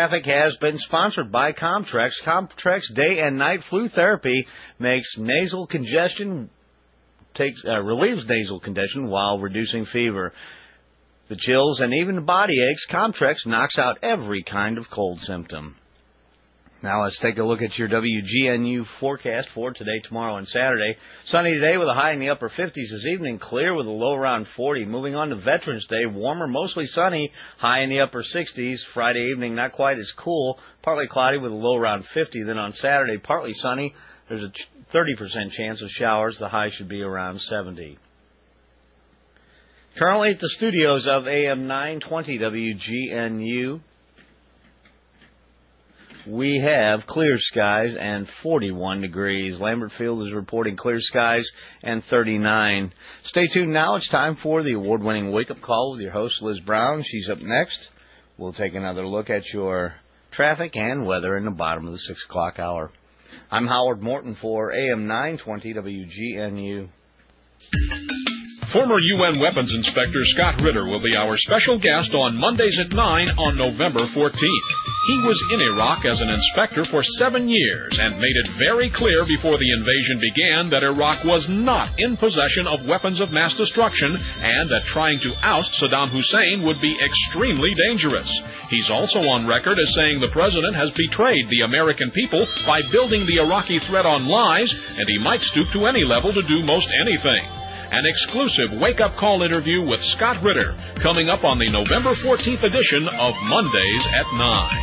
traffic has been sponsored by Comtrex. Comtrex day and night flu therapy makes nasal congestion, relieves nasal congestion while reducing fever. The chills and even body aches, Comtrex knocks out every kind of cold symptom. Now let's take a look at your WGNU forecast for today, tomorrow, and Saturday. Sunny today with a high in the upper 50s this evening, clear with a low around 40. Moving on to Veterans Day, warmer, mostly sunny, high in the upper 60s. Friday evening, not quite as cool, partly cloudy with a low around 50. Then on Saturday, partly sunny. There's a 30% chance of showers. The high should be around 70. Currently at the studios of AM 920 WGNU, we have clear skies and 41 degrees. Lambert Field is reporting clear skies and 39. Stay tuned now. It's time for the award-winning wake-up call with your host, Liz Brown. She's up next. We'll take another look at your traffic and weather in the bottom of the 6 o'clock hour. I'm Howard Morton for AM 920 WGNU. Former UN Weapons Inspector Scott Ritter will be our special guest on Mondays at 9 on November 14th. He was in Iraq as an inspector for 7 years and made it very clear before the invasion began that Iraq was not in possession of weapons of mass destruction and that trying to oust Saddam Hussein would be extremely dangerous. He's also on record as saying the president has betrayed the American people by building the Iraqi threat on lies, and he might stoop to any level to do most anything. An exclusive wake-up call interview with Scott Ritter coming up on the November 14th edition of Mondays at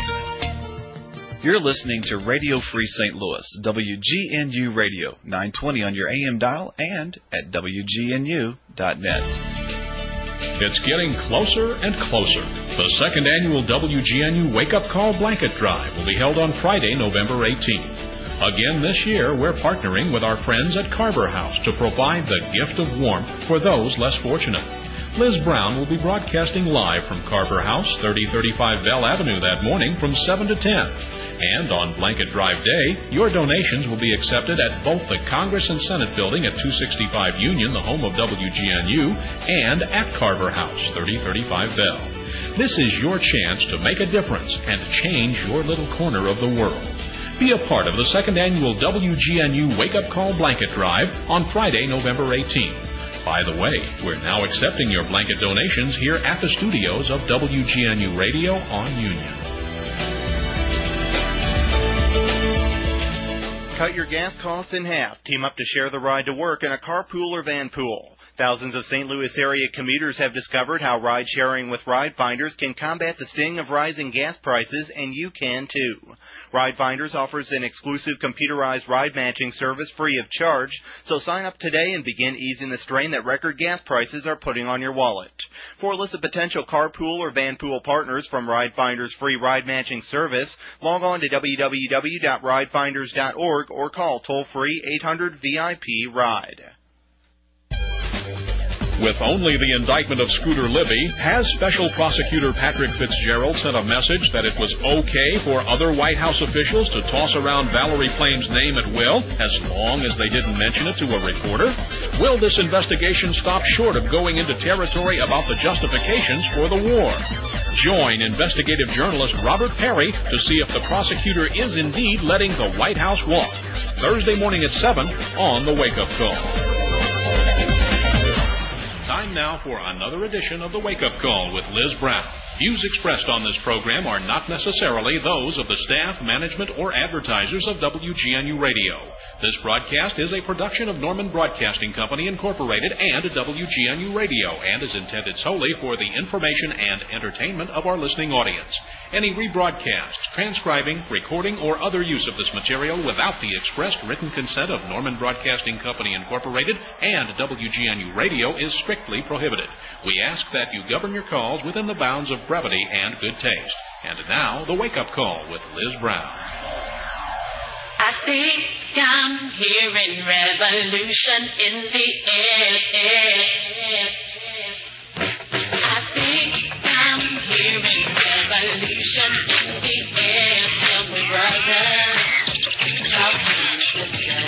9. You're listening to Radio Free St. Louis, WGNU Radio, 920 on your AM dial and at WGNU.net. It's getting closer and closer. The second annual WGNU Wake-Up Call Blanket Drive will be held on Friday, November 18th. Again this year, we're partnering with our friends at Carver House to provide the gift of warmth for those less fortunate. Liz Brown will be broadcasting live from Carver House, 3035 Bell Avenue that morning from 7 to 10. And on Blanket Drive Day, your donations will be accepted at both the Congress and Senate Building at 265 Union, the home of WGNU, and at Carver House, 3035 Bell. This is your chance to make a difference and change your little corner of the world. Be a part of the second annual WGNU Wake-Up Call Blanket Drive on Friday, November 18th. By the way, we're now accepting your blanket donations here at the studios of WGNU Radio on Union. Cut your gas costs in half. Team up to share the ride to work in a carpool or van pool. Thousands of St. Louis area commuters have discovered how ride-sharing with Ride Finders can combat the sting of rising gas prices, and you can too. Ride Finders offers an exclusive computerized ride matching service free of charge, so sign up today and begin easing the strain that record gas prices are putting on your wallet. For a list of potential carpool or van pool partners from Ride Finders' free ride matching service, log on to www.ridefinders.org or call toll-free 800-VIP-RIDE. With only the indictment of Scooter Libby, has Special Prosecutor Patrick Fitzgerald sent a message that it was okay for other White House officials to toss around Valerie Plame's name at will, as long as they didn't mention it to a reporter? Will this investigation stop short of going into territory about the justifications for the war? Join investigative journalist Robert Perry to see if the prosecutor is indeed letting the White House walk. Thursday morning at 7 on the Wake Up Call. Time now for another edition of the Wake Up Call with Liz Brown. Views expressed on this program are not necessarily those of the staff, management, or advertisers of WGNU Radio. This broadcast is a production of Norman Broadcasting Company, Incorporated, and WGNU Radio, and is intended solely for the information and entertainment of our listening audience. Any rebroadcast, transcribing, recording, or other use of this material without the expressed written consent of Norman Broadcasting Company, Incorporated, and WGNU Radio is strictly prohibited. We ask that you govern your calls within the bounds of brevity and good taste. And now, the Wake Up Call with Liz Brown. I think I'm hearing revolution in the air. I think I'm hearing revolution in the air. Tell me, brother, talk to me, sister.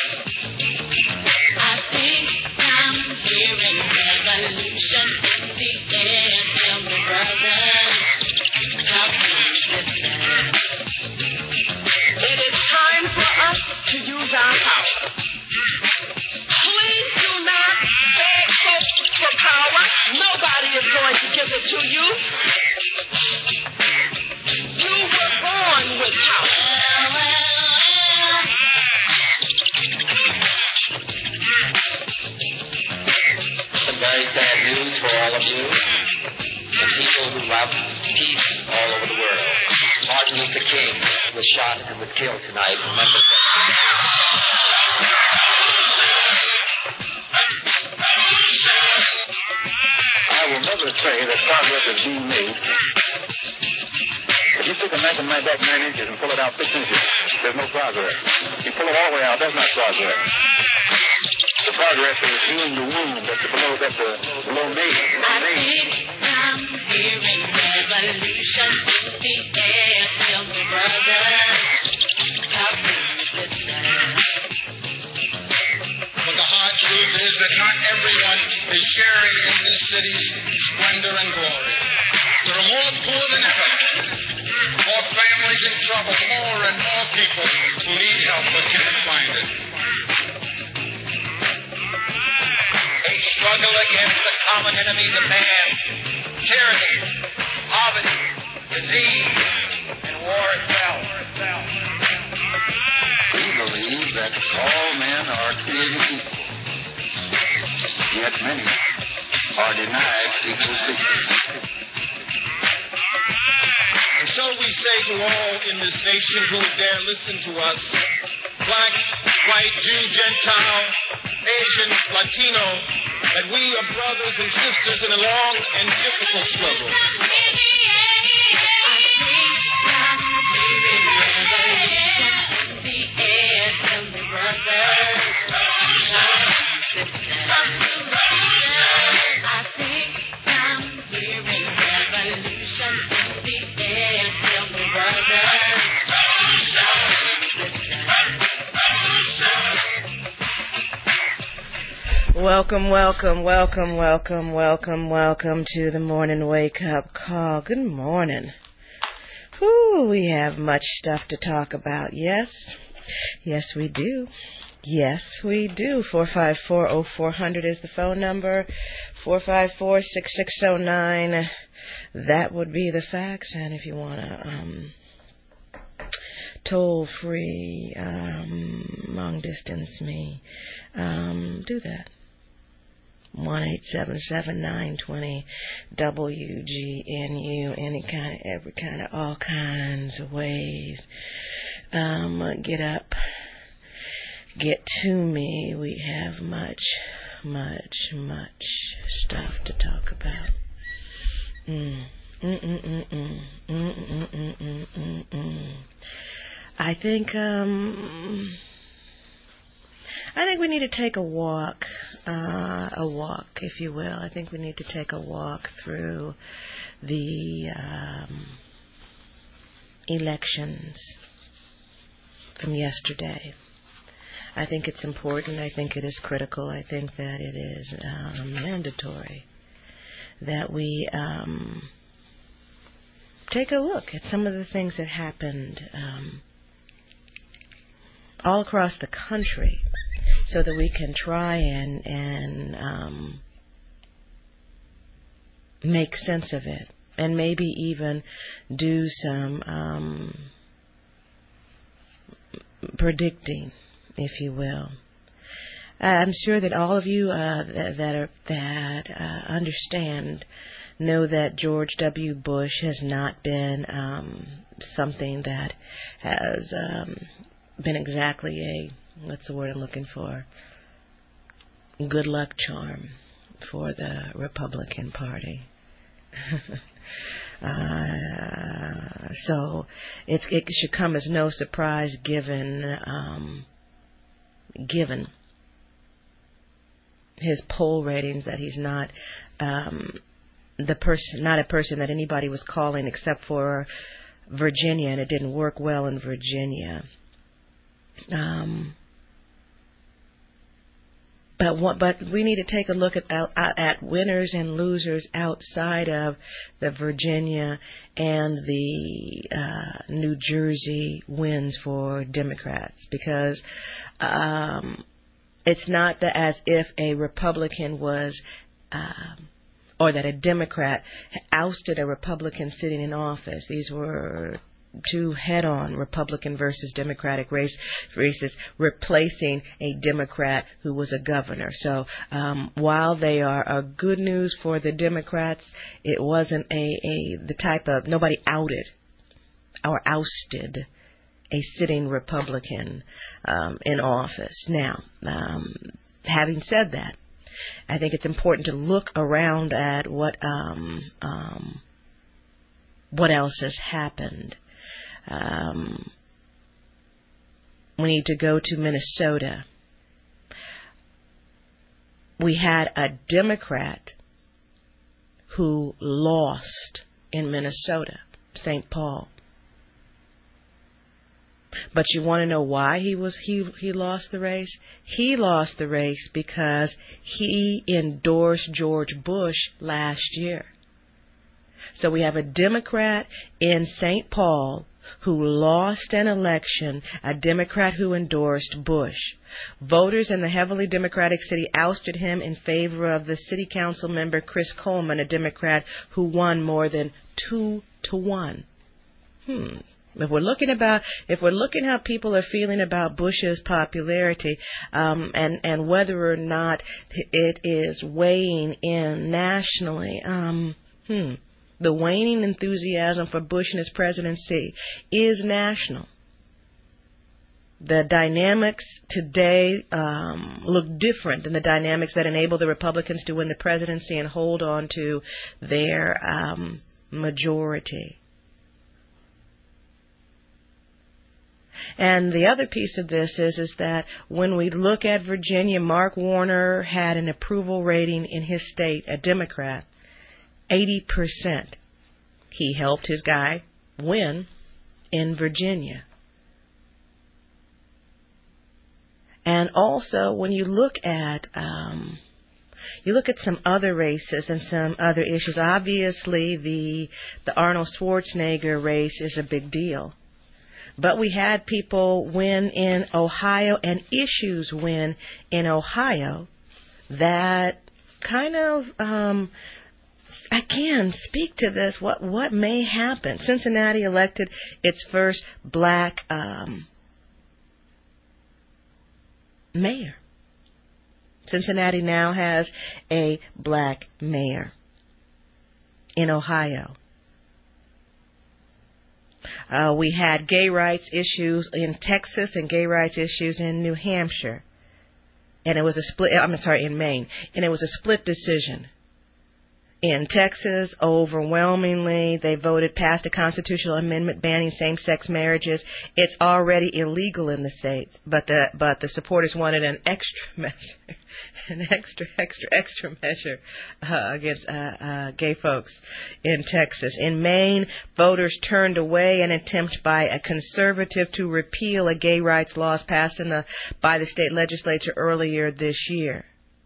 I think I'm hearing revolution in the air. Tell me, brother, talk to me, sister. King was shot and was killed tonight in Memphis. I will never say that progress is being made. If you stick a knife in my back 9 inches and pull it out 6 inches, there's no progress. You pull it all the way out, that's not progress. The progress is healing the wound that's below me. I think I'm hearing revolution in the air. Tell me, brothers, how can you listen? But the hard truth is that not everyone is sharing in this city's splendor and glory. There are more poor than ever, more families in trouble, more and more people who need help but can't find it. They struggle against the common enemies of man, tyranny, poverty, disease, and war itself. We believe that all men are created equal, yet many are denied equal treatment. And so we say to all in this nation who dare listen to us, black, white, Jew, Gentile, Asian, Latino, that we are brothers and sisters in a long and difficult struggle. Welcome, welcome, welcome, welcome, welcome, welcome to the morning wake-up call. Good morning. Whew, we have much stuff to talk about, yes? Yes, we do. Yes, we do. 454-0400 is the phone number. 454-6609. That would be the fax. And if you want to toll free, long distance me, do that. 1-877-920 WGNU. Any kind of, every kind of, all kinds of ways. Get up, get to me. We have much stuff to talk about. I think we need to take a walk, if you will. I think we need to take a walk through the elections from yesterday. I think it's important. I think it is critical. I think that it is mandatory that we take a look at some of the things that happened all across the country, so that we can try and make sense of it, and maybe even do some predicting, if you will. I'm sure that all of you that understand know that George W. Bush has not been something that has been exactly a, what's the word I'm looking for, good luck charm for the Republican Party. So it should come as no surprise given his poll ratings that he's not not a person that anybody was calling except for Virginia, and it didn't work well in Virginia. But we need to take a look at winners and losers outside of the Virginia and the New Jersey wins for Democrats, because it's not that as if a Republican was or that a Democrat ousted a Republican sitting in office. These were two head-on Republican versus Democratic races replacing a Democrat who was a governor. So while they are good news for the Democrats, it wasn't the type of, nobody outed or ousted a sitting Republican in office. Now, having said that, I think it's important to look around at what else has happened. We need to go to Minnesota. We had a Democrat who lost in Minnesota, St. Paul. But you want to know why he lost the race? He lost the race because he endorsed George Bush last year. So we have a Democrat in St. Paul who lost an election, a Democrat who endorsed Bush. Voters in the heavily Democratic city ousted him in favor of the city council member Chris Coleman, a Democrat who won more than 2-1. If we're looking how people are feeling about Bush's popularity, and whether or not it is weighing in nationally, the waning enthusiasm for Bush and his presidency is national. The dynamics today look different than the dynamics that enabled the Republicans to win the presidency and hold on to their majority. And the other piece of this is that when we look at Virginia, Mark Warner had an approval rating in his state, a Democrat, 80%. He helped his guy win in Virginia. And also, when you look at some other races and some other issues, obviously the Arnold Schwarzenegger race is a big deal. But we had people win in Ohio and issues win in Ohio that kind of, again, speak to this, what may happen. Cincinnati elected its first black mayor. Cincinnati now has a black mayor in Ohio. We had gay rights issues in Texas and gay rights issues in New Hampshire. And it was a split, in Maine. And it was a split decision. In Texas, overwhelmingly, they passed a constitutional amendment banning same-sex marriages. It's already illegal in the state, but the supporters wanted an extra measure, an extra measure against gay folks in Texas. In Maine, voters turned away an attempt by a conservative to repeal a gay rights law passed by the state legislature earlier this year.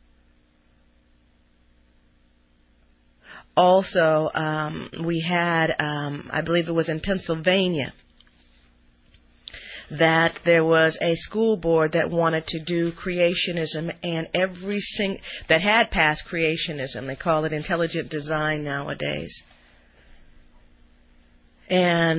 Also, we had, I believe it was in Pennsylvania, that there was a school board that wanted to do creationism, and that had passed creationism. They call it intelligent design nowadays. And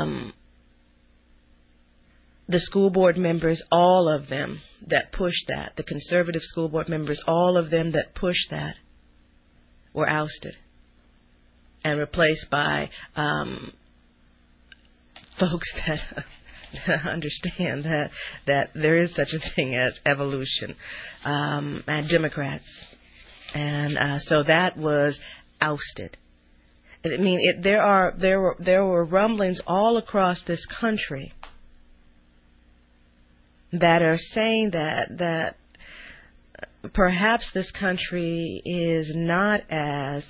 the school board members, all of them that pushed that, the conservative school board members, all of them that pushed that, were ousted and replaced by folks that understand that there is such a thing as evolution, and Democrats. And so that was ousted. I mean, there were rumblings all across this country that are saying that perhaps this country is not as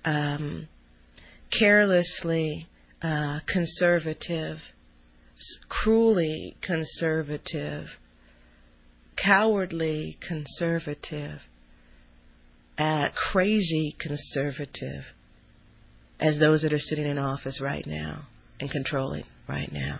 carelessly conservative, cruelly conservative, cowardly conservative, crazy conservative as those that are sitting in office right now and controlling right now.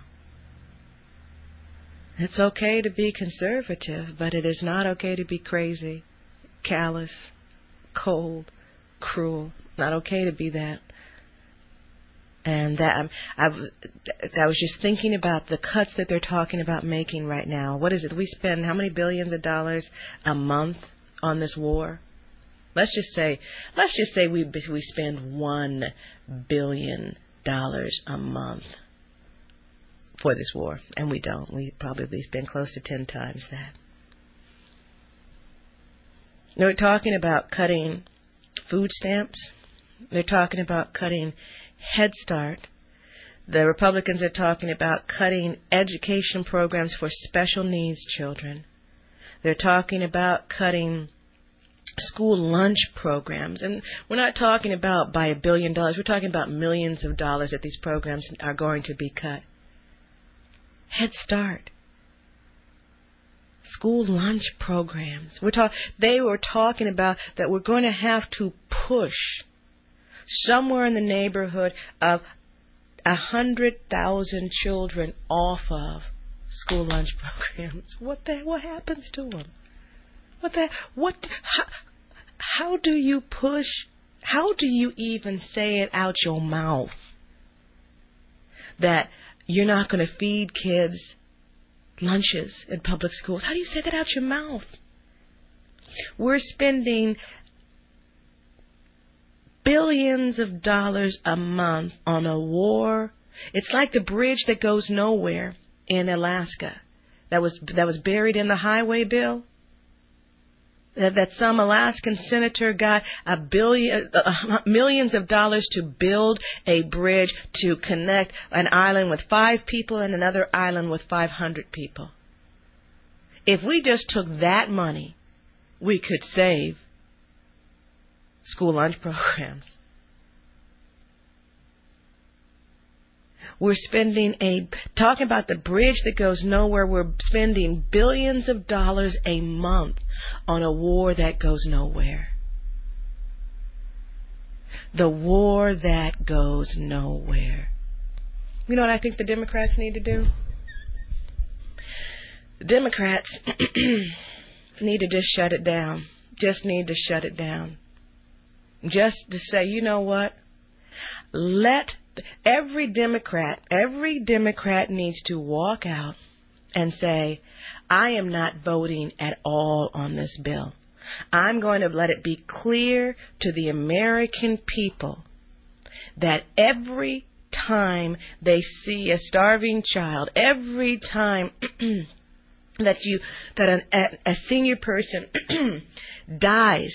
It's okay to be conservative, but it is not okay to be crazy, callous, cold, cruel. Not okay to be that. And that I was just thinking about the cuts that they're talking about making right now. What is it? We spend how many billions of dollars a month on this war? Let's just say we spend $1 billion a month for this war, and we don't. We probably spend close to 10 times that. They're talking about cutting food stamps. They're talking about cutting Head Start. The Republicans are talking about cutting education programs for special needs children. They're talking about cutting school lunch programs. And we're not talking about by $1 billion. We're talking about millions of dollars that these programs are going to be cut. Head Start. School lunch programs. They were talking about that we're going to have to push somewhere in the neighborhood of 100,000 children off of school lunch programs. What happens to them? How do you push? How do you even say it out your mouth that you're not going to feed kids lunches in public schools? How do you say that out your mouth? We're spending billions of dollars a month on a war. It's like the bridge that goes nowhere in Alaska that was buried in the highway bill. That some Alaskan senator got millions of dollars to build a bridge to connect an island with 5 people and another island with 500 people. If we just took that money, we could save school lunch programs. We're talking about the bridge that goes nowhere, we're spending billions of dollars a month on a war that goes nowhere. The war that goes nowhere. You know what I think the Democrats need to do? The Democrats need to just shut it down. Just need to shut it down. Just to say, you know what? Every Democrat needs to walk out and say, I am not voting at all on this bill. I'm going to let it be clear to the American people that every time they see a starving child, every time that a senior person dies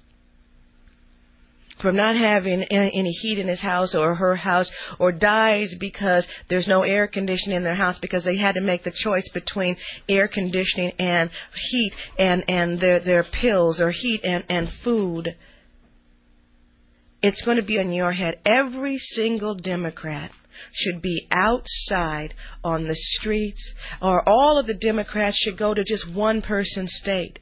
from not having any heat in his house or her house, or dies because there's no air conditioning in their house because they had to make the choice between air conditioning and heat and their pills, or heat and food. It's going to be on your head. Every single Democrat should be outside on the streets, or all of the Democrats should go to just one person state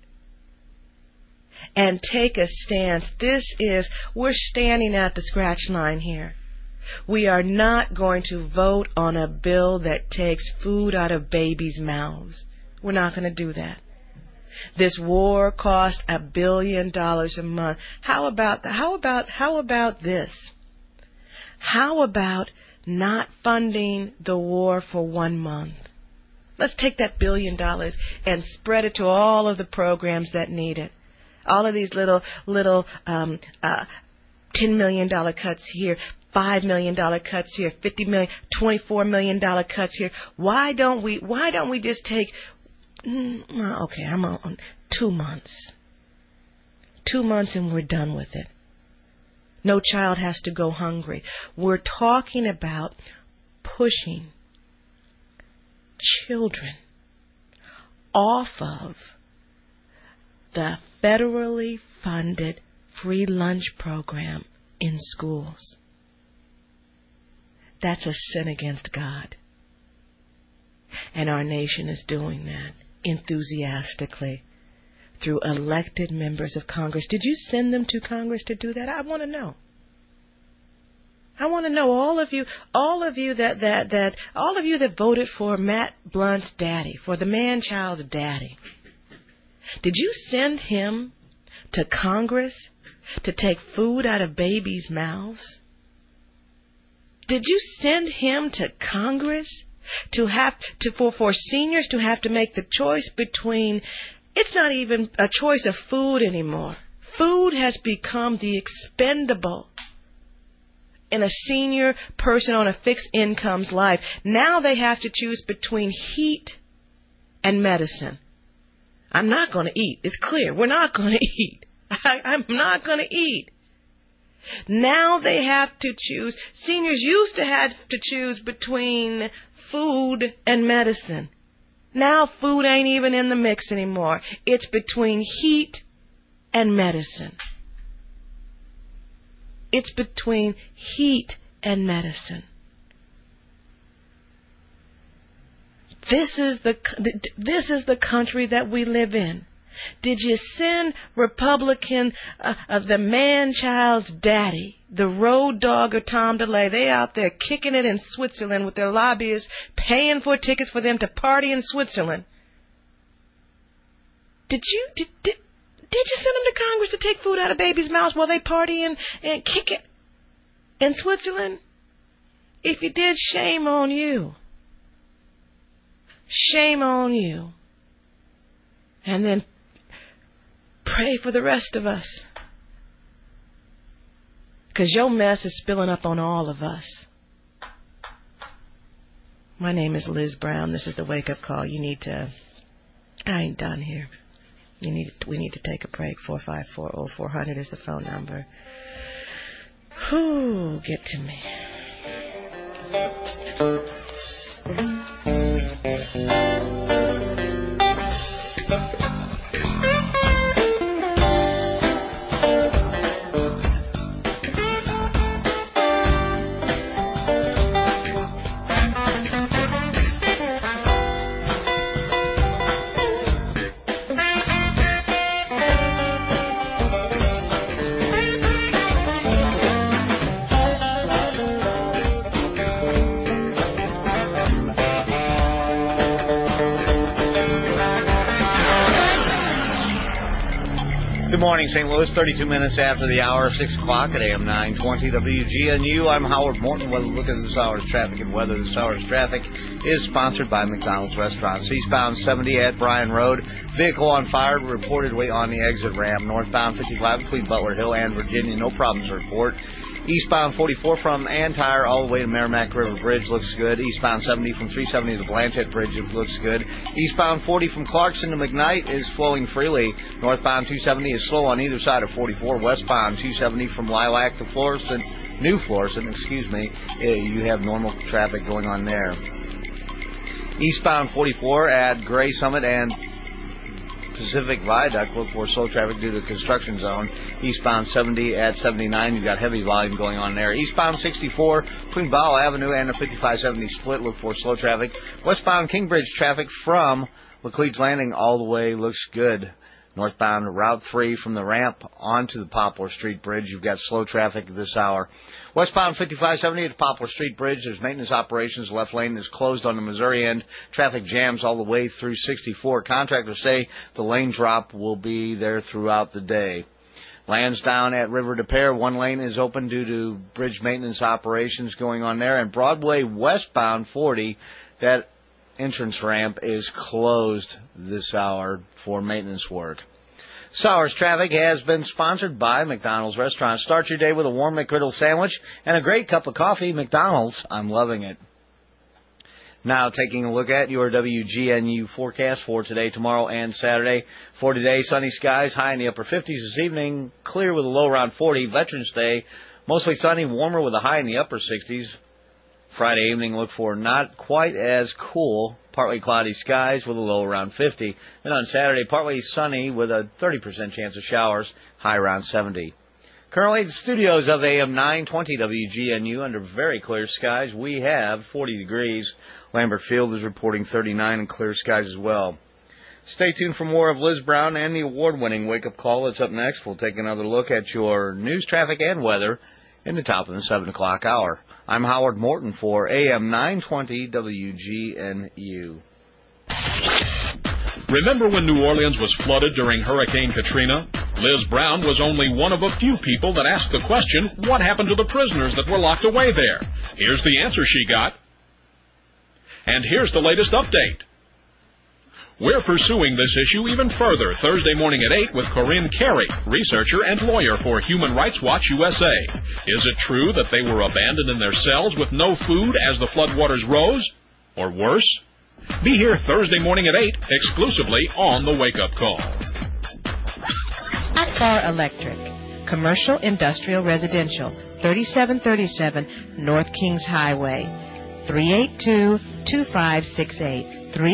and take a stance. We're standing at the scratch line here. We are not going to vote on a bill that takes food out of babies' mouths. We're not going to do that. This war costs $1 billion a month. How about this? How about not funding the war for 1 month? Let's take that $1 billion and spread it to all of the programs that need it. All of these little $10 million cuts here, $5 million cuts here, $50 million, $24 million cuts here. Why don't we just take? Okay, I'm on 2 months. 2 months and we're done with it. No child has to go hungry. We're talking about pushing children off of the federally funded free lunch program in schools. That's a sin against God. And our nation is doing that enthusiastically through elected members of Congress. Did you send them to Congress to do that? I want to know. I want to know, all of you that voted for Matt Blunt's daddy, for the man-child's daddy. Did you send him to Congress to take food out of babies' mouths? Did you send him to Congress for seniors to have to make the choice between? It's not even a choice of food anymore. Food has become the expendable in a senior person on a fixed income's life. Now they have to choose between heat and medicine. I'm not going to eat. It's clear. We're not going to eat. I'm not going to eat. Now they have to choose. Seniors used to have to choose between food and medicine. Now food ain't even in the mix anymore. It's between heat and medicine. It's between heat and medicine. This is the country that we live in. Did you send Republican, the man-child's daddy, the road dog of Tom DeLay? They out there kicking it in Switzerland with their lobbyists, paying for tickets for them to party in Switzerland. Did you send them to Congress to take food out of babies' mouths while they party and kick it in Switzerland? If you did, shame on you. Shame on you. And then pray for the rest of us. Because your mess is spilling up on all of us. My name is Liz Brown. This is the Wake Up Call. I ain't done here. We need to take a break. 454-0400 is the phone number. Whew, get to me. Good morning, St. Louis. 32 minutes after the hour, 6 o'clock at AM 920 WGNU. I'm Howard Morton. We'll look at this hour's traffic and weather. This hour's traffic is sponsored by McDonald's Restaurants. Eastbound 70 at Bryan Road. Vehicle on fire reportedly on the exit ramp. Northbound 55 between Butler Hill and Virginia. No problems to report. Eastbound 44 from Antire all the way to Merrimack River Bridge looks good. Eastbound 70 from 370 to the Blanchette Bridge looks good. Eastbound 40 from Clarkson to McKnight is flowing freely. Northbound 270 is slow on either side of 44. Westbound 270 from Lilac to New Florissant, you have normal traffic going on there. Eastbound 44 at Gray Summit and Pacific Viaduct, look for slow traffic due to the construction zone. Eastbound 70 at 79, you've got heavy volume going on there. Eastbound 64 between Bowell Avenue and the 5570 split, look for slow traffic. Westbound Kingbridge traffic from Laclede's Landing all the way looks good. Northbound Route 3 from the ramp onto the Poplar Street Bridge, you've got slow traffic this hour. Westbound 5570 at the Poplar Street Bridge, there's maintenance operations. Left lane is closed on the Missouri end. Traffic jams all the way through 64. Contractors say the lane drop will be there throughout the day. Lansdowne at River de Pere, one lane is open due to bridge maintenance operations going on there. And Broadway westbound 40, that entrance ramp is closed this hour for maintenance work. This hour's traffic has been sponsored by McDonald's Restaurants. Start your day with a warm McGriddle sandwich and a great cup of coffee. McDonald's, I'm loving it. Now taking a look at your WGNU forecast for today, tomorrow, and Saturday. For today, sunny skies, high in the upper 50s. This evening, clear with a low around 40. Veterans Day, mostly sunny, warmer with a high in the upper 60s. Friday evening, look for not quite as cool, partly cloudy skies with a low around 50. Then on Saturday, partly sunny with a 30% chance of showers, high around 70. Currently, the studios of AM 920 WGNU under very clear skies. We have 40 degrees. Lambert Field is reporting 39 and clear skies as well. Stay tuned for more of Liz Brown and the award-winning Wake Up Call. That's up next. We'll take another look at your news, traffic, and weather in the top of the 7 o'clock hour. I'm Howard Morton for AM 920 WGNU. Remember when New Orleans was flooded during Hurricane Katrina? Liz Brown was only one of a few people that asked the question, what happened to the prisoners that were locked away there? Here's the answer she got. And here's the latest update. We're pursuing this issue even further Thursday morning at 8 with Corinne Carey, researcher and lawyer for Human Rights Watch USA. Is it true that they were abandoned in their cells with no food as the floodwaters rose? Or worse? Be here Thursday morning at 8, exclusively on The Wake Up Call. Akbar Electric, commercial, industrial, residential, 3737 North Kings Highway, 382-2568.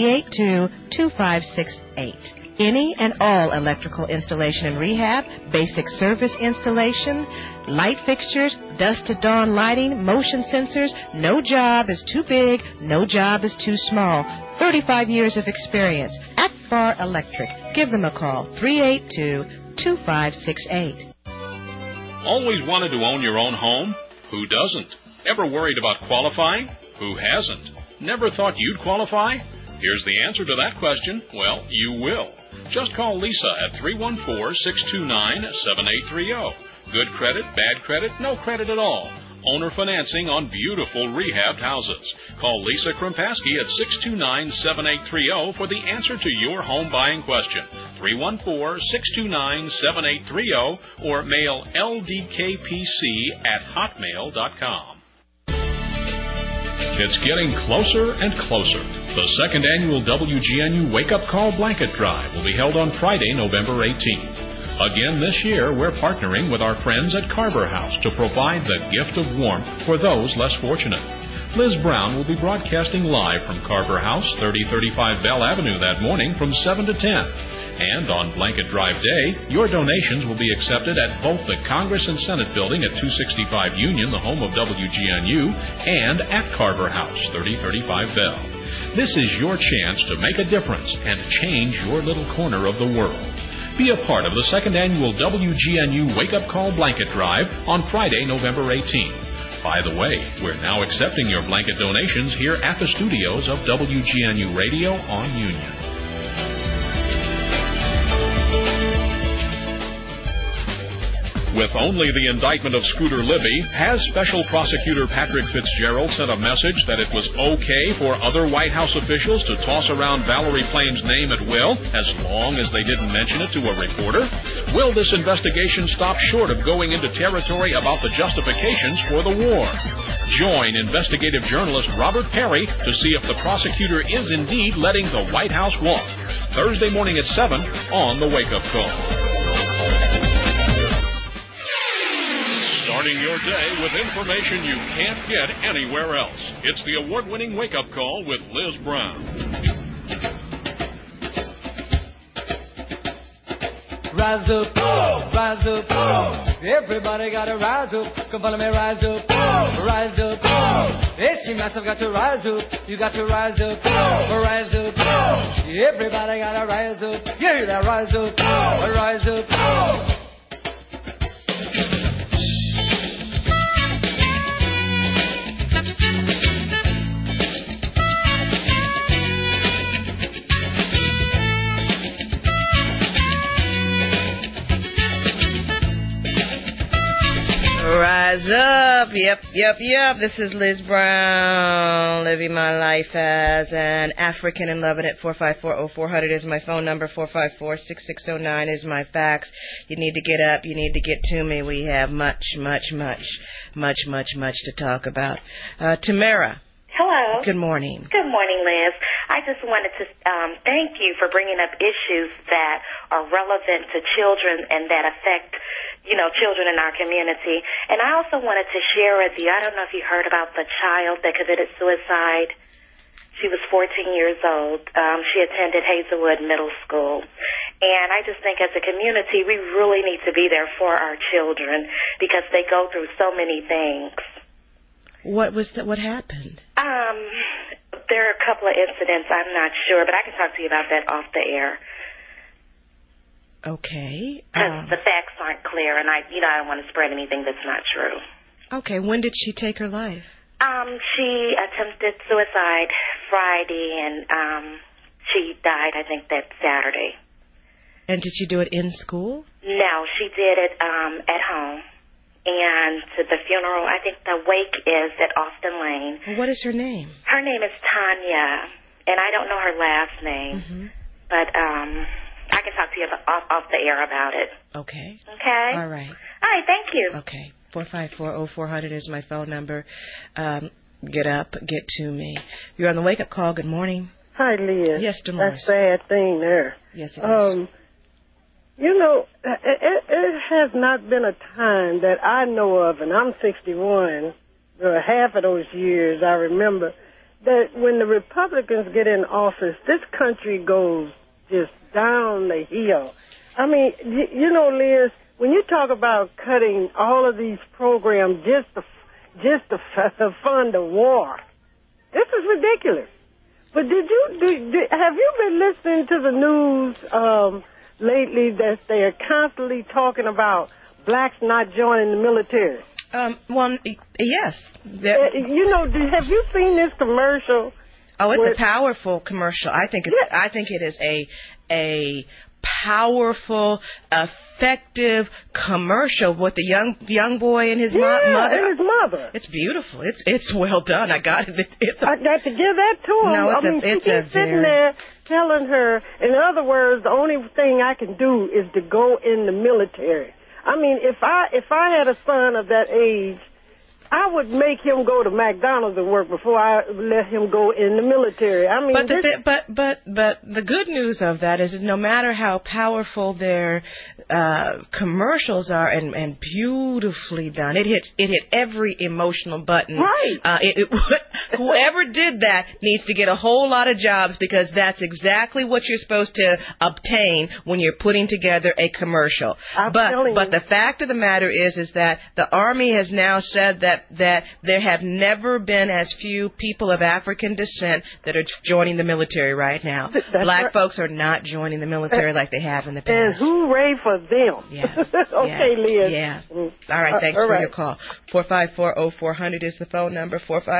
382-2568. Any and all electrical installation and rehab, basic service installation, light fixtures, dusk to dawn lighting, motion sensors. No job is too big, no job is too small. 35 years of experience. Akbar Electric. Give them a call, 382-2568. Always wanted to own your own home? Who doesn't? Ever worried about qualifying? Who hasn't? Never thought you'd qualify? Here's the answer to that question. Well, you will. Just call Lisa at 314-629-7830. Good credit, bad credit, no credit at all. Owner financing on beautiful rehabbed houses. Call Lisa Krimpaski at 629-7830 for the answer to your home buying question. 314-629-7830 or mail ldkpc@hotmail.com. It's getting closer and closer. The second annual WGNU Wake Up Call Blanket Drive will be held on Friday, November 18th. Again this year, we're partnering with our friends at Carver House to provide the gift of warmth for those less fortunate. Liz Brown will be broadcasting live from Carver House, 3035 Bell Avenue that morning from 7 to 10. And on Blanket Drive Day, your donations will be accepted at both the Congress and Senate building at 265 Union, the home of WGNU, and at Carver House, 3035 Bell. This is your chance to make a difference and change your little corner of the world. Be a part of the second annual WGNU Wake Up Call Blanket Drive on Friday, November 18th. By the way, we're now accepting your blanket donations here at the studios of WGNU Radio on Union. With only the indictment of Scooter Libby, has Special Prosecutor Patrick Fitzgerald sent a message that it was okay for other White House officials to toss around Valerie Plane's name at will, as long as they didn't mention it to a reporter? Will this investigation stop short of going into territory about the justifications for the war? Join investigative journalist Robert Perry to see if the prosecutor is indeed letting the White House walk. Thursday morning at 7 on The Wake Up Call. Starting your day with information you can't get anywhere else. It's the award-winning Wake Up Call with Liz Brown. Rise up, rise up, everybody gotta rise up. Come follow me, rise up, rise up. It's your massive got to rise up. You got to rise up, rise up. Everybody gotta rise up. You hear that? Rise up, rise up. Rise up. Yep. This is Liz Brown, living my life as an African and loving it. 454-0400 is my phone number. 454-6609 is my fax. You need to get up. You need to get to me. We have much to talk about. Tamara. Hello. Good morning. Good morning, Liz. I just wanted to thank you for bringing up issues that are relevant to children and that affect, children in our community. And I also wanted to share with you, I don't know if you heard about the child that committed suicide. She was 14 years old. She attended Hazelwood Middle School. And I just think as a community, we really need to be there for our children because they go through so many things. What happened? There are a couple of incidents. I'm not sure, but I can talk to you about that off the air. Okay. Because the facts aren't clear, and I don't want to spread anything that's not true. Okay. When did she take her life? She attempted suicide Friday, and she died, I think, that Saturday. And did she do it in school? No, she did it at home. And to the funeral, I think the wake is at Austin Lane. What is her name? Her name is Tanya, and I don't know her last name. Mm-hmm. but I can talk to you off the air about it. Okay. Okay? All right. All right, thank you. Okay. 454-0400 is my phone number. Get up, get to me. You're on the wake-up call. Good morning. Hi, Liz. Yes, Dolores. That's a sad thing there. Yes, it is. You know, it has not been a time that I know of, and I'm 61, half of those years I remember, that when the Republicans get in office, this country goes just down the hill. I mean, you know, Liz, when you talk about cutting all of these programs just to fund the war, this is ridiculous. But have you been listening to the news lately that they are constantly talking about blacks not joining the military? Well, yes. You know, have you seen this commercial? Oh, it's a powerful commercial. I think it is a powerful, effective commercial with the young boy and his mother. And his mother. It's beautiful. It's well done. I got it. I got to give that to him. No, she's sitting there telling her, in other words, the only thing I can do is to go in the military. I mean, if I had a son of that age, I would make him go to McDonald's and work before I let him go in the military. I mean, but the good news of that is no matter how powerful their commercials are and beautifully done, it hit every emotional button. Right. Whoever did that needs to get a whole lot of jobs, because that's exactly what you're supposed to obtain when you're putting together a commercial. But the fact of the matter is that the Army has now said that there have never been as few people of African descent that are joining the military right now. Black folks are not joining the military like they have in the past. And hooray for them. Yeah. Okay, Liz. Yeah. All right, thanks for your call. 454-0400 is the phone number.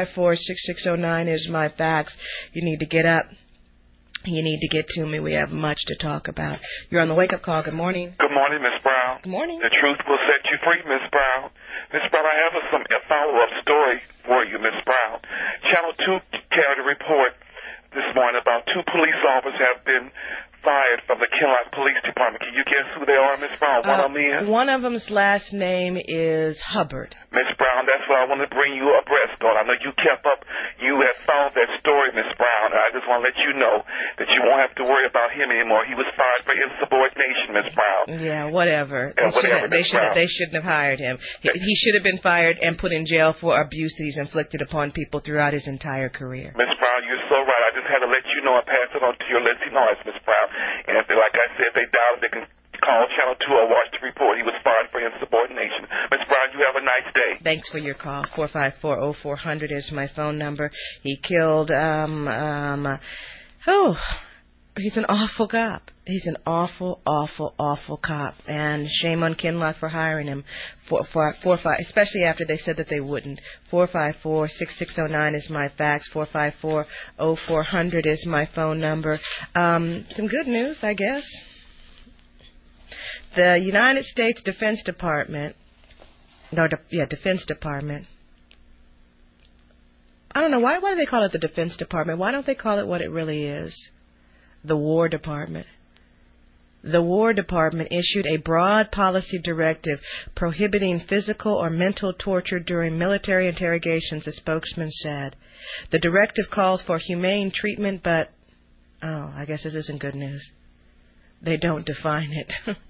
454-6609 is my fax. You need to get up. You need to get to me. We have much to talk about. You're on the wake-up call. Good morning. Good morning, Miss Brown. Good morning. The truth will set you free, Miss Brown. Miss Brown, I have a follow-up story for you, Miss Brown. Channel 2 carried a report this morning about 2 police officers have been fired from the Kinloch Police Department. Can you guess who they are, Miss Brown? One of them is? One of them's last name is Hubbard. Miss Brown, that's what I want to bring you abreast on. I know you have followed that story, Miss Brown, and I just want to let you know that you won't have to worry about him anymore. He was fired for insubordination, Miss Brown. Yeah, whatever. They shouldn't have hired him. He should have been fired and put in jail for abuse that he's inflicted upon people throughout his entire career. Miss Brown, you're so right. I just had to let you know and pass it on to your listeners, Miss Brown. And if, like I said, they doubt it, they can call Channel 2 or watch the report. He was fired for insubordination. Miss Brown, you have a nice day. Thanks for your call. 454-0400 is my phone number. He killed, he's an awful cop. He's an awful, awful, awful cop. And shame on Kinloch for hiring him, especially after they said that they wouldn't. 454-6609 is my fax. 454-0400 is my phone number. Some good news, I guess. The United States Defense Department, Defense Department. I don't know, why do they call it the Defense Department? Why don't they call it what it really is? The War Department. The War Department issued a broad policy directive prohibiting physical or mental torture during military interrogations, a spokesman said. The directive calls for humane treatment, but, I guess this isn't good news. They don't define it.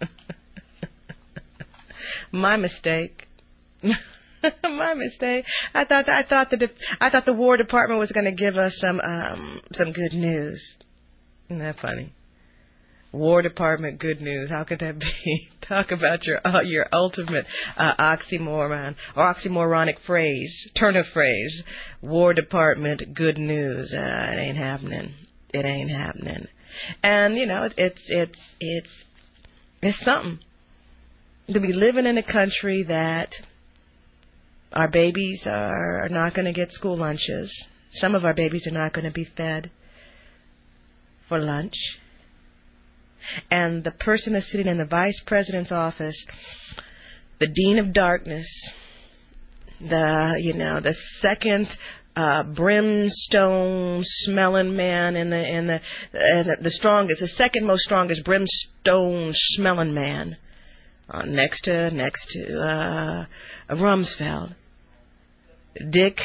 My mistake. My mistake. I thought the War Department was going to give us some good news. Isn't that funny? War Department, good news. How could that be? Talk about your ultimate oxymoron or oxymoronic phrase, turn of phrase. War Department, good news. It ain't happening. It ain't happening. And it's something to be living in a country that our babies are not going to get school lunches. Some of our babies are not going to be fed for lunch. And the person that's sitting in the vice president's office, the dean of darkness, the second brimstone smelling man and the strongest, the second most strongest brimstone smelling man, next to Rumsfeld. Dick,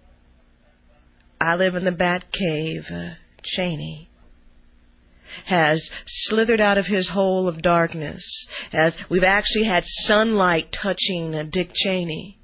I live in the Bat Cave, Cheney, has slithered out of his hole of darkness, as we've actually had sunlight touching Dick Cheney.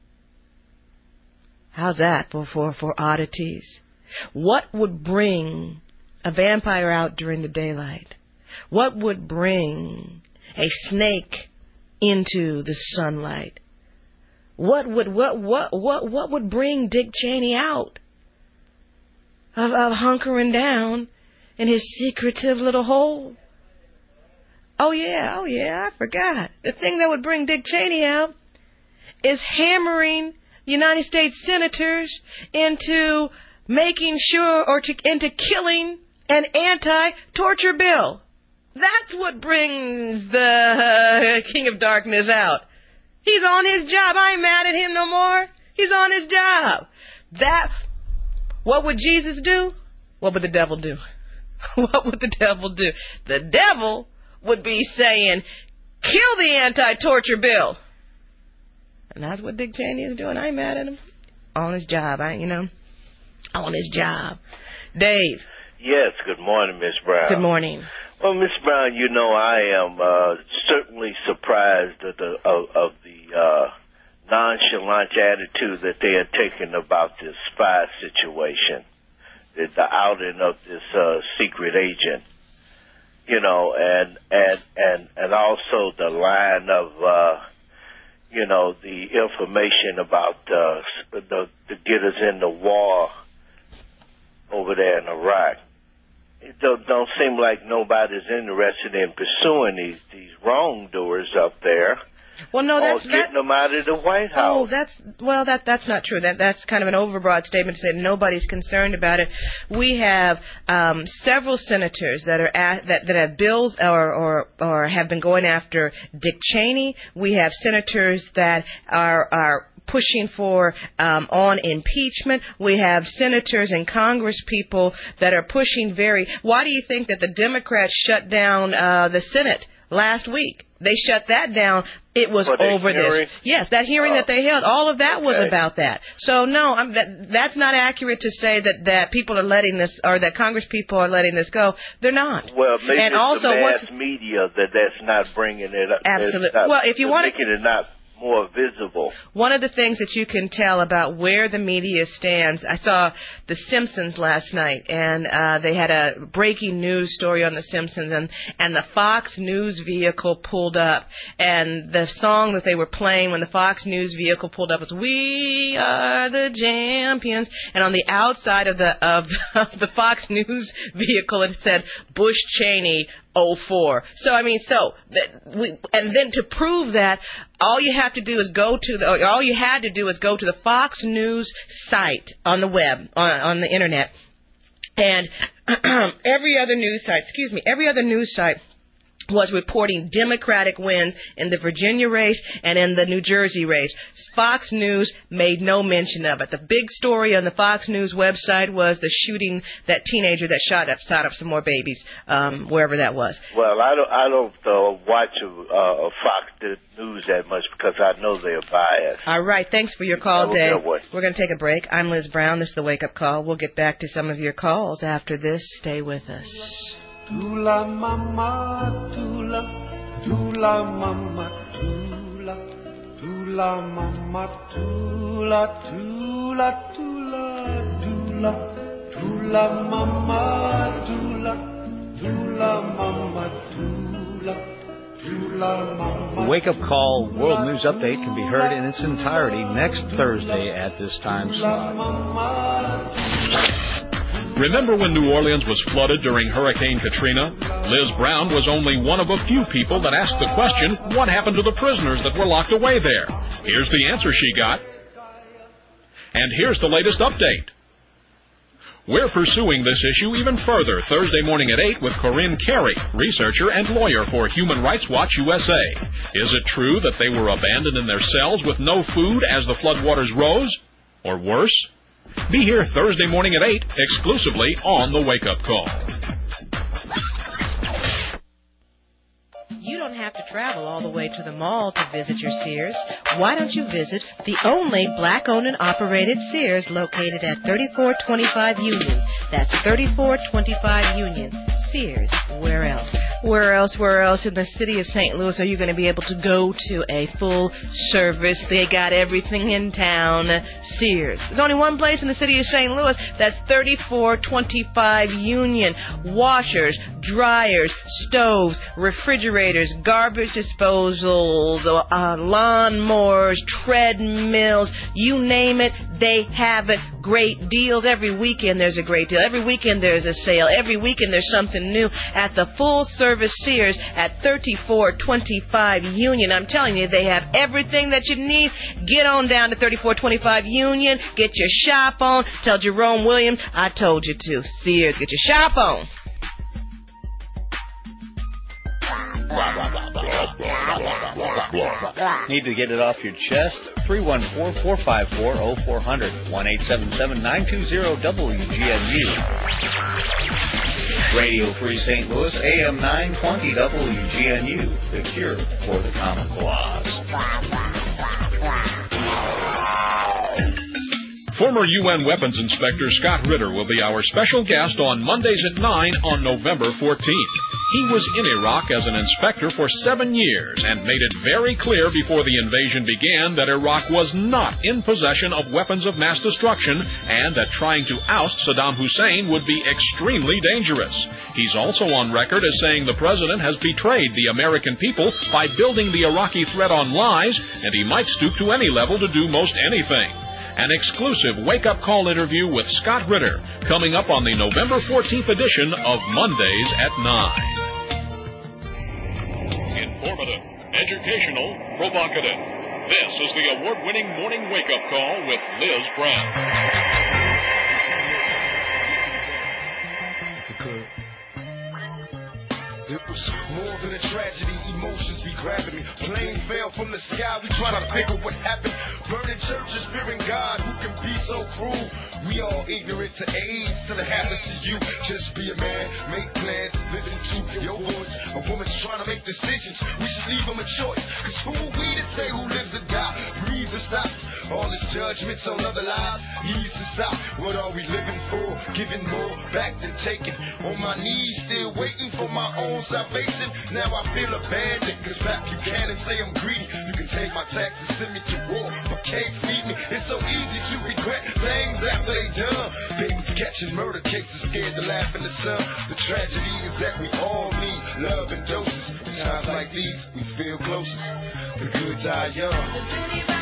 How's that for oddities? What would bring a vampire out during the daylight? What would bring a snake into the sunlight? What would bring Dick Cheney out of hunkering down in his secretive little hole? Oh yeah, I forgot. The thing that would bring Dick Cheney out is hammering United States senators into making sure into killing an anti-torture bill. That's what brings the King of Darkness out. He's on his job. I ain't mad at him no more. He's on his job. What would Jesus do? What would the devil do? What would the devil do? The devil would be saying, kill the anti-torture bill. And that's what Dick Cheney is doing. I ain't mad at him. On his job. On his job. Dave. Yes, good morning, Miss Brown. Good morning. Well, Miss Brown, I am certainly surprised of the nonchalant attitude that they are taking about this spy situation, the outing of this secret agent, and also the line of the information about to get us in the war over there in Iraq. It don't seem like nobody's interested in pursuing these wrongdoers up there. Well, no, or getting them out of the White House. Oh, that's not true. That's kind of an overbroad statement to say nobody's concerned about it. We have several senators that have bills or have been going after Dick Cheney. We have senators that are pushing for on impeachment. We have senators and Congress people that are pushing Why do you think that the Democrats shut down the Senate last week? They shut that down. It was over this. Yes, that hearing that they held, all of that was about that. So, no, that's not accurate to say that people are letting this, or that Congress people are letting this go. They're not. Well, maybe and it's also, the mass media that's not bringing it up. Absolutely. Well, if you want to... making it not more visible. One of the things that you can tell about where the media stands, I saw The Simpsons last night, and they had a breaking news story on The Simpsons, and the Fox News vehicle pulled up, and the song that they were playing when the Fox News vehicle pulled up was "We Are the Champions," and on the outside of the Fox News vehicle it said Bush Cheney 04. So and then to prove that, all you had to do is go to the Fox News site on the web, on the internet, and every other news site was reporting Democratic wins in the Virginia race and in the New Jersey race. Fox News made no mention of it. The big story on the Fox News website was the shooting, that teenager that shot up some more babies, wherever that was. Well, I don't watch Fox News that much because I know they're biased. All right. Thanks for your call, Dave. We're going to take a break. I'm Liz Brown. This is the Wake Up Call. We'll get back to some of your calls after this. Stay with us. Tula mama, tula, tula mama, tula, tula mama, tula, tula, tula, tula, tula mama, tula, tula mama, tula, tula mama. The Wake Up Call World News Update can be heard in its entirety next Thursday at this time slot. Remember when New Orleans was flooded during Hurricane Katrina? Liz Brown was only one of a few people that asked the question, what happened to the prisoners that were locked away there? Here's the answer she got. And here's the latest update. We're pursuing this issue even further Thursday morning at 8 with Corinne Carey, researcher and lawyer for Human Rights Watch USA. Is it true that they were abandoned in their cells with no food as the floodwaters rose? Or worse? Be here Thursday morning at 8, exclusively on The Wake Up Call. You don't have to travel all the way to the mall to visit your Sears. Why don't you visit the only black-owned and operated Sears located at 3425 Union? That's 3425 Union. Sears. Where else? Where else in the city of St. Louis are you going to be able to go to a full service? They got everything in town. Sears. There's only one place in the city of St. Louis. That's 3425 Union. Washers, dryers, stoves, refrigerators, garbage disposals, lawnmowers, treadmills, you name it, they have it. Great deals. Every weekend there's a great deal. Every weekend there's a sale. Every weekend there's something new at the full service Sears at 3425 Union. I'm telling you, they have everything that you need. Get on down to 3425 Union. Get your shop on. Tell Jerome Williams I told you to. Sears, get your shop on. Need to get it off your chest? 314-454-0400. 1-877-920-WGNU. Radio Free St. Louis, AM 920 WGNU. The cure for the common cause. Former UN Weapons Inspector Scott Ritter will be our special guest on Mondays at 9 on November 14th. He was in Iraq as an inspector for 7 years and made it very clear before the invasion began that Iraq was not in possession of weapons of mass destruction and that trying to oust Saddam Hussein would be extremely dangerous. He's also on record as saying the president has betrayed the American people by building the Iraqi threat on lies, and he might stoop to any level to do most anything. An exclusive wake-up call interview with Scott Ritter coming up on the November 14th edition of Mondays at 9. Informative, educational, provocative. This is the award-winning morning wake-up call with Liz Brown. It was more than a tragedy, emotions be grabbing me. Plane fell from the sky, we try to figure what happened. Burning churches, fearing God, who can be so cruel? We all ignorant to AIDS till it happens to you. Just be a man, make plans, listen to your voice. A woman's trying to make decisions, we should leave them a choice. Cause who are we to say who lives or die? Breathes or stops. All this judgments on other lives needs to stop. What are we living for? Giving more back than taking. On my knees, still waiting for my own salvation. Now I feel abandoned, cause rap you can and say I'm greedy. You can take my taxes, send me to war, but can't feed me. It's so easy to regret things after they done. Babies catching murder cases, scared to laugh in the sun. The tragedy is that we all need love and doses. In times like these, we feel closest. The good die young.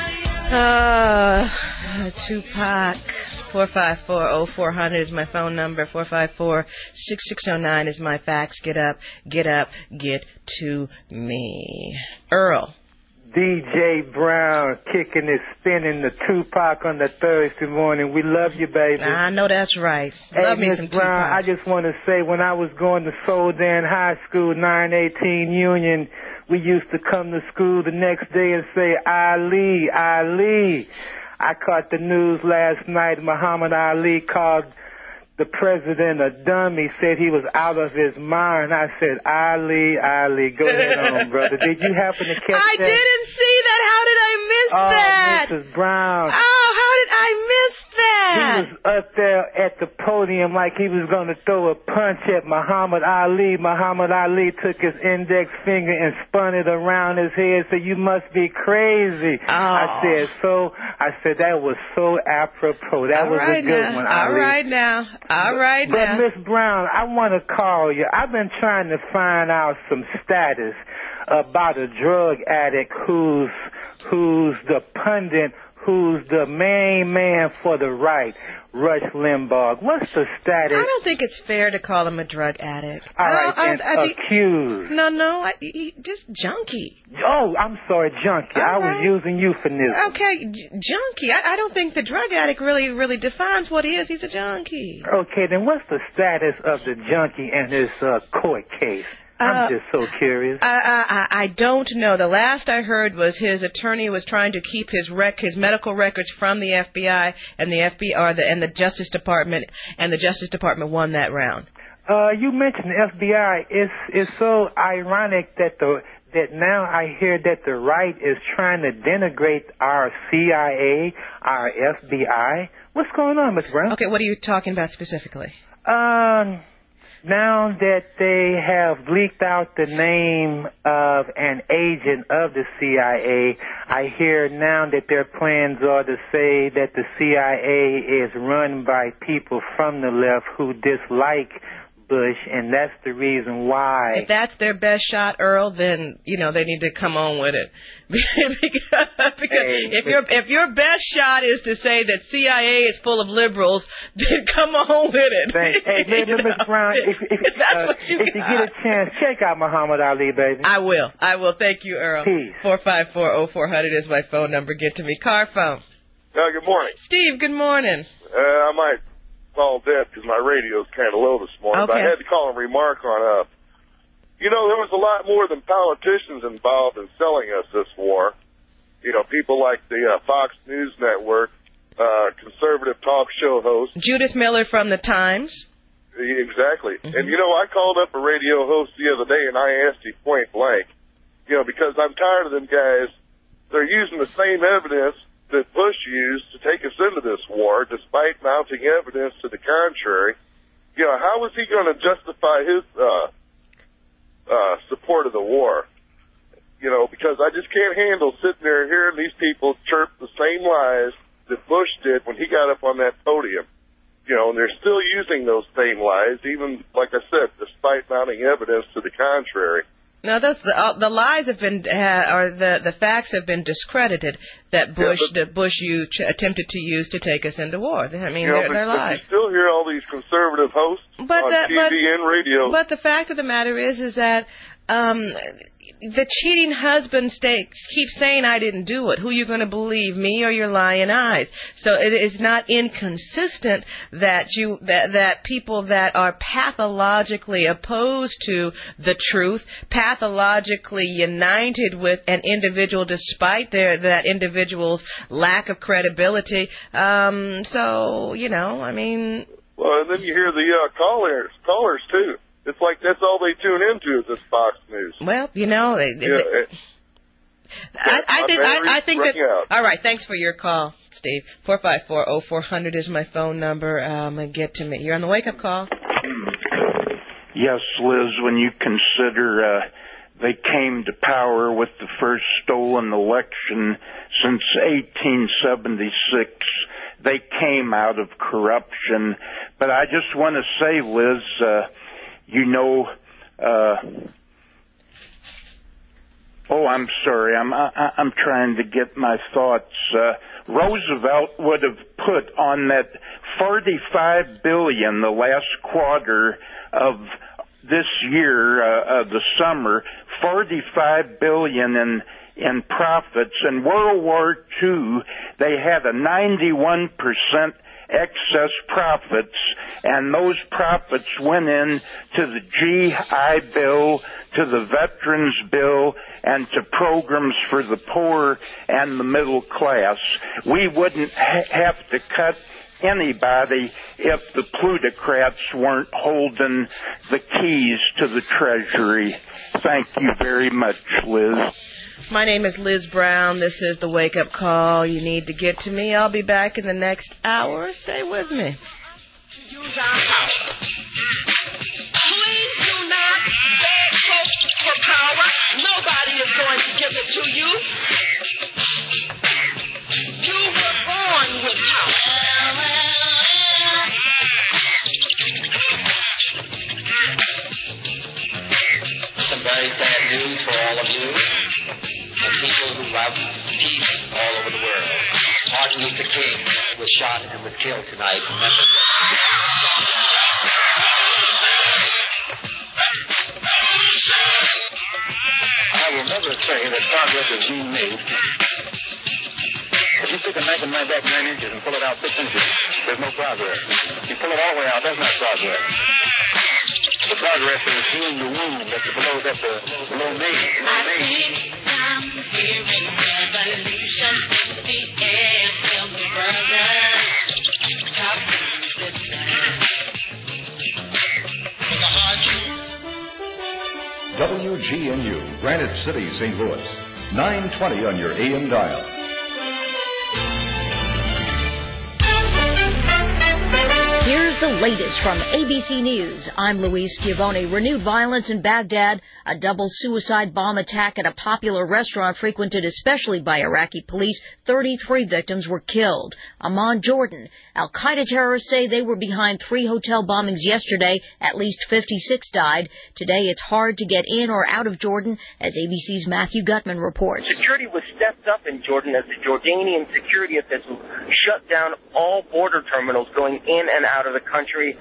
Tupac. 454-0400 is my phone number. 454-6609 is my fax. Get up, get to me. Earl. DJ Brown kicking and spinning the Tupac on the Thursday morning. We love you, baby. I know that's right. Love me some Brown, Tupac. I just want to say, when I was going to Soldan High School, 918 Union, we used to come to school the next day and say, Ali, Ali. I caught the news last night. Muhammad Ali called the president a dummy, said he was out of his mind. I said, Ali, go ahead on, brother. Did you happen to catch that? I didn't see that. How did I miss that? Mrs. Brown. Oh, how did I miss that? He was up there at the podium like he was going to throw a punch at Muhammad Ali. Muhammad Ali took his index finger and spun it around his head, said, you must be crazy. Oh. I said, that was so apropos. That was a good one, Ali. All right now. But Miss Brown, I want to call you. I've been trying to find out some status about a drug addict who's the pundit, who's the main man for the right, Rush Limbaugh. What's the status? I don't think it's fair to call him a drug addict. All right, accused. No, just junkie. Oh, I'm sorry, junkie. I was using euphemism. Okay, junkie. I don't think the drug addict really defines what he is. He's a junkie. Okay, then what's the status of the junkie and his court case? I'm just so curious. I don't know. The last I heard was his attorney was trying to keep his medical records from the FBI, and the and the Justice Department, and the Justice Department won that round. You mentioned the FBI. It's so ironic that now I hear that the right is trying to denigrate our CIA, our FBI. What's going on, Ms. Brown? Okay, what are you talking about specifically? Now that they have leaked out the name of an agent of the CIA, I hear now that their plans are to say that the CIA is run by people from the left who dislike Bush, and that's the reason why. If that's their best shot, Earl, then they need to come on with it. because if your best shot is to say that CIA is full of liberals, then come on with it. Hey, Ms. Brown, if you get a chance, check out Muhammad Ali, baby. I will. Thank you, Earl. Peace. 454-0400 is my phone number. Get to me. Car phone. Good morning. Steve, good morning. I might call dead because my radio's kind of low this morning, okay. But I had to call and remark on there was a lot more than politicians involved in selling us this war. People like the Fox News Network, conservative talk show host. Judith Miller from the Times. Exactly. Mm-hmm. And, I called up a radio host the other day and I asked him point blank, because I'm tired of them guys. They're using the same evidence that Bush used to take us into this war, despite mounting evidence to the contrary. How was he going to justify his support of the war? Because I just can't handle sitting there hearing these people chirp the same lies that Bush did when he got up on that podium. And they're still using those same lies, even, like I said, despite mounting evidence to the contrary. Now, the lies have been, or the facts have been discredited that Bush attempted to use to take us into war. I mean, they're lies. You still hear all these conservative hosts on TV and radio. But the fact of the matter is that the cheating husband keeps saying, I didn't do it. Who are you going to believe, me or your lying eyes? So it is not inconsistent that people that are pathologically opposed to the truth, pathologically united with an individual despite that individual's lack of credibility. I mean... Well, and then you hear the callers too. It's like that's all they tune into is this Fox News. Well, I think that. All right, thanks for your call, Steve. 454-0400 is my phone number. Get to me. You're on the wake-up call. Yes, Liz. When you consider they came to power with the first stolen election since 1876. They came out of corruption. But I just want to say, Liz, I'm sorry. I'm trying to get my thoughts. Roosevelt would have put on that $45 billion the last quarter of this year, the summer, $45 billion in profits. In World War II, they had a 91% excess profits, and those profits went in to the GI Bill, to the Veterans Bill, and to programs for the poor and the middle class. We wouldn't have to cut anybody if the plutocrats weren't holding the keys to the Treasury. Thank you very much, Liz. My name is Liz Brown. This is the Wake Up Call. You need to get to me. I'll be back in the next hour. Stay with me. Use our power. Please do not beg folks for power. Nobody is going to give it to you. You were born with power. Some very sad news for all of you. And people who love peace all over the world. Martin Luther King was shot and was killed tonight in Memphis. I will never say that progress is being made. If you stick a knife in my back 9 inches and pull it out 6 inches, there's no progress. You pull it all the way out, that's not progress. The progress progress is healing the wound that's below me. I think I'm hearing revolution in the air. Tell me, brother, talk to me, sister. WGNU, Granite City, St. Louis. 920 on your AM dial. Here's the latest from ABC News. I'm Louise Schiavone. Renewed violence in Baghdad, a double suicide bomb attack at a popular restaurant frequented especially by Iraqi police. 33 victims were killed. Amman, Jordan. Al-Qaeda terrorists say they were behind 3 hotel bombings yesterday. At least 56 died. Today it's hard to get in or out of Jordan, as ABC's Matthew Gutman reports. Security was stepped up in Jordan as the Jordanian security officials shut down all border terminals going in and out of the country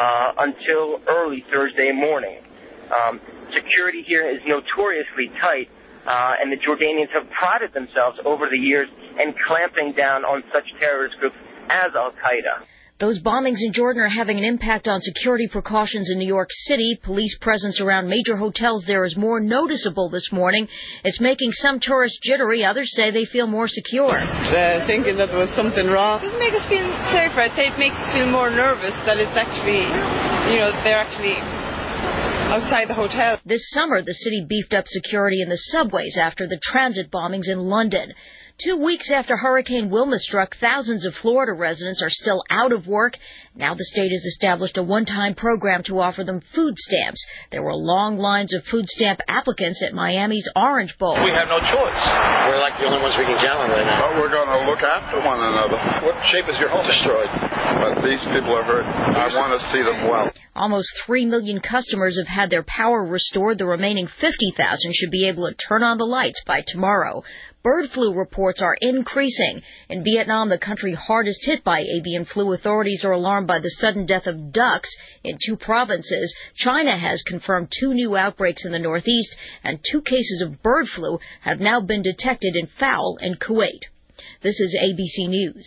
until early Thursday morning. Security here is notoriously tight, and the Jordanians have prided themselves over the years in clamping down on such terrorist groups as Al-Qaeda. Those bombings in Jordan are having an impact on security precautions in New York City. Police presence around major hotels there is more noticeable this morning. It's making some tourists jittery. Others say they feel more secure. Thinking that there was something wrong. It doesn't make us feel safer. I'd say it makes us feel more nervous that it's actually, they're actually outside the hotel. This summer, the city beefed up security in the subways after the transit bombings in London. 2 weeks after Hurricane Wilma struck, thousands of Florida residents are still out of work. Now the state has established a one-time program to offer them food stamps. There were long lines of food stamp applicants at Miami's Orange Bowl. We have no choice. We're like the only ones we can count on right now. But we're going to look after one another. What shape is your home? Destroyed. But these people are hurt. I want to see them well. Almost 3 million customers have had their power restored. The remaining 50,000 should be able to turn on the lights by tomorrow. Bird flu reports are increasing. In Vietnam, the country hardest hit by avian flu, authorities are alarmed by the sudden death of ducks in 2 provinces. China has confirmed 2 new outbreaks in the northeast, and 2 cases of bird flu have now been detected in fowl in Kuwait. This is ABC News.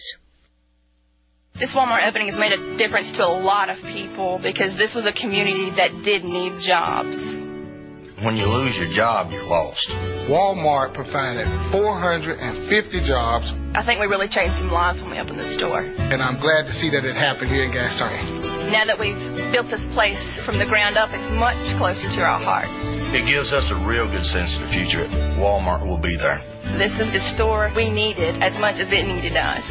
This Walmart opening has made a difference to a lot of people because this was a community that did need jobs. When you lose your job, you're lost. Walmart provided 450 jobs. I think we really changed some lives when we opened the store. And I'm glad to see that it happened here in Gastonia. Now that we've built this place from the ground up, it's much closer to our hearts. It gives us a real good sense of the future. Walmart will be there. This is the store we needed as much as it needed us.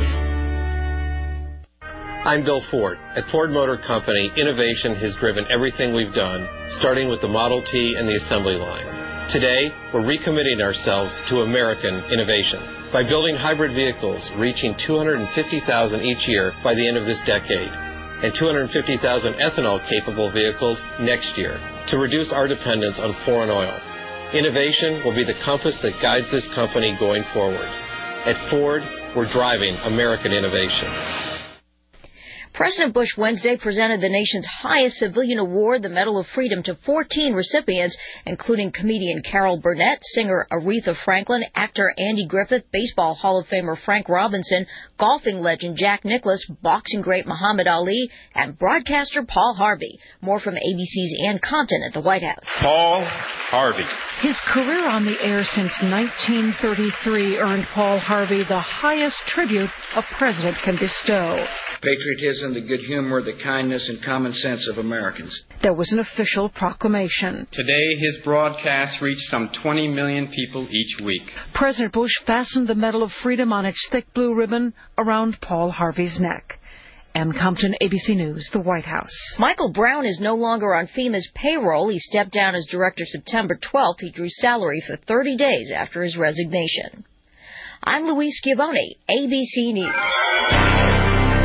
I'm Bill Ford. At Ford Motor Company, innovation has driven everything we've done, starting with the Model T and the assembly line. Today, we're recommitting ourselves to American innovation by building hybrid vehicles reaching 250,000 each year by the end of this decade, and 250,000 ethanol-capable vehicles next year to reduce our dependence on foreign oil. Innovation will be the compass that guides this company going forward. At Ford, we're driving American innovation. President Bush Wednesday presented the nation's highest civilian award, the Medal of Freedom, to 14 recipients, including comedian Carol Burnett, singer Aretha Franklin, actor Andy Griffith, Baseball Hall of Famer Frank Robinson, golfing legend Jack Nicklaus, boxing great Muhammad Ali, and broadcaster Paul Harvey. More from ABC's Ann Compton at the White House. Paul Harvey. His career on the air since 1933 earned Paul Harvey the highest tribute a president can bestow. Patriotism, the good humor, the kindness and common sense of Americans. There was an official proclamation. Today, his broadcasts reach some 20 million people each week. President Bush fastened the Medal of Freedom on its thick blue ribbon around Paul Harvey's neck. Ann Compton, ABC News, the White House. Michael Brown is no longer on FEMA's payroll. He stepped down as director September 12th. He drew salary for 30 days after his resignation. I'm Louise Schiavone, ABC News.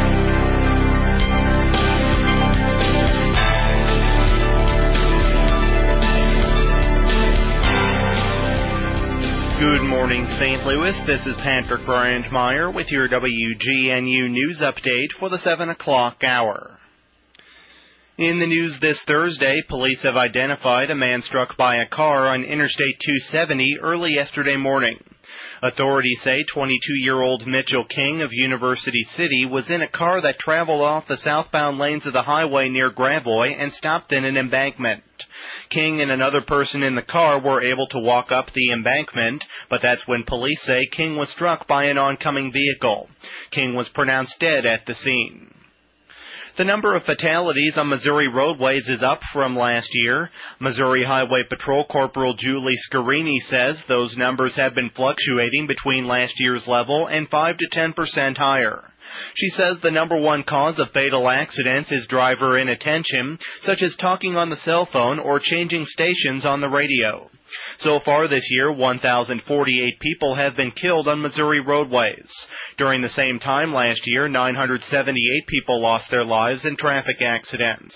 Good morning, St. Louis. This is Patrick Brandmeier with your WGNU News Update for the 7 o'clock hour. In the news this Thursday, police have identified a man struck by a car on Interstate 270 early yesterday morning. Authorities say 22-year-old Mitchell King of University City was in a car that traveled off the southbound lanes of the highway near Gravois and stopped in an embankment. King and another person in the car were able to walk up the embankment, but that's when police say King was struck by an oncoming vehicle. King was pronounced dead at the scene. The number of fatalities on Missouri roadways is up from last year. Missouri Highway Patrol Corporal Julie Scarini says those numbers have been fluctuating between last year's level and 5 to 10% higher. She says the number one cause of fatal accidents is driver inattention, such as talking on the cell phone or changing stations on the radio. So far this year, 1,048 people have been killed on Missouri roadways. During the same time last year, 978 people lost their lives in traffic accidents.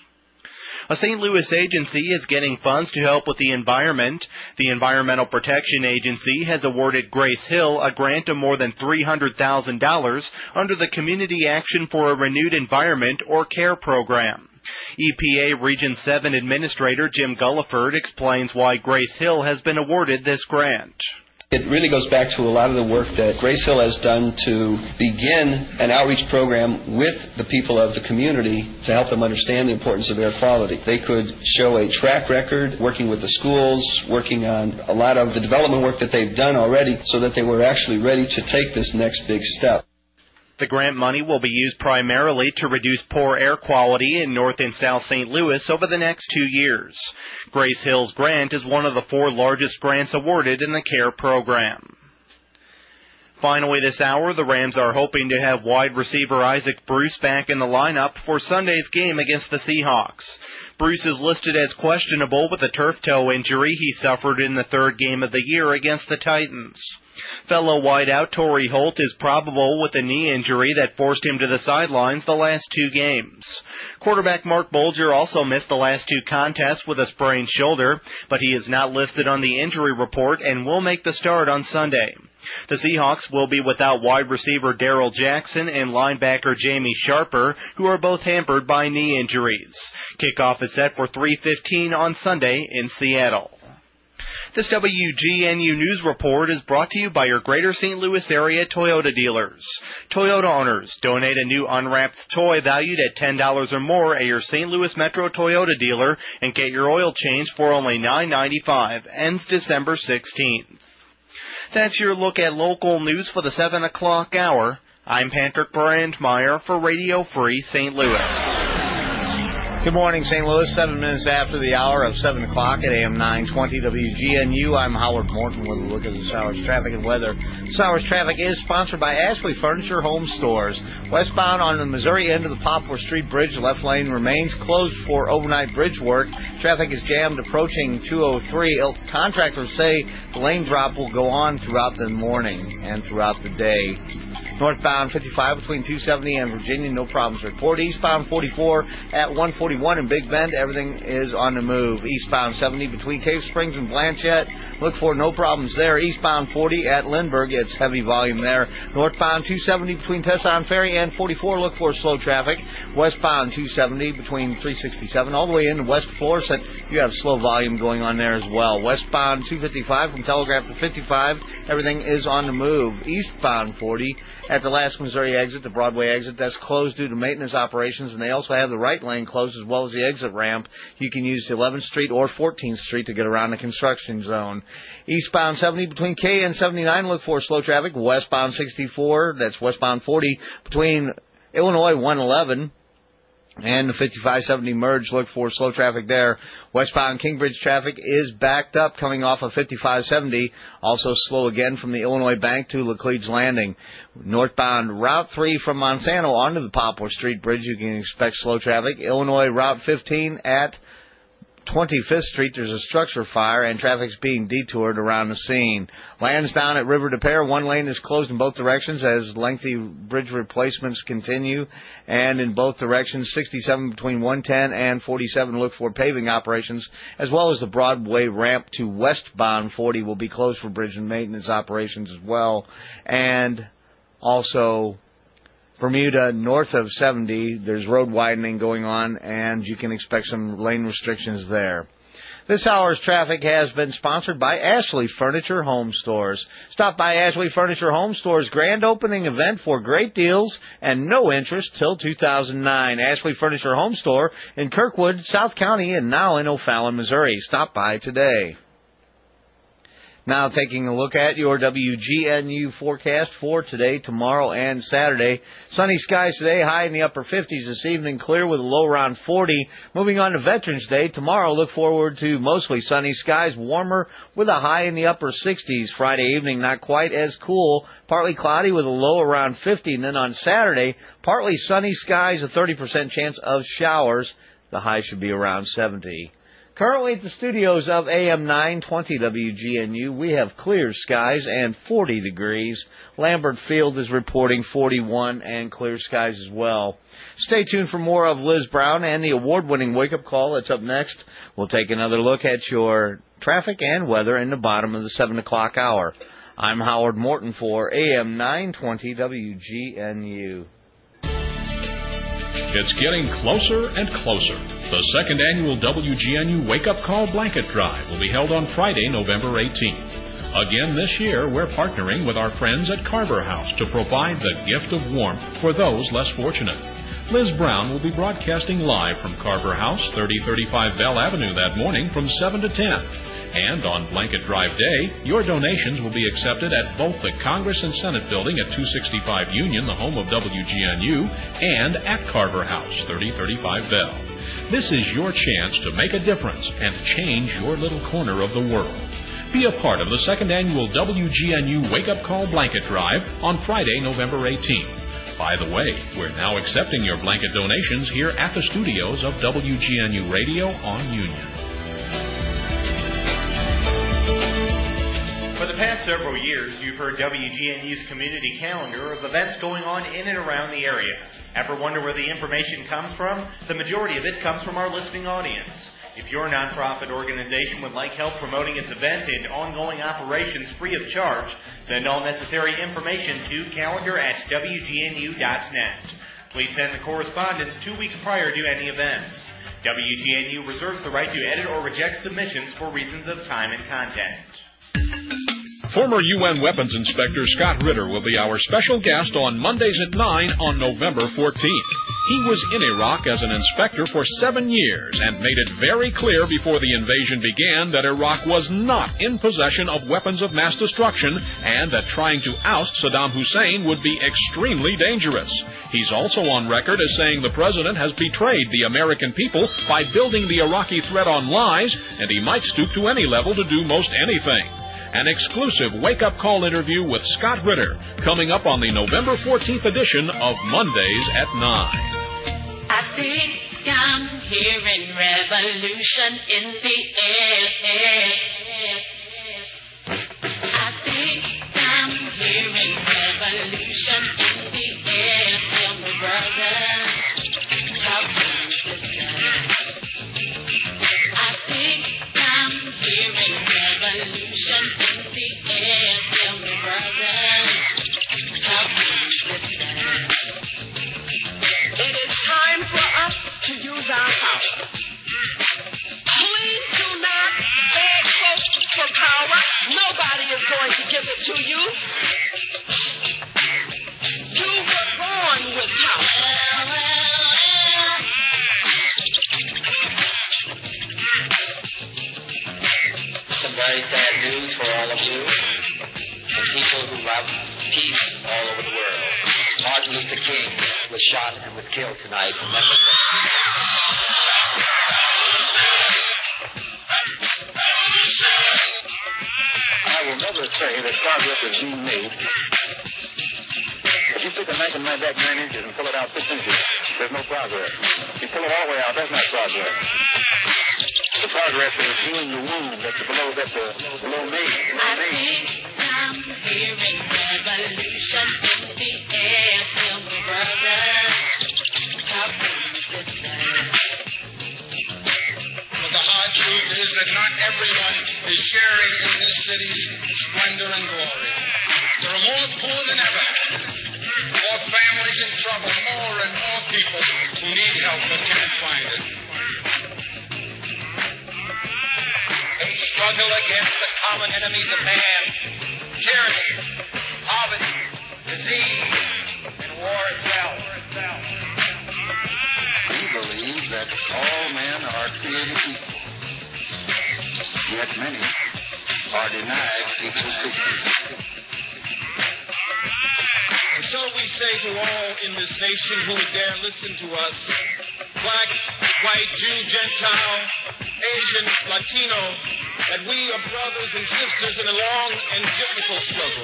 A St. Louis agency is getting funds to help with the environment. The Environmental Protection Agency has awarded Grace Hill a grant of more than $300,000 under the Community Action for a Renewed Environment, or CARE program. EPA Region 7 Administrator Jim Gulliford explains why Grace Hill has been awarded this grant. It really goes back to a lot of the work that Grace Hill has done to begin an outreach program with the people of the community to help them understand the importance of air quality. They could show a track record working with the schools, working on a lot of the development work that they've done already so that they were actually ready to take this next big step. The grant money will be used primarily to reduce poor air quality in North and South St. Louis over the next 2 years. Grace Hill's grant is one of the 4 largest grants awarded in the CARE program. Finally this hour, the Rams are hoping to have wide receiver Isaac Bruce back in the lineup for Sunday's game against the Seahawks. Bruce is listed as questionable with a turf toe injury he suffered in the 3rd game of the year against the Titans. Fellow wideout Torrey Holt is probable with a knee injury that forced him to the sidelines the last 2 games. Quarterback Mark Bolger also missed the last 2 contests with a sprained shoulder, but he is not listed on the injury report and will make the start on Sunday. The Seahawks will be without wide receiver Darrell Jackson and linebacker Jamie Sharper, who are both hampered by knee injuries. Kickoff is set for 3:15 on Sunday in Seattle. This WGNU News Report is brought to you by your Greater St. Louis area Toyota dealers. Toyota owners, donate a new unwrapped toy valued at $10 or more at your St. Louis Metro Toyota dealer and get your oil changed for only $9.95. Ends December 16th. That's your look at local news for the 7 o'clock hour. I'm Patrick Brandmeier for Radio Free St. Louis. Good morning, St. Louis. 7 minutes after the hour of 7 o'clock at AM 920 WGNU. I'm Howard Morton with a look at this hour's traffic and weather. This hour's traffic is sponsored by Ashley Furniture Home Stores. Westbound on the Missouri end of the Poplar Street Bridge, the left lane remains closed for overnight bridge work. Traffic is jammed approaching 203. Contractors say the lane drop will go on throughout the morning and throughout the day. Northbound 55 between 270 and Virginia, no problems report. Eastbound 44 at 141 in Big Bend, everything is on the move. Eastbound 70 between Cave Springs and Blanchette, look for no problems there. Eastbound 40 at Lindbergh, it's heavy volume there. Northbound 270 between Tesson Ferry and 44, look for slow traffic. Westbound 270 between 367 all the way into West Florissant, you have slow volume going on there as well. Westbound 255 from Telegraph to 55, everything is on the move. Eastbound 40 at the last Missouri exit, the Broadway exit, that's closed due to maintenance operations, and they also have the right lane closed as well as the exit ramp. You can use 11th Street or 14th Street to get around the construction zone. Eastbound 70 between K and 79, look for slow traffic. Westbound 64, that's westbound 40 between Illinois 111 and the 5570 merge, look for slow traffic there. Westbound Kingbridge traffic is backed up coming off of 5570. Also slow again from the Illinois Bank to Laclede's Landing. Northbound Route 3 from Monsanto onto the Poplar Street Bridge, you can expect slow traffic. Illinois Route 15 at 25th Street, there's a structure fire, and traffic's being detoured around the scene. Lansdowne at River de Pere, one lane is closed in both directions as lengthy bridge replacements continue, and in both directions, 67 between 110 and 47, look for paving operations, as well as the Broadway ramp to westbound 40 will be closed for bridge and maintenance operations as well, and also Bermuda, north of 70, there's road widening going on, and you can expect some lane restrictions there. This hour's traffic has been sponsored by Ashley Furniture Home Stores. Stop by Ashley Furniture Home Stores' grand opening event for great deals and no interest till 2009. Ashley Furniture Home Store in Kirkwood, South County, and now in O'Fallon, Missouri. Stop by today. Now taking a look at your WGNU forecast for today, tomorrow, and Saturday. Sunny skies today, high in the upper 50s this evening, clear with a low around 40. Moving on to Veterans Day, tomorrow look forward to mostly sunny skies, warmer with a high in the upper 60s. Friday evening, not quite as cool, partly cloudy with a low around 50. And then on Saturday, partly sunny skies, a 30% chance of showers. The high should be around 70. Currently at the studios of AM 920 WGNU, we have clear skies and 40 degrees. Lambert Field is reporting 41 and clear skies as well. Stay tuned for more of Liz Brown and the award-winning wake-up call. That's up next. We'll take another look at your traffic and weather in the bottom of the 7 o'clock hour. I'm Howard Morton for AM 920 WGNU. It's getting closer and closer. The second annual WGNU Wake Up Call Blanket Drive will be held on Friday, November 18th. Again this year, we're partnering with our friends at Carver House to provide the gift of warmth for those less fortunate. Liz Brown will be broadcasting live from Carver House, 3035 Bell Avenue that morning from 7 to 10. And on Blanket Drive Day, your donations will be accepted at both the Congress and Senate Building at 265 Union, the home of WGNU, and at Carver House, 3035 Bell. This is your chance to make a difference and change your little corner of the world. Be a part of the second annual WGNU Wake Up Call Blanket Drive on Friday, November 18th. By the way, we're now accepting your blanket donations here at the studios of WGNU Radio on Union. For the past several years, you've heard WGNU's community calendar of events going on in and around the area. Ever wonder where the information comes from? The majority of it comes from our listening audience. If your nonprofit organization would like help promoting its events and ongoing operations free of charge, send all necessary information to calendar@wgnu.net. Please send the correspondence 2 weeks prior to any events. WGNU reserves the right to edit or reject submissions for reasons of time and content. Former UN Weapons Inspector Scott Ritter will be our special guest on Mondays at 9 on November 14th. He was in Iraq as an inspector for 7 years and made it very clear before the invasion began that Iraq was not in possession of weapons of mass destruction and that trying to oust Saddam Hussein would be extremely dangerous. He's also on record as saying the president has betrayed the American people by building the Iraqi threat on lies, and he might stoop to any level to do most anything. An exclusive wake-up call interview with Scott Ritter coming up on the November 14th edition of Mondays at 9. I think I'm hearing revolution in the air. I think I'm hearing revolution in the air. Tell me, brother, talk to me, sister. I think I'm hearing revolution in the air. Tell me, brother, talk to me, sister. It is time for us to use our power. Please do not beg folks for power. Nobody is going to give it to you. You were born with power. Some very sad news for all of you and people who love peace all over the world. Martin Luther King was shot and was killed tonight in Memphis. I will never say that progress is being made. If you stick a knife in my back 9 inches and pull it out 6 inches, there's no progress. If you pull it all the way out, that's not progress. The progress is healing the wound that's below me. I think I'm hearing revolution in the air. Tell me, brother, talk to me, sister. But the hard truth is that not everyone is sharing in this city's splendor and glory. There are more poor than ever, more families in trouble, more and more people who need help but can't find it. struggle against the common enemies of man, tyranny, poverty, disease, and war itself. We believe that all men are created equal, yet many are denied equal treatment. And so we say to all in this nation who would dare listen to us, black, white, Jew, Gentile, Asian, Latino, that we are brothers and sisters in a long and difficult struggle.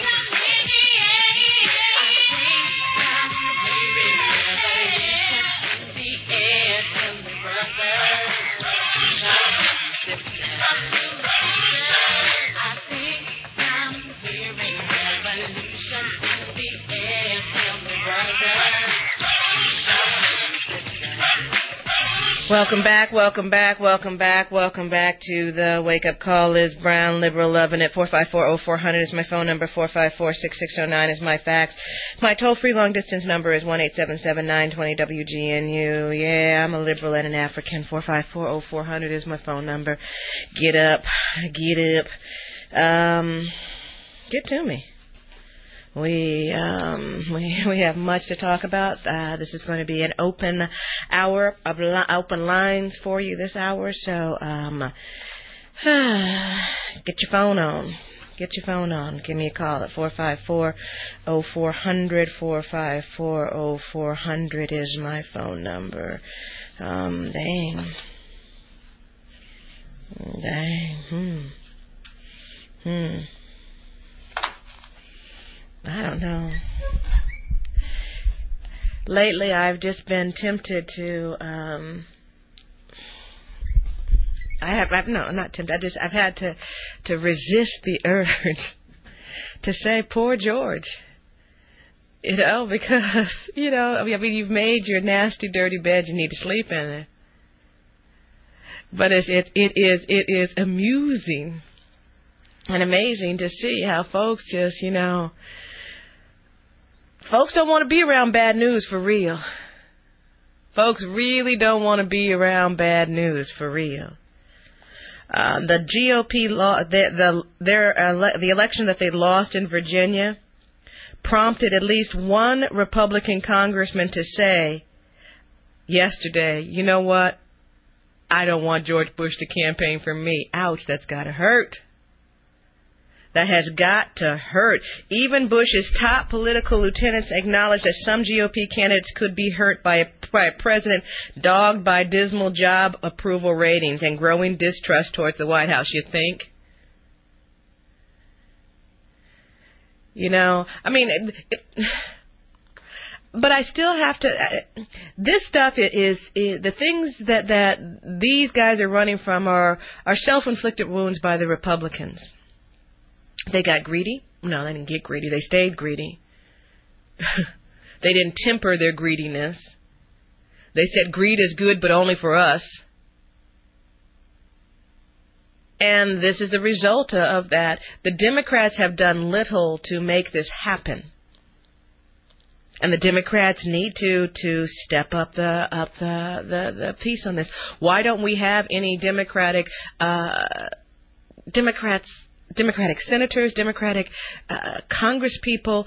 Welcome back to the Wake Up Call. Liz Brown, Liberal Lovin' at 454-0400 is my phone number. 454-6609 is my fax. My toll-free long-distance number is 1-877-920-WGNU. Yeah, I'm a liberal and an African. 454-0400 is my phone number. Get up. Get to me. We have much to talk about. This is going to be an open hour of open lines for you this hour. So get your phone on. Give me a call at 454-0400. 454-0400 is my phone number. Dang. I don't know. Lately, I've just been tempted to. I've had to resist the urge to say, "Poor George." Because you've made your nasty, dirty bed. You need to sleep in it. But it is amusing and amazing to see how folks just, folks don't want to be around bad news for real. Folks really don't want to be around bad news for real. The GOP the election that they lost in Virginia prompted at least one Republican congressman to say yesterday, you know what? I don't want George Bush to campaign for me. Ouch, that's got to hurt. That has got to hurt. Even Bush's top political lieutenants acknowledge that some GOP candidates could be hurt by a president dogged by dismal job approval ratings and growing distrust towards the White House. You think? But I still have to. This stuff is the things that these guys are running from are self-inflicted wounds by the Republicans. They got greedy. No, they didn't get greedy. They stayed greedy. They didn't temper their greediness. They said greed is good, but only for us. And this is the result of that. The Democrats have done little to make this happen. And the Democrats need to step up the piece on this. Why don't we have any Democratic senators, Democratic congresspeople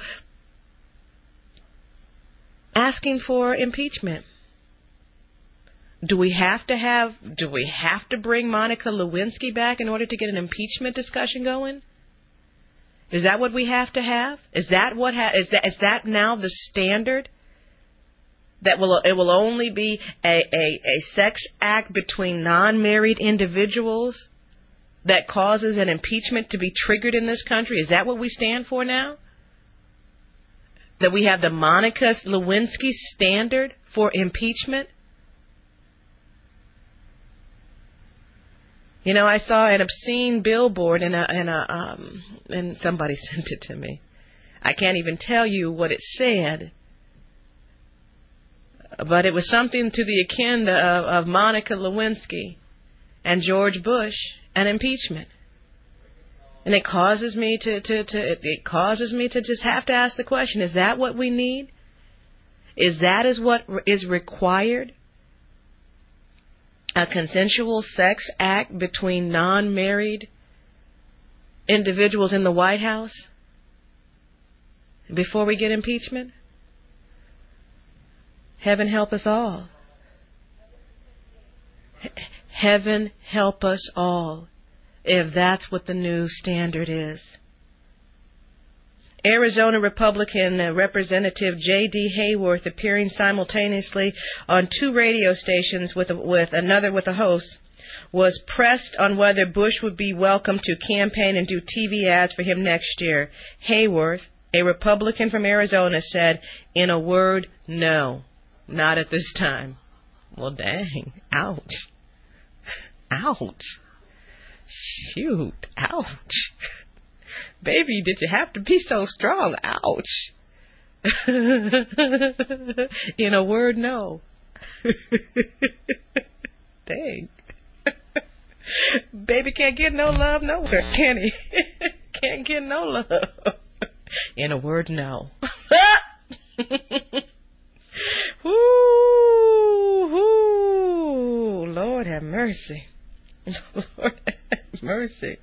asking for impeachment? Do we have to bring Monica Lewinsky back in order to get an impeachment discussion going? Is that what we have to have? Is that now the standard? That it will only be a sex act between non-married individuals that causes an impeachment to be triggered in this country? Is that what we stand for now? That we have the Monica Lewinsky standard for impeachment? I saw an obscene billboard and somebody sent it to me. I can't even tell you what it said, but it was something to the akin of Monica Lewinsky and George Bush and impeachment. And it causes me to just have to ask the question, is that what we need? Is what is required? A consensual sex act between non-married individuals in the White House before we get impeachment? Heaven help us all. Heaven help us all, if that's what the new standard is. Arizona Republican Representative J.D. Hayworth, appearing simultaneously on 2 radio stations with a host, was pressed on whether Bush would be welcome to campaign and do TV ads for him next year. Hayworth, a Republican from Arizona, said, in a word, no, not at this time. Well, dang. Ouch. Ouch. Shoot. Ouch. Baby, did you have to be so strong? Ouch. In a word, no. Dang. Baby can't get no love nowhere, can he? Can't get no love. In a word, no. Ooh, Lord have mercy. Lord have mercy.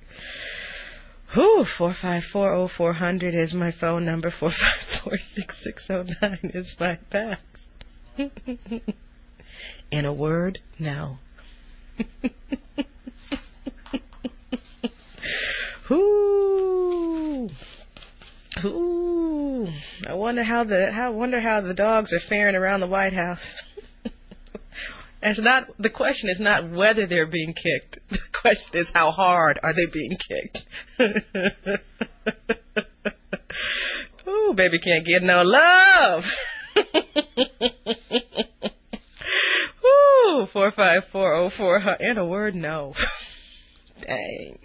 454-0400 is my phone number. 454-6609 is my fax. In a word, no. Ooh. I wonder how the dogs are faring around the White House. The question is not whether they're being kicked. The question is how hard are they being kicked. Ooh, baby can't get no love. Ooh, 454-0400. In a word, no. Dang.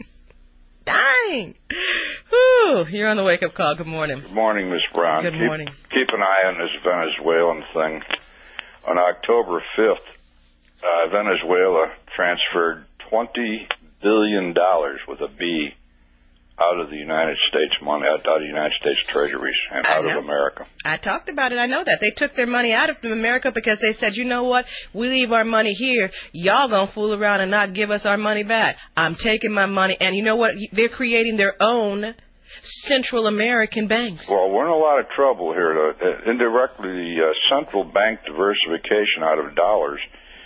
Ooh, you're on the wake-up call. Good morning. Good morning, Ms. Brown. Good morning. Keep an eye on this Venezuelan thing. On October 5th, Venezuela transferred $20 billion with a B out of the United States money, out of the United States treasuries and out of America. I talked about it. I know that. They took their money out of America because they said, you know what? We leave our money here. Y'all gonna fool around and not give us our money back. I'm taking my money. And you know what? They're creating their own Central American banks. Well, we're in a lot of trouble here. Indirectly, the central bank diversification out of dollars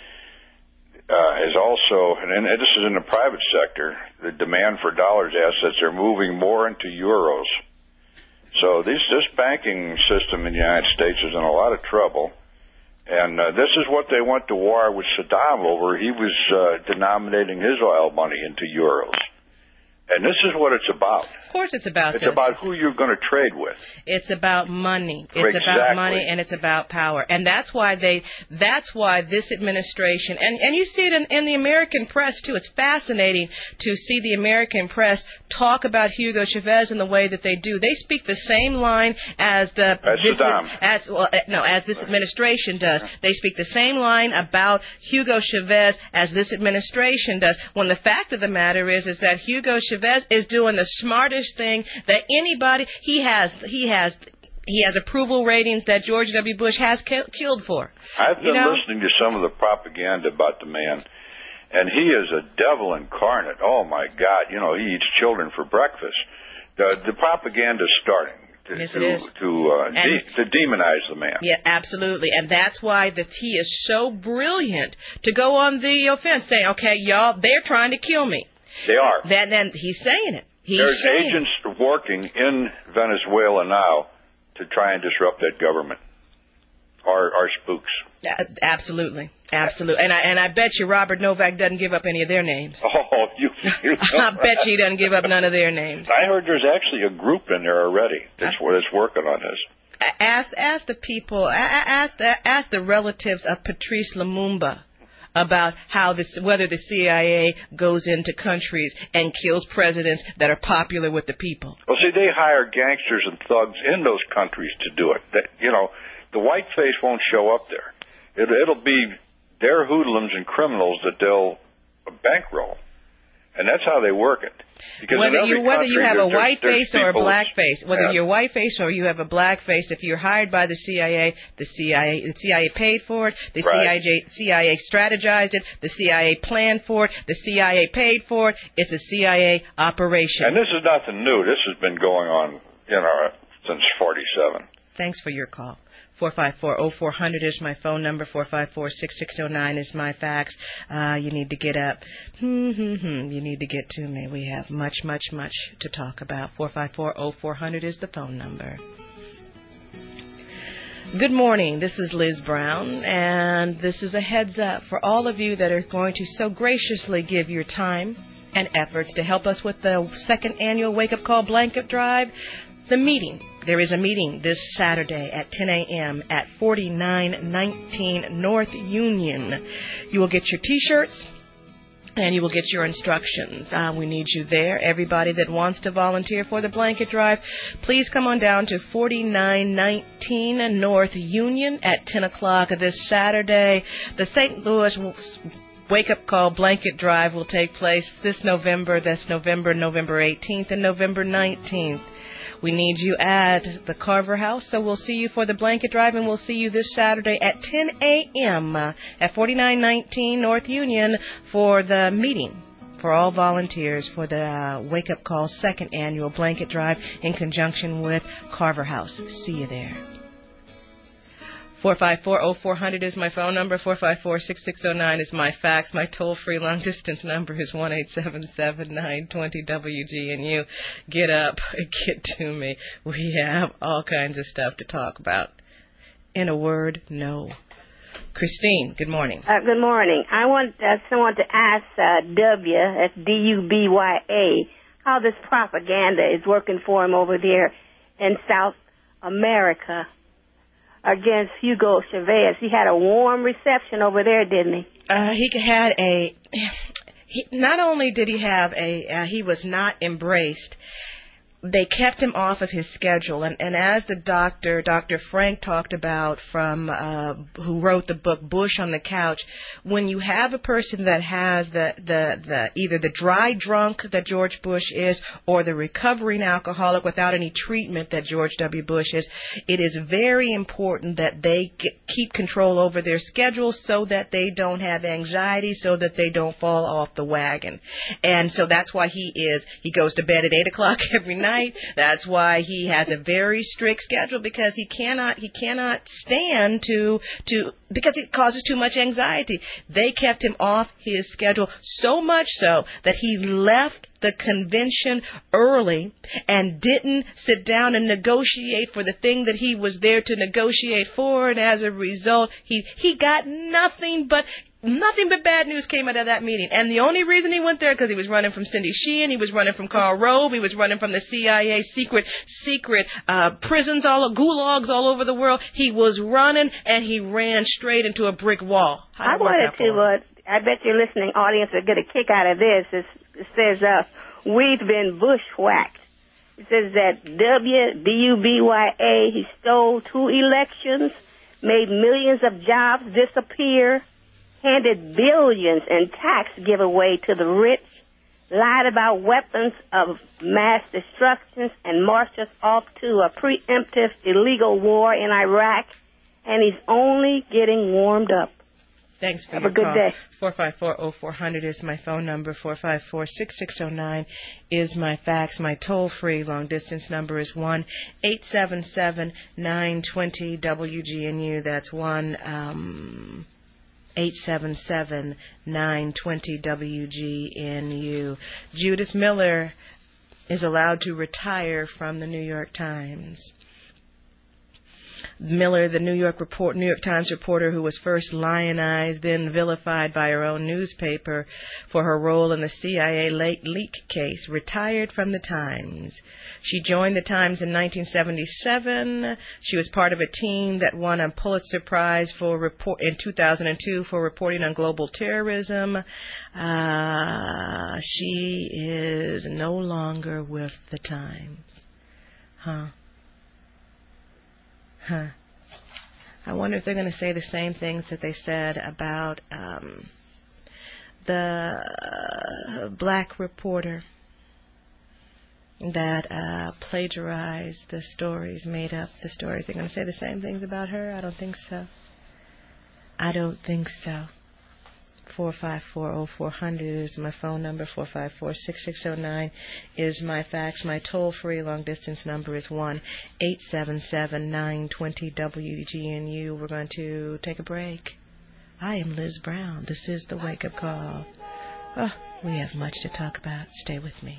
is also, and this is in the private sector, the demand for dollars assets are moving more into euros. So this banking system in the United States is in a lot of trouble. And this is what they went to war with Saddam over. He was denominating his oil money into euros. And this is what it's about. Of course it's about It's about who you're going to trade with. It's about money. It's about money, and it's about power. And that's why this administration, and you see it in the American press too. It's fascinating to see the American press talk about Hugo Chavez in the way that they do. They speak the same line as Saddam. As this administration does. They speak the same line about Hugo Chavez as this administration does. When the fact of the matter is that Hugo Chavez is doing the smartest thing that anybody. He has approval ratings that George W. Bush has killed for. I've been listening to some of the propaganda about the man, and he is a devil incarnate. Oh my God! He eats children for breakfast. The propaganda is starting to demonize the man. Yeah, absolutely, and that's why he is so brilliant to go on the offense, saying, "Okay, y'all, they're trying to kill me." They are. Then he's saying it. There's agents working in Venezuela now to try and disrupt that government. Our spooks. Absolutely. And I bet you Robert Novak doesn't give up any of their names. Oh, you I bet you he doesn't give up none of their names. I heard there's actually a group in there already that's working on this. Ask the people, ask the relatives of Patrice Lumumba about whether the CIA goes into countries and kills presidents that are popular with the people. Well, see, they hire gangsters and thugs in those countries to do it. The white face won't show up there. It'll be their hoodlums and criminals that they'll bankroll. And And that's how they work it. Because whether you have a white face or a black face, whether Yeah. you're white face or you have a black face, if you're hired by the CIA paid for it, the Right. CIA strategized it, the CIA planned for it, the CIA paid for it. It's a CIA operation. And this is nothing new. This has been going on, since 47. Thanks for your call. 454-0400 is my phone number. 454-6609 is my fax. You need to get up. You need to get to me. We have much to talk about. 454-0400 is the phone number. Good morning. This is Liz Brown, and this is a heads up for all of you that are going to so graciously give your time and efforts to help us with the second annual Wake Up Call Blanket Drive. The meeting. There is a meeting this Saturday at 10 a.m. at 4919 North Union. You will get your T-shirts and you will get your instructions. We need you there. Everybody that wants to volunteer for the blanket drive, please come on down to 4919 North Union at 10 o'clock this Saturday. The St. Louis Wake Up Call Blanket Drive will take place this November. That's November 18th and November 19th. We need you at the Carver House, so we'll see you for the blanket drive, and we'll see you this Saturday at 10 a.m. at 4919 North Union for the meeting for all volunteers for the Wake Up Call second annual blanket drive in conjunction with Carver House. See you there. 454-0400 is my phone number. 454-6609 is my fax. My toll-free long-distance number is 1-877-920-WGNU. Get up. Get to me. We have all kinds of stuff to talk about. In a word, no. Christine, good morning. Good morning. I want someone to ask that's D-U-B-Y-A, how this propaganda is working for him over there in South America against Hugo Chavez. He had a warm reception over there, didn't he? Not only did he have he was not embraced, they kept him off of his schedule. And as the Dr. Frank talked about who wrote the book Bush on the Couch, when you have a person that has either the dry drunk that George Bush is or the recovering alcoholic without any treatment that George W. Bush is, it is very important that they keep control over their schedule so that they don't have anxiety, so that they don't fall off the wagon. And so that's why he goes to bed at 8 o'clock every night. That's why he has a very strict schedule, because he cannot stand to because it causes too much anxiety. They kept him off his schedule, so much so that he left the convention early and didn't sit down and negotiate for the thing that he was there to negotiate for, and as a result, he got nothing but bad news came out of that meeting. And the only reason he went there because he was running from Cindy Sheehan, he was running from Karl Rove, he was running from the CIA secret prisons, gulags all over the world. He was running, and he ran straight into a brick wall. I wanted to, I bet your listening audience will get a kick out of this. It says, we've been bushwhacked. It says that D-U-B-Y-A, he stole 2 elections, made millions of jobs disappear, handed billions in tax giveaway to the rich, lied about weapons of mass destruction, and marched us off to a preemptive illegal war in Iraq, and he's only getting warmed up. Thanks for Have your a good call. day. 454-0400 is my phone number. 454-6609 is my fax. My toll-free long-distance number is 1-877-920-WGNU. That's 1-877-920-WGNU. Judith Miller is allowed to retire from the New York Times. Miller, the New York Times reporter who was first lionized, then vilified by her own newspaper for her role in the CIA leak case, retired from the Times. She joined the Times in 1977. She was part of a team that won a Pulitzer Prize in 2002 for reporting on global terrorism. She is no longer with the Times. I wonder if they're going to say the same things that they said about the black reporter that plagiarized the stories, made up the stories, they're going to say the same things about her? I don't think so. I don't think so. 454-0400 is my phone number. 454-6609 is my fax. My toll-free long-distance number is 1-877-920-WGNU. We're going to take a break. I am Liz Brown. This is the Wake Up Call. Oh, we have much to talk about. Stay with me.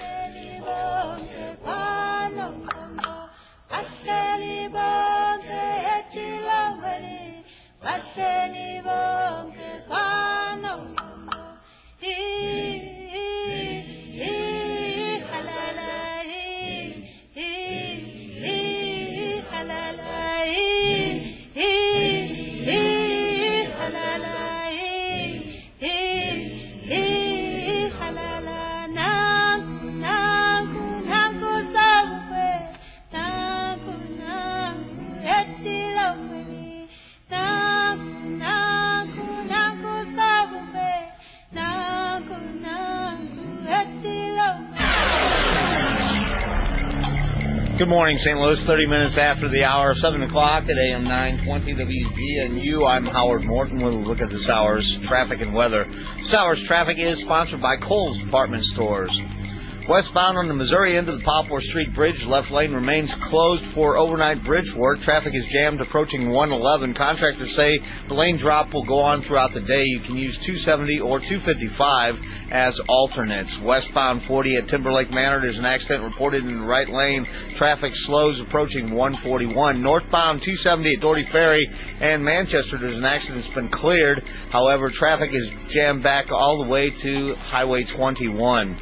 Good morning, St. Louis. 30 minutes after the hour, 7 o'clock at AM 920 WGNU. I'm Howard Morton. We'll look at this hour's traffic and weather. This hour's traffic is sponsored by Kohl's Department Stores. Westbound on the Missouri end of the Poplar Street Bridge, left lane remains closed for overnight bridge work. Traffic is jammed approaching 111. Contractors say the lane drop will go on throughout the day. You can use 270 or 255 as alternates. Westbound 40 at Timberlake Manor, there's an accident reported in the right lane. Traffic slows approaching 141. Northbound 270 at Doherty Ferry and Manchester, there's an accident that's been cleared. However, traffic is jammed back all the way to Highway 21.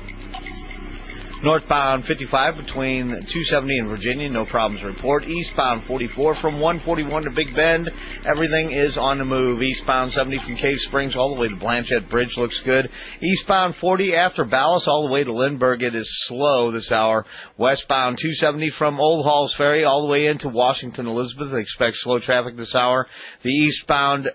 Northbound 55 between 270 and Virginia, no problems to report. Eastbound 44 from 141 to Big Bend, everything is on the move. Eastbound 70 from Cave Springs all the way to Blanchette Bridge looks good. Eastbound 40 after Ballas all the way to Lindbergh, it is slow this hour. Westbound 270 from Old Halls Ferry all the way into Washington Elizabeth, expect slow traffic this hour. The eastbound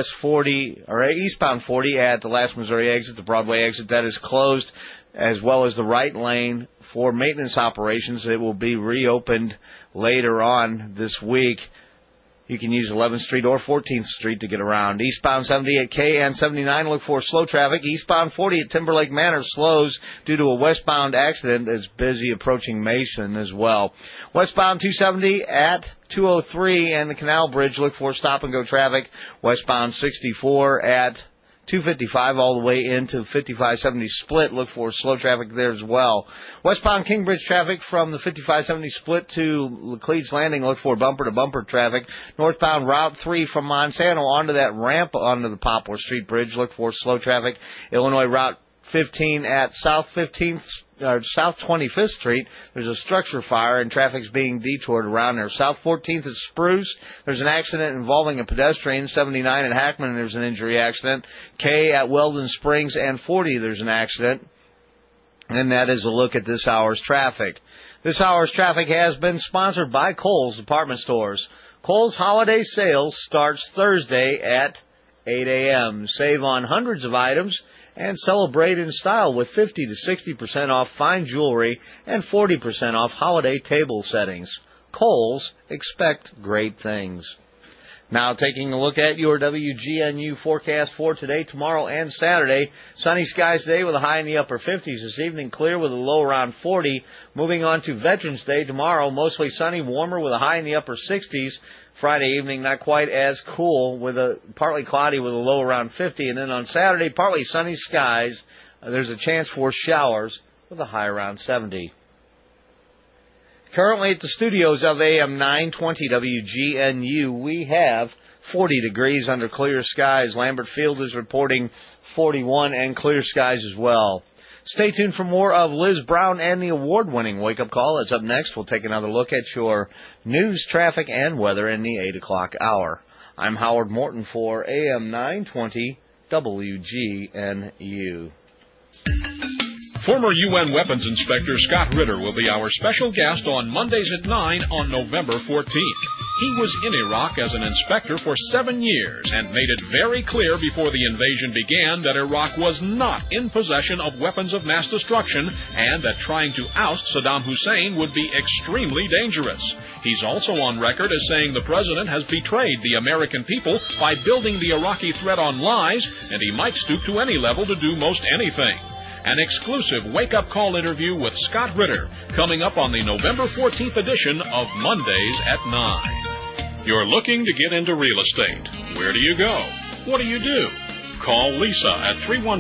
eastbound 40 at the last Missouri exit, the Broadway exit, that is closed, as well as the right lane for maintenance operations. It will be reopened later on this week. You can use 11th Street or 14th Street to get around. Eastbound 70 at K and 79, look for slow traffic. Eastbound 40 at Timberlake Manor slows due to a westbound accident that's busy approaching Mason as well. Westbound 270 at 203 and the Canal Bridge, look for stop-and-go traffic. Westbound 64 at 255 all the way into 5570 split. Look for slow traffic there as well. Westbound Kingbridge traffic from the 5570 split to Laclede's Landing. Look for bumper-to-bumper traffic. Northbound Route 3 from Monsanto onto that ramp onto the Poplar Street Bridge. Look for slow traffic. Illinois Route 15 at South 25th Street. There's a structure fire and traffic's being detoured around there. South 14th at Spruce. There's an accident involving a pedestrian. 79 at Hackman, there's an injury accident. K at Weldon Springs and 40, there's an accident. And that is a look at this hour's traffic. This hour's traffic has been sponsored by Kohl's Department Stores. Kohl's holiday sales starts Thursday at 8 a.m. Save on hundreds of items and celebrate in style with 50 to 60% off fine jewelry and 40% off holiday table settings. Kohl's, expect great things. Now taking a look at your WGNU forecast for today, tomorrow, and Saturday. Sunny skies today with a high in the upper 50s. This evening clear with a low around 40. Moving on to Veterans Day tomorrow, mostly sunny, warmer with a high in the upper 60s. Friday evening, not quite as cool, with a partly cloudy with a low around 50. And then on Saturday, partly sunny skies. There's a chance for showers with a high around 70. Currently at the studios of AM 920 WGNU, we have 40 degrees under clear skies. Lambert Field is reporting 41 and clear skies as well. Stay tuned for more of Liz Brown and the award-winning Wake Up Call. That's up next. We'll take another look at your news, traffic, and weather in the 8 o'clock hour. I'm Howard Morton for AM 920 WGNU. Former UN Weapons Inspector Scott Ritter will be our special guest on Mondays at 9 on November 14th. He was in Iraq as an inspector for 7 years and made it very clear before the invasion began that Iraq was not in possession of weapons of mass destruction and that trying to oust Saddam Hussein would be extremely dangerous. He's also on record as saying the president has betrayed the American people by building the Iraqi threat on lies, and he might stoop to any level to do most anything. An exclusive wake-up call interview with Scott Ritter coming up on the November 14th edition of Mondays at 9. You're looking to get into real estate. Where do you go? What do you do? Call Lisa at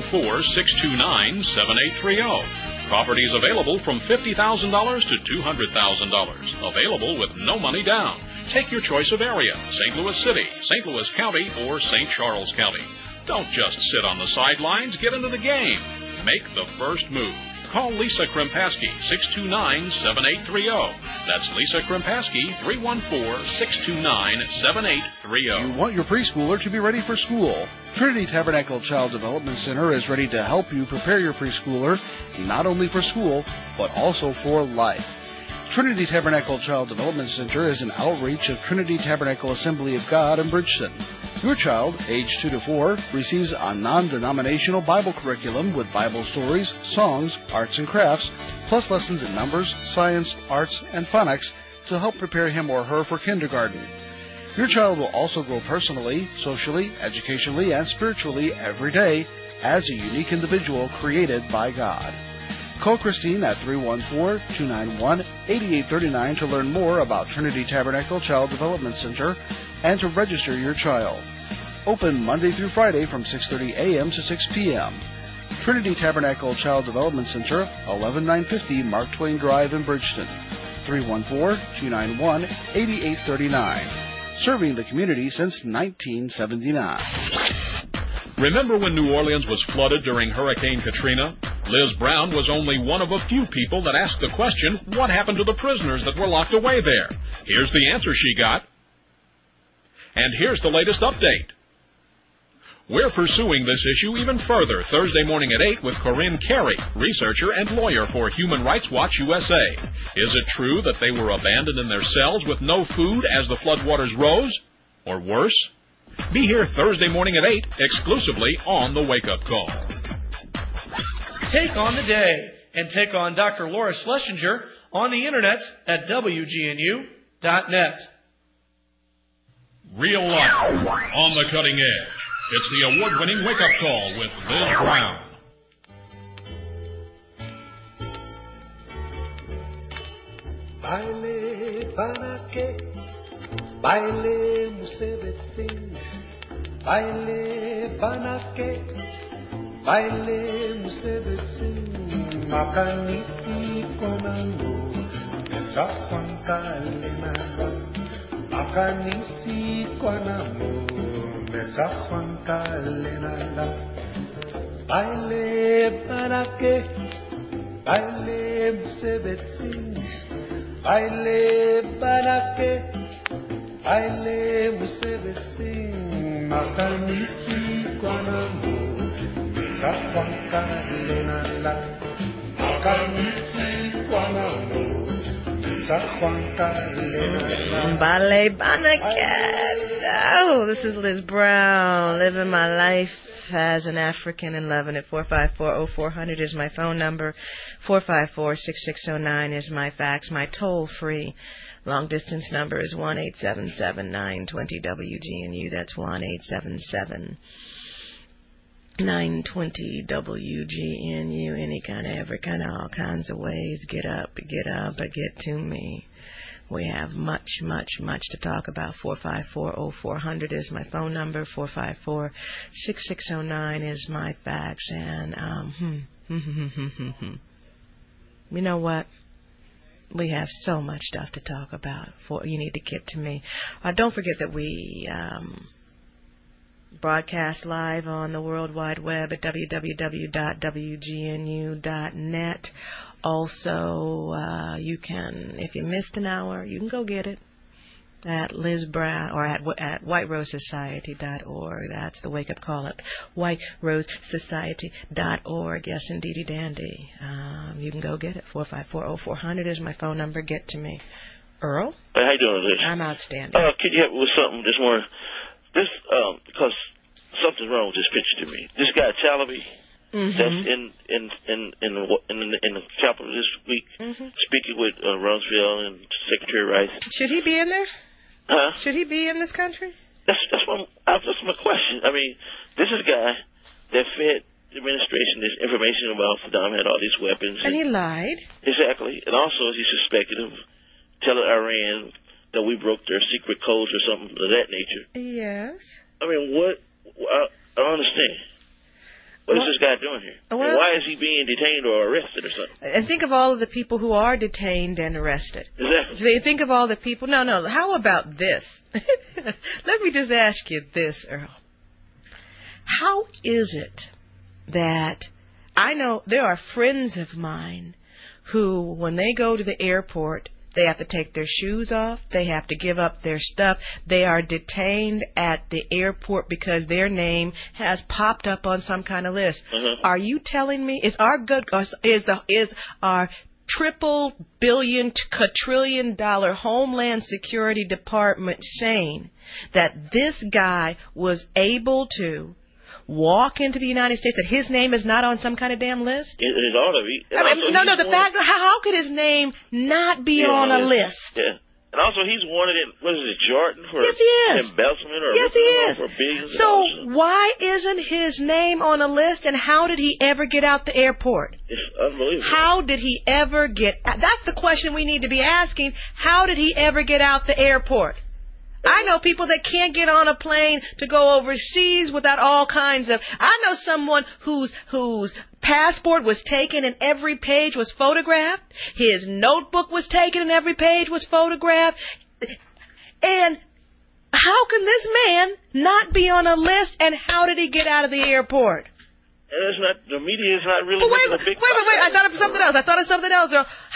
314-629-7830. Properties available from $50,000 to $200,000. Available with no money down. Take your choice of area, St. Louis City, St. Louis County, or St. Charles County. Don't just sit on the sidelines. Get into the game. Make the first move. Call Lisa Krimpaski, 629-7830. That's Lisa Krimpaski, 314-629-7830. You want your preschooler to be ready for school. Trinity Tabernacle Child Development Center is ready to help you prepare your preschooler, not only for school, but also for life. Trinity Tabernacle Child Development Center is an outreach of Trinity Tabernacle Assembly of God in Bridgeton. Your child, age 2 to 4, receives a non-denominational Bible curriculum with Bible stories, songs, arts and crafts, plus lessons in numbers, science, arts, and phonics to help prepare him or her for kindergarten. Your child will also grow personally, socially, educationally, and spiritually every day as a unique individual created by God. Call Christine at 314-291-8839 to learn more about Trinity Tabernacle Child Development Center and to register your child. Open Monday through Friday from 6:30 a.m. to 6 p.m. Trinity Tabernacle Child Development Center, 11950 Mark Twain Drive in Bridgeton. 314-291-8839. Serving the community since 1979. Remember when New Orleans was flooded during Hurricane Katrina? Liz Brown was only one of a few people that asked the question, what happened to the prisoners that were locked away there? Here's the answer she got. And here's the latest update. We're pursuing this issue even further Thursday morning at 8 with Corinne Carey, researcher and lawyer for Human Rights Watch USA. Is it true that they were abandoned in their cells with no food as the floodwaters rose? Or worse? Be here Thursday morning at 8, exclusively on the Wake Up Call. Take on the day and take on Dr. Laura Schlesinger on the internet at WGNU.net. Real life, on the cutting edge. It's the award-winning Wake Up Call with Liz Brown. Baile banake, baile musebetsin, baile banake, baile musebetsin, makanisi konango, mezahuankalenanga, makanisi konango, mezahuankalenanga, baile banake, baile musebetsin, baile banake, baile musebetsin, makanisi konango, mezahuankalenanga, makanisi konango, mezahuankalenanga. Ballet Banaket. Oh, this is Liz Brown, living my life as an African and loving it. 454-0400 is my phone number. 454-6609 is my fax. My toll-free long-distance number is 1-877-920-WGNU. That's 1-877-920-WGNU. Any kind of, every kind of, all kinds of ways. Get up, get to me. We have much to talk about. 454-0400 is my phone number. 454-6609 is my fax. And, you know what? We have so much stuff to talk about. You need to get to me. Don't forget that we broadcast live on the World Wide Web at www.wgnu.net. Also, you can, if you missed an hour, you can go get it at Liz Brown or at whiterosesociety.org. That's the wake up call at whiterosesociety.org. Yes, indeedy dandy. You can go get it. 454-0400 is my phone number. Get to me. Earl? Hey, how you doing, Liz? I'm outstanding. Could you help me with something this morning? Because something's wrong with this picture to me. This guy, Chalabi, that's in the Capitol this week, speaking with Rumsfeld and Secretary Rice. Should he be in there? Huh? Should he be in this country? That's my question. I mean, this is a guy that fed the administration this information about Saddam had all these weapons. And he lied. Exactly. And also he's suspected of telling Iran that we broke their secret codes or something of that nature. Yes. I mean, I don't understand. What is this guy doing here? Well, why is he being detained or arrested or something? And think of all of the people who are detained and arrested. Exactly. Think of all the people. No. How about this? Let me just ask you this, Earl. How is it that I know there are friends of mine who, when they go to the airport, they have to take their shoes off. They have to give up their stuff. They are detained at the airport because their name has popped up on some kind of list. Are you telling me is our triple billion quadrillion dollar Homeland Security Department saying that this guy was able to walk into the United States, that his name is not on some kind of damn list? It ought to be. The fact, how could his name not be on a list? Yeah. And also, he's wanted in, what is it, Jordan for embezzlement or yes, he is. For billions so why isn't his name on a list, and how did he ever get out the airport? It's unbelievable. How did he ever get... That's the question we need to be asking. How did he ever get out the airport? I know people that can't get on a plane to go overseas without all kinds of... I know someone whose passport was taken and every page was photographed. His notebook was taken and every page was photographed. And how can this man not be on a list, and how did he get out of the airport? The media is not really... Wait. I thought of something else.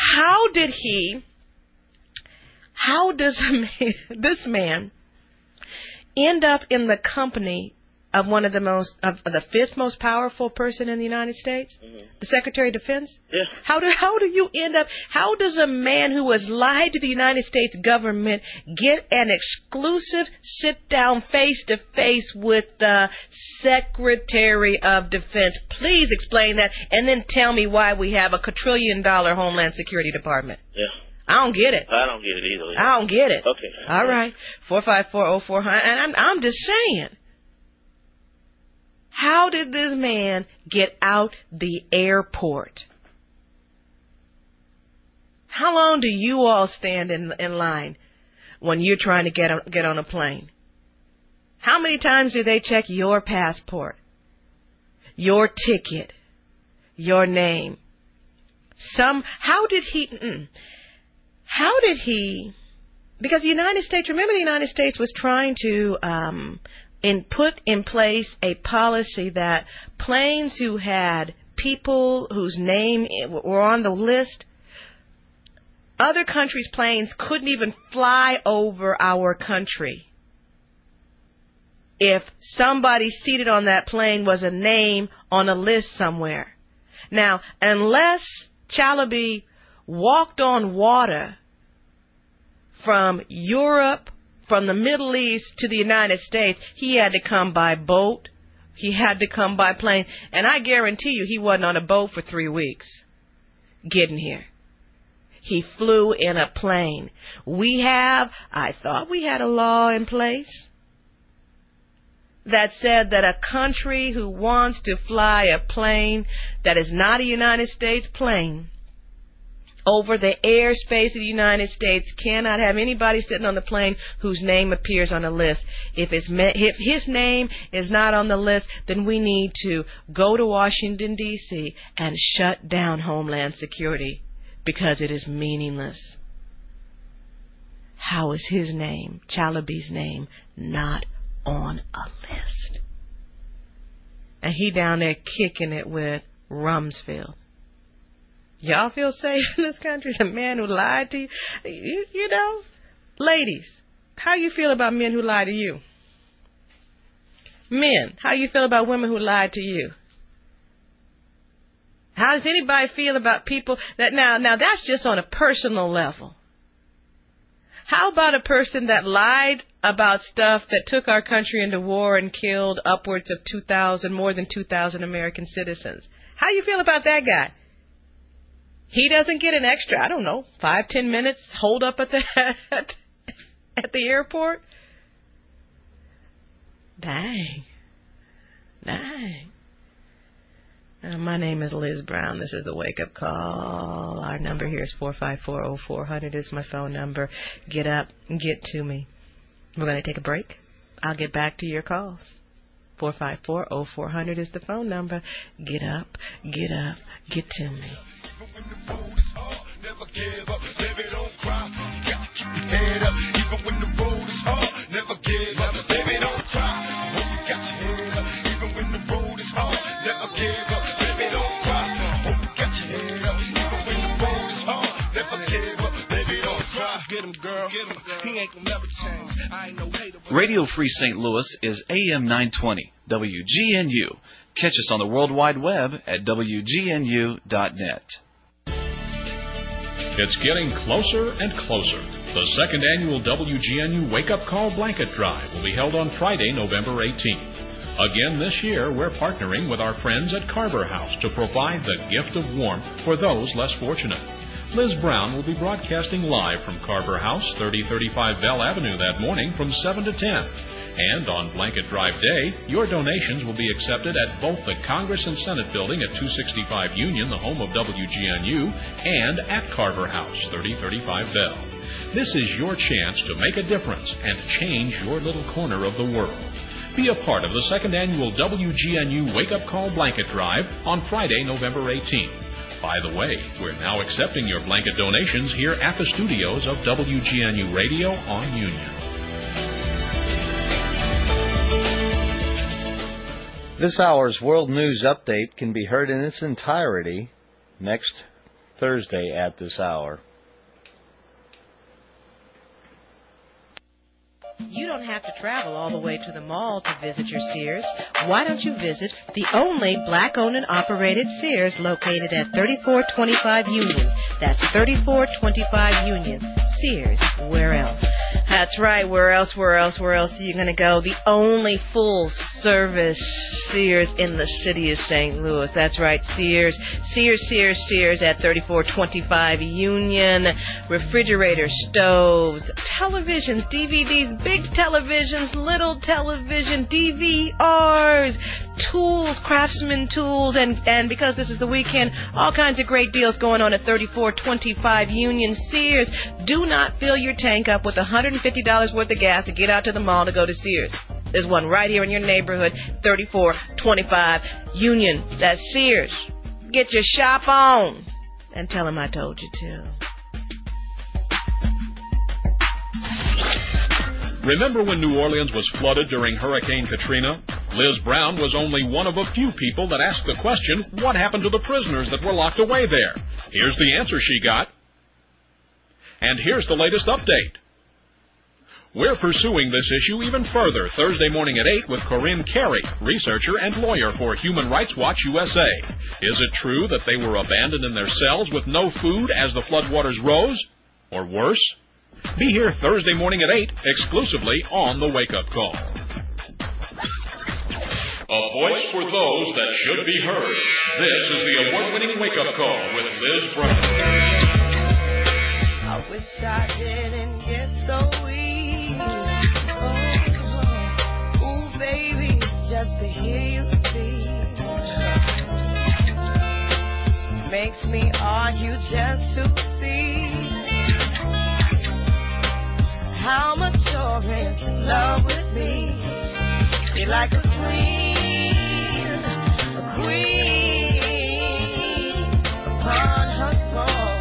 How does this man end up in the company of one of the fifth most powerful person in the United States, the Secretary of Defense? Yeah. How do you end up? How does a man who has lied to the United States government get an exclusive sit-down face-to-face with the Secretary of Defense? Please explain that, and then tell me why we have a quadrillion-dollar Homeland Security Department. Yeah. I don't get it. I don't get it either. I don't get it. Okay. All right. 4540400. And I'm just saying. How did this man get out the airport? How long do you all stand in line when you're trying to get on a plane? How many times do they check your passport, your ticket, your name? How did he, because the United States, remember the United States was trying to put in place a policy that planes who had people whose name were on the list, other countries' planes couldn't even fly over our country if somebody seated on that plane was a name on a list somewhere. Now, unless Chalabi walked on water from Europe, from the Middle East to the United States, he had to come by boat. He had to come by plane. And I guarantee you he wasn't on a boat for 3 weeks getting here. He flew in a plane. I thought we had a law in place that said that a country who wants to fly a plane that is not a United States plane over the airspace of the United States cannot have anybody sitting on the plane whose name appears on the list. If his name is not on the list, then we need to go to Washington, D.C. and shut down Homeland Security because it is meaningless. How is his name, Chalabi's name, not on a list? And he down there kicking it with Rumsfeld. Y'all feel safe in this country? The man who lied to you? You know, ladies, how you feel about men who lie to you? Men, how you feel about women who lied to you? How does anybody feel about people that now that's just on a personal level. How about a person that lied about stuff that took our country into war and killed upwards of more than 2,000 American citizens? How you feel about that guy? He doesn't get an extra, 5-10 minutes hold up at the airport? Dang. My name is Liz Brown. This is the Wake Up Call. Our number here is 454-0400 is my phone number. Get up and get to me. We're going to take a break. I'll get back to your calls. 454-0400 is the phone number. Get up, get to me. Never give up, baby, don't cry. Got to keep your head up, even when the road is hard. Never give up, baby, don't cry. Hope you got your head up, even when the road is hard. Never give up, baby, don't cry. Hope you got your head up, even when the road is hard. Never give up, baby, don't cry. Get him, girl. He ain't gonna never change. I ain't no hater. Radio Free St. Louis is AM 920, WGNU. Catch us on the World Wide Web at WGNU.net. It's getting closer and closer. The second annual WGNU Wake Up Call Blanket Drive will be held on Friday, November 18th. Again this year, we're partnering with our friends at Carver House to provide the gift of warmth for those less fortunate. Liz Brown will be broadcasting live from Carver House, 3035 Bell Avenue that morning from 7 to 10. And on Blanket Drive Day, your donations will be accepted at both the Congress and Senate building at 265 Union, the home of WGNU, and at Carver House, 3035 Bell. This is your chance to make a difference and change your little corner of the world. Be a part of the second annual WGNU Wake Up Call Blanket Drive on Friday, November 18th. By the way, we're now accepting your blanket donations here at the studios of WGNU Radio on Union. This hour's World News Update can be heard in its entirety next Thursday at this hour. You don't have to travel all the way to the mall to visit your Sears. Why don't you visit the only black-owned and operated Sears located at 3425 Union? That's 3425 Union. Sears, where else? That's right, where else are you going to go? The only full-service Sears in the city of St. Louis. That's right, Sears at 3425 Union. Refrigerators, stoves, televisions, DVDs, big televisions, little television, DVRs, tools, Craftsman tools, and because this is the weekend, all kinds of great deals going on at 3425 Union. Sears. Do not fill your tank up with $150 worth of gas to get out to the mall to go to Sears. There's one right here in your neighborhood, 3425 Union. That's Sears. Get your shop on. And tell them I told you to. Remember when New Orleans was flooded during Hurricane Katrina? Liz Brown was only one of a few people that asked the question, what happened to the prisoners that were locked away there? Here's the answer she got. And here's the latest update. We're pursuing this issue even further Thursday morning at 8 with Corinne Carey, researcher and lawyer for Human Rights Watch USA. Is it true that they were abandoned in their cells with no food as the floodwaters rose? Or worse? Be here Thursday morning at 8, exclusively on The Wake Up Call. A voice for those that should be heard. This is the award-winning Wake Up Call with Liz Brown. I wish I didn't get so weak. Ooh, baby, just to hear you speak makes me argue just to see how much you're in love with me. You're like a queen upon her throne.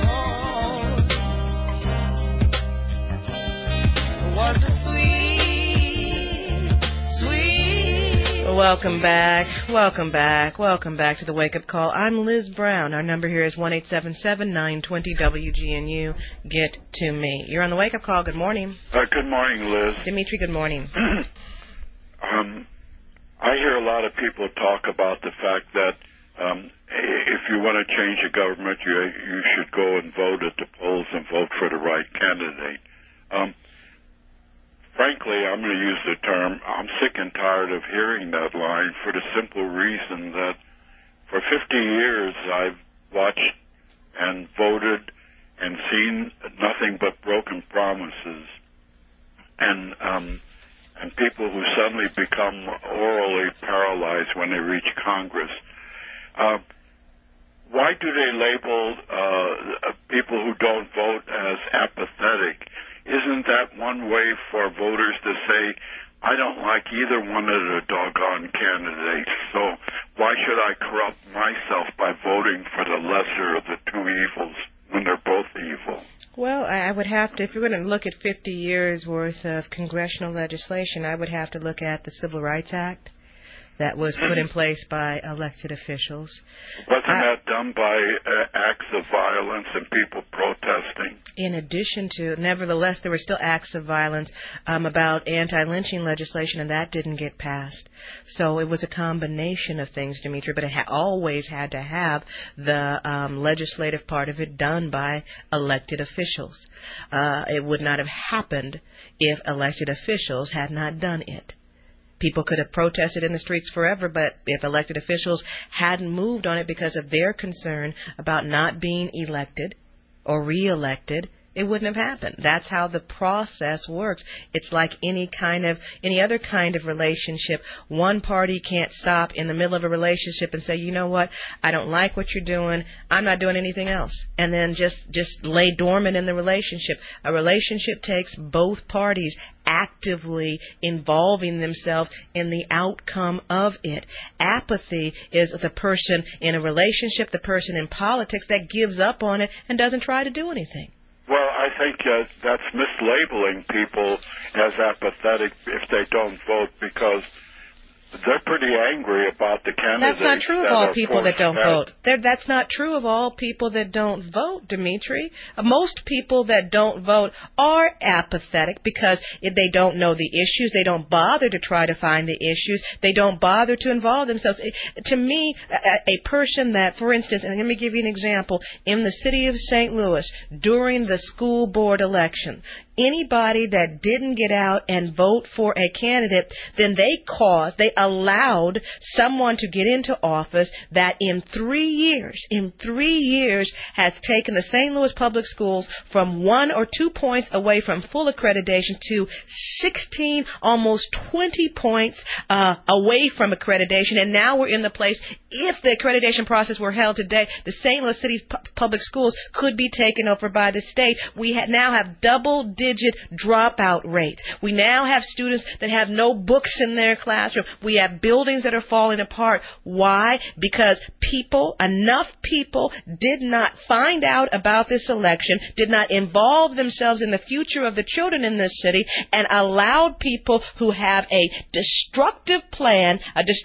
Was a sweet. Welcome back to the Wake Up Call. I'm Liz Brown. Our number here is 1-877-920-WGNU. Get to me. You're on the Wake Up Call. Good morning. Good morning, Liz. Dimitri, good morning. I hear a lot of people talk about the fact that if you want to change the government, you should go and vote at the polls and vote for the right candidate. Frankly, I'm going to use the term, I'm sick and tired of hearing that line for the simple reason that for 50 years I've watched and voted and seen nothing but broken promises and people who suddenly become orally paralyzed when they reach Congress. Why do they label people who don't vote as apathetic? Isn't that one way for voters to say, I don't like either one of the doggone candidates, so why should I corrupt myself by voting for the lesser of the two evils when they're both evil? Well, I would have to, if you're going to look at 50 years worth of congressional legislation, I would have to look at the Civil Rights Act that was put in place by elected officials. Wasn't that done by acts of violence and people protesting? In addition to, nevertheless, there were still acts of violence about anti-lynching legislation, and that didn't get passed. So it was a combination of things, Dimitri, but it always had to have the legislative part of it done by elected officials. It would not have happened if elected officials had not done it. People could have protested in the streets forever, but if elected officials hadn't moved on it because of their concern about not being elected or re-elected, it wouldn't have happened. That's how the process works. It's like any other kind of relationship. One party can't stop in the middle of a relationship and say, you know what, I don't like what you're doing, I'm not doing anything else, and then just lay dormant in the relationship. A relationship takes both parties actively involving themselves in the outcome of it. Apathy is the person in a relationship, the person in politics that gives up on it and doesn't try to do anything. Well, I think that's mislabeling people as apathetic if they don't vote, because they're pretty angry about the candidates. That's not true of all people that don't vote. That's not true of all people that don't vote, Dimitri. Most people that don't vote are apathetic because they don't know the issues. They don't bother to try to find the issues. They don't bother to involve themselves. To me, a person that, for instance, and let me give you an example, in the city of St. Louis, during the school board election, anybody that didn't get out and vote for a candidate, then they allowed someone to get into office that in 3 years has taken the St. Louis public schools from 1 or 2 points away from full accreditation to 16, almost 20 points away from accreditation. And now we're in the place, if the accreditation process were held today, the St. Louis City public schools could be taken over by the state. We now have double-digit dropout rates. We now have students that have no books in their classroom. We have buildings that are falling apart. Why? Because enough people did not find out about this election, did not involve themselves in the future of the children in this city, and allowed people who have a destructive plan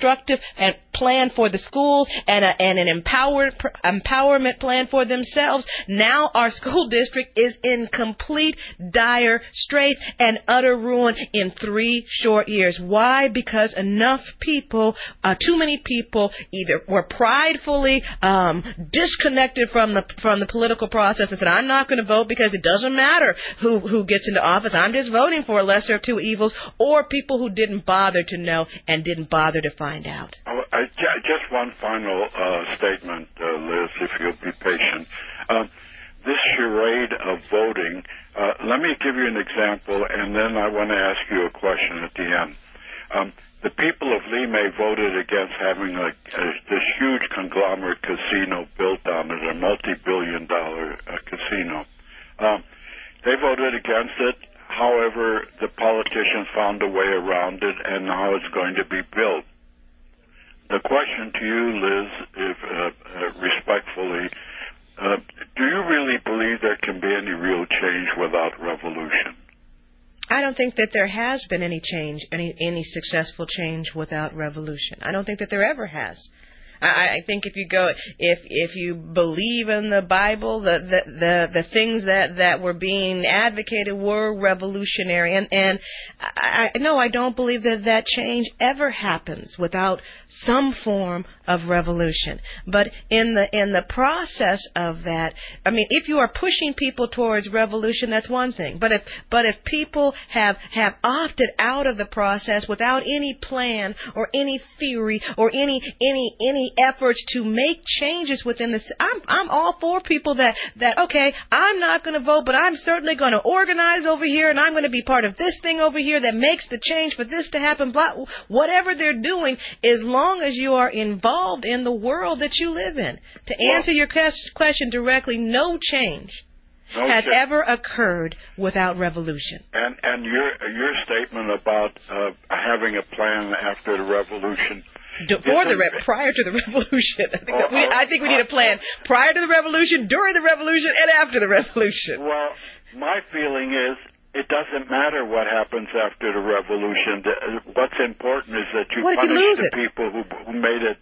for the schools and an empowerment plan for themselves. Now our school district is in complete dire straits and utter ruin in 3 short years. Why? Because enough people, too many people, either were pridefully disconnected from the political process and said, I'm not going to vote because it doesn't matter who gets into office. I'm just voting for a lesser of two evils, or people who didn't bother to know and didn't bother to find out. Just one final statement, Liz, if you'll be patient. This charade of voting, let me give you an example, and then I want to ask you a question at the end. The people of Lime voted against having this huge conglomerate casino built on it, a multi-billion-dollar casino. They voted against it. However, the politicians found a way around it, and now it's going to be built. The question to you, Liz, respectfully, do you really believe there can be any real change without revolution? I don't think that there has been any change, any successful change without revolution. I don't think that there ever has. I think if you believe in the Bible, the things that were being advocated were revolutionary, and I don't believe that change ever happens without some form of revolution. But in the process of that, I mean, if you are pushing people towards revolution, that's one thing. But if people have opted out of the process without any plan or any theory or any efforts to make changes within this, I'm all for people that okay, I'm not going to vote, but I'm certainly going to organize over here, and I'm going to be part of this thing over here that makes the change for this to happen. Blah, whatever they're doing, as long as you are involved in the world that you live in. To answer your question directly, no change has ever occurred without revolution. And your statement about having a plan after the revolution. Prior to the revolution. I think we need a plan prior to the revolution, during the revolution, and after the revolution. Well, my feeling is it doesn't matter what happens after the revolution. What's important is that you punish the people who made it.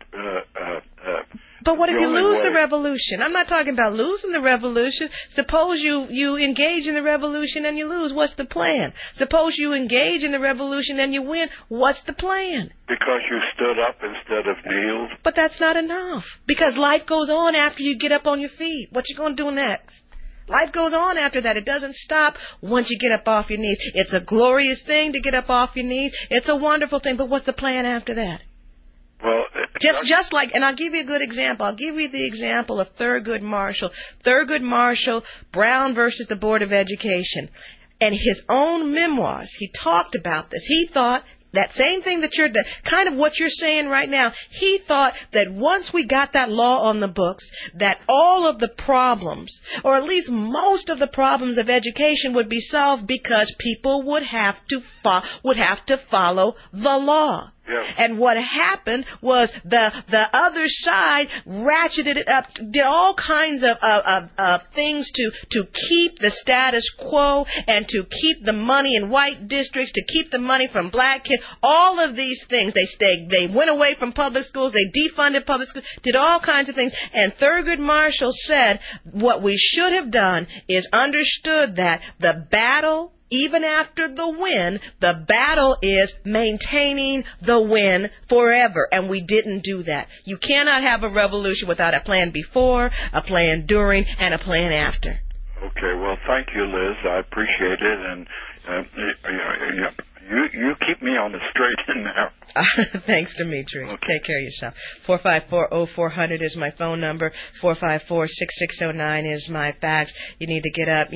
But what if you lose the revolution? I'm not talking about losing the revolution. Suppose you engage in the revolution and you lose. What's the plan? Suppose you engage in the revolution and you win. What's the plan? Because you stood up instead of kneeled. But that's not enough. Because life goes on after you get up on your feet. What you going to do next? Life goes on after that. It doesn't stop once you get up off your knees. It's a glorious thing to get up off your knees. It's a wonderful thing. But what's the plan after that? Well, just like, and I'll give you a good example. I'll give you the example of Thurgood Marshall. Thurgood Marshall, Brown versus the Board of Education. And his own memoirs, he talked about this. He thought that same thing kind of what you're saying right now. He thought that once we got that law on the books, that all of the problems, or at least most of the problems of education would be solved because people would have to follow the law. Yes. And what happened was the other side ratcheted it up, did all kinds of things to keep the status quo and to keep the money in white districts, to keep the money from black kids. All of these things, they went away from public schools, they defunded public schools, did all kinds of things. And Thurgood Marshall said what we should have done is understood that the battle, even after the win, the battle is maintaining the win forever. And we didn't do that. You cannot have a revolution without a plan before, a plan during, and a plan after. Okay, well, thank you, Liz. I appreciate it. And you keep me on the straight and narrow. Thanks, Dimitri. Okay. Take care of yourself. 454-0400 is my phone number. 454-6609 is my fax. You need to get up.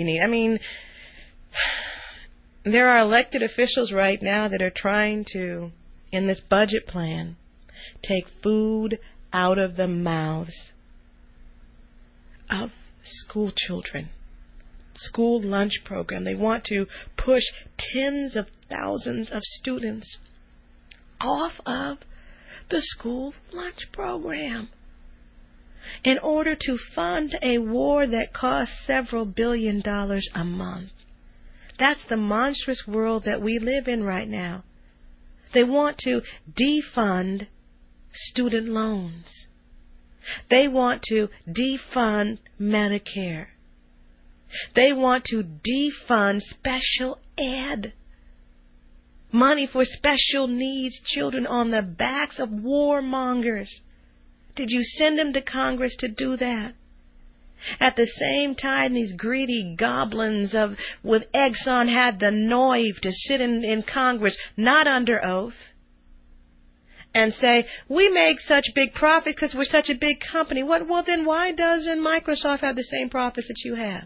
There are elected officials right now that are trying to, in this budget plan, take food out of the mouths of school children. School lunch program. They want to push tens of thousands of students off of the school lunch program in order to fund a war that costs several $billions a month. That's the monstrous world that we live in right now. They want to defund student loans. They want to defund Medicare. They want to defund special ed. Money for special needs children on the backs of warmongers. Did you send them to Congress to do that? At the same time, these greedy goblins with Exxon had the nerve to sit in Congress, not under oath, and say, we make such big profits because we're such a big company. Well, then why doesn't Microsoft have the same profits that you have?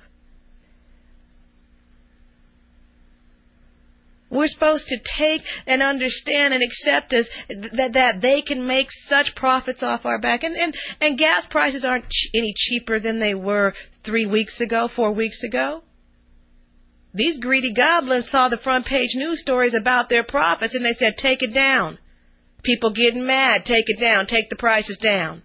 We're supposed to take and understand and accept that they can make such profits off our back. And gas prices aren't any cheaper than they were 3 weeks ago, 4 weeks ago. These greedy goblins saw the front page news stories about their profits and they said, take it down. People getting mad, take it down, take the prices down.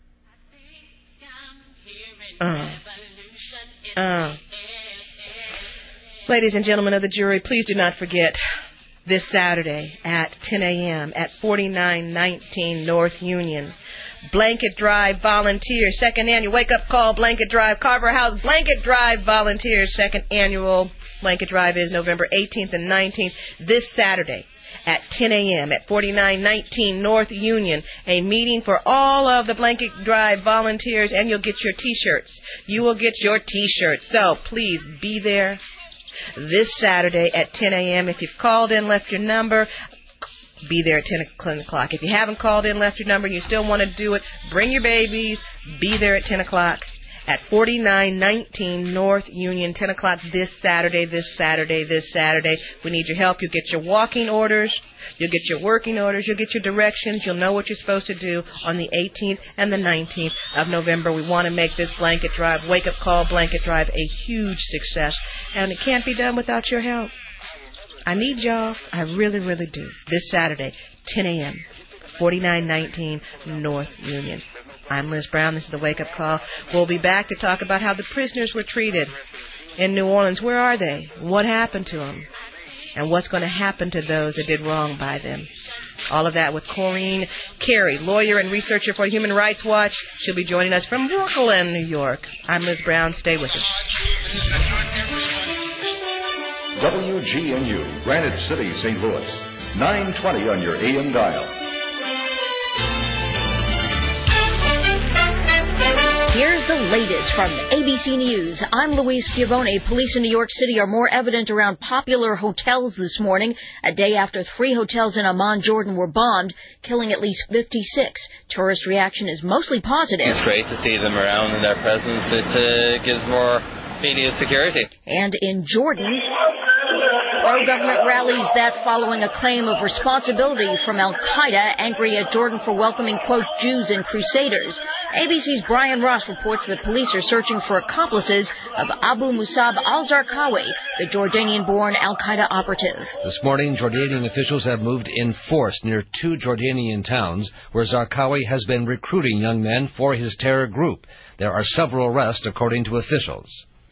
Ladies and gentlemen of the jury, please do not forget this Saturday at 10 a.m. at 4919 North Union. Blanket Drive Volunteers, second annual wake-up call, Blanket Drive, Carver House, Blanket Drive Volunteers, second annual Blanket Drive is November 18th and 19th, this Saturday. at 10 a.m. at 4919 North Union, a meeting for all of the Blanket Drive volunteers, and you'll get your T-shirts. You will get your T-shirts. So please be there this Saturday at 10 a.m. If you've called in, left your number, be there at 10 o'clock. If you haven't called in, left your number, and you still want to do it, bring your babies. Be there at 10 o'clock. At 4919 North Union, 10 o'clock this Saturday. We need your help. You'll get your walking orders. You'll get your working orders. You'll get your directions. You'll know what you're supposed to do on the 18th and the 19th of November. We want to make this Blanket Drive, Wake Up Call Blanket Drive, a huge success. And it can't be done without your help. I need y'all. I really, really do. This Saturday, 10 a.m., 4919 North Union. I'm Liz Brown. This is the Wake Up Call. We'll be back to talk about how the prisoners were treated in New Orleans. Where are they? What happened to them? And what's going to happen to those that did wrong by them? All of that with Corinne Carey, lawyer and researcher for Human Rights Watch. She'll be joining us from Brooklyn, New York. I'm Liz Brown. Stay with us. WGNU, Granite City, St. Louis. 920 on your AM dial. Here's the latest from ABC News. I'm Louise Schiavone. Police in New York City are more evident around popular hotels this morning, a day after 3 hotels in Amman, Jordan were bombed, killing at least 56. Tourist reaction is mostly positive. It's great to see them around and their presence. It gives more media security. And in Jordan, pro-government rallies that following a claim of responsibility from al-Qaeda, angry at Jordan for welcoming, quote, Jews and crusaders. ABC's Brian Ross reports that police are searching for accomplices of Abu Musab al-Zarqawi, the Jordanian-born al-Qaeda operative. This morning, Jordanian officials have moved in force near 2 Jordanian towns where Zarqawi has been recruiting young men for his terror group. There are several arrests, according to officials.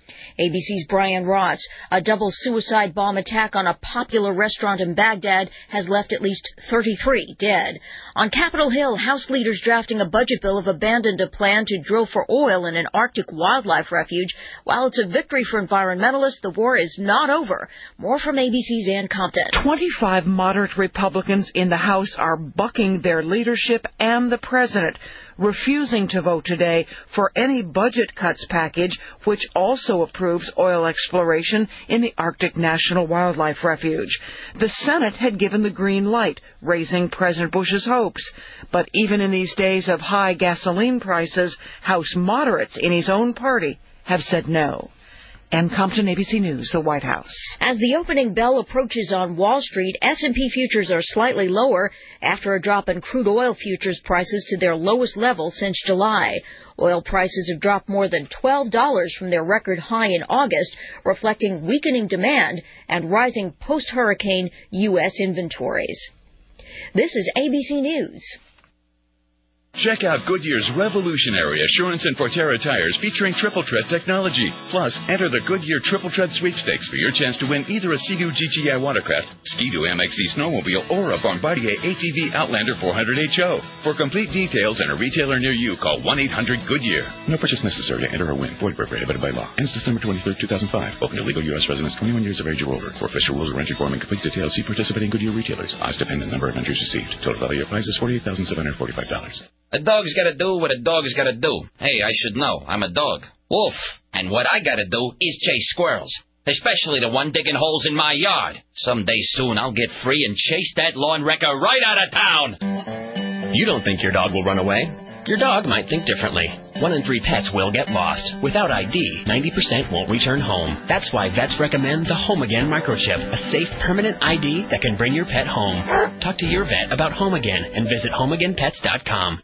ABC's Brian Ross. A double suicide bomb attack on a popular restaurant in Baghdad has left at least 33 dead. On Capitol Hill, House leaders drafting a budget bill have abandoned a plan to drill for oil in an Arctic wildlife refuge. While it's a victory for environmentalists, the war is not over. More from ABC's Ann Compton. 25 moderate Republicans in the House are bucking their leadership and the president, refusing to vote today for any budget cuts package, which also approves oil exploration in the Arctic National Wildlife Refuge. The Senate had given the green light, raising President Bush's hopes. But even in these days of high gasoline prices, House moderates in his own party have said no. Ann Compton, ABC News, the White House. As the opening bell approaches on Wall Street, S&P futures are slightly lower after a drop in crude oil futures prices to their lowest level since July. Oil prices have dropped more than $12 from their record high in August, reflecting weakening demand and rising post-hurricane U.S. inventories. This is ABC News. Check out Goodyear's revolutionary Assurance and Forterra tires featuring Triple Tread technology. Plus, enter the Goodyear Triple Tread sweepstakes for your chance to win either a Sea-Doo GTI watercraft, Ski-Doo MXC snowmobile, or a Bombardier ATV Outlander 400 HO. For complete details and a retailer near you, call 1-800-GOODYEAR. No purchase necessary to enter or win. Void where prohibited by law. Ends December 23, 2005. Open to legal U.S. residents 21 years of age or older. For official rules, rent form, and complete details, see participating Goodyear retailers. Odds depend on the number of entries received. Total value of prize is $48,745. A dog's gotta do what a dog's gotta do. Hey, I should know. I'm a dog. Woof. And what I gotta do is chase squirrels. Especially the one digging holes in my yard. Someday soon I'll get free and chase that lawn wrecker right out of town. You don't think your dog will run away? Your dog might think differently. 1 in 3 pets will get lost. Without ID, 90% won't return home. That's why vets recommend the Home Again microchip, a safe, permanent ID that can bring your pet home. Talk to your vet about Home Again and visit homeagainpets.com.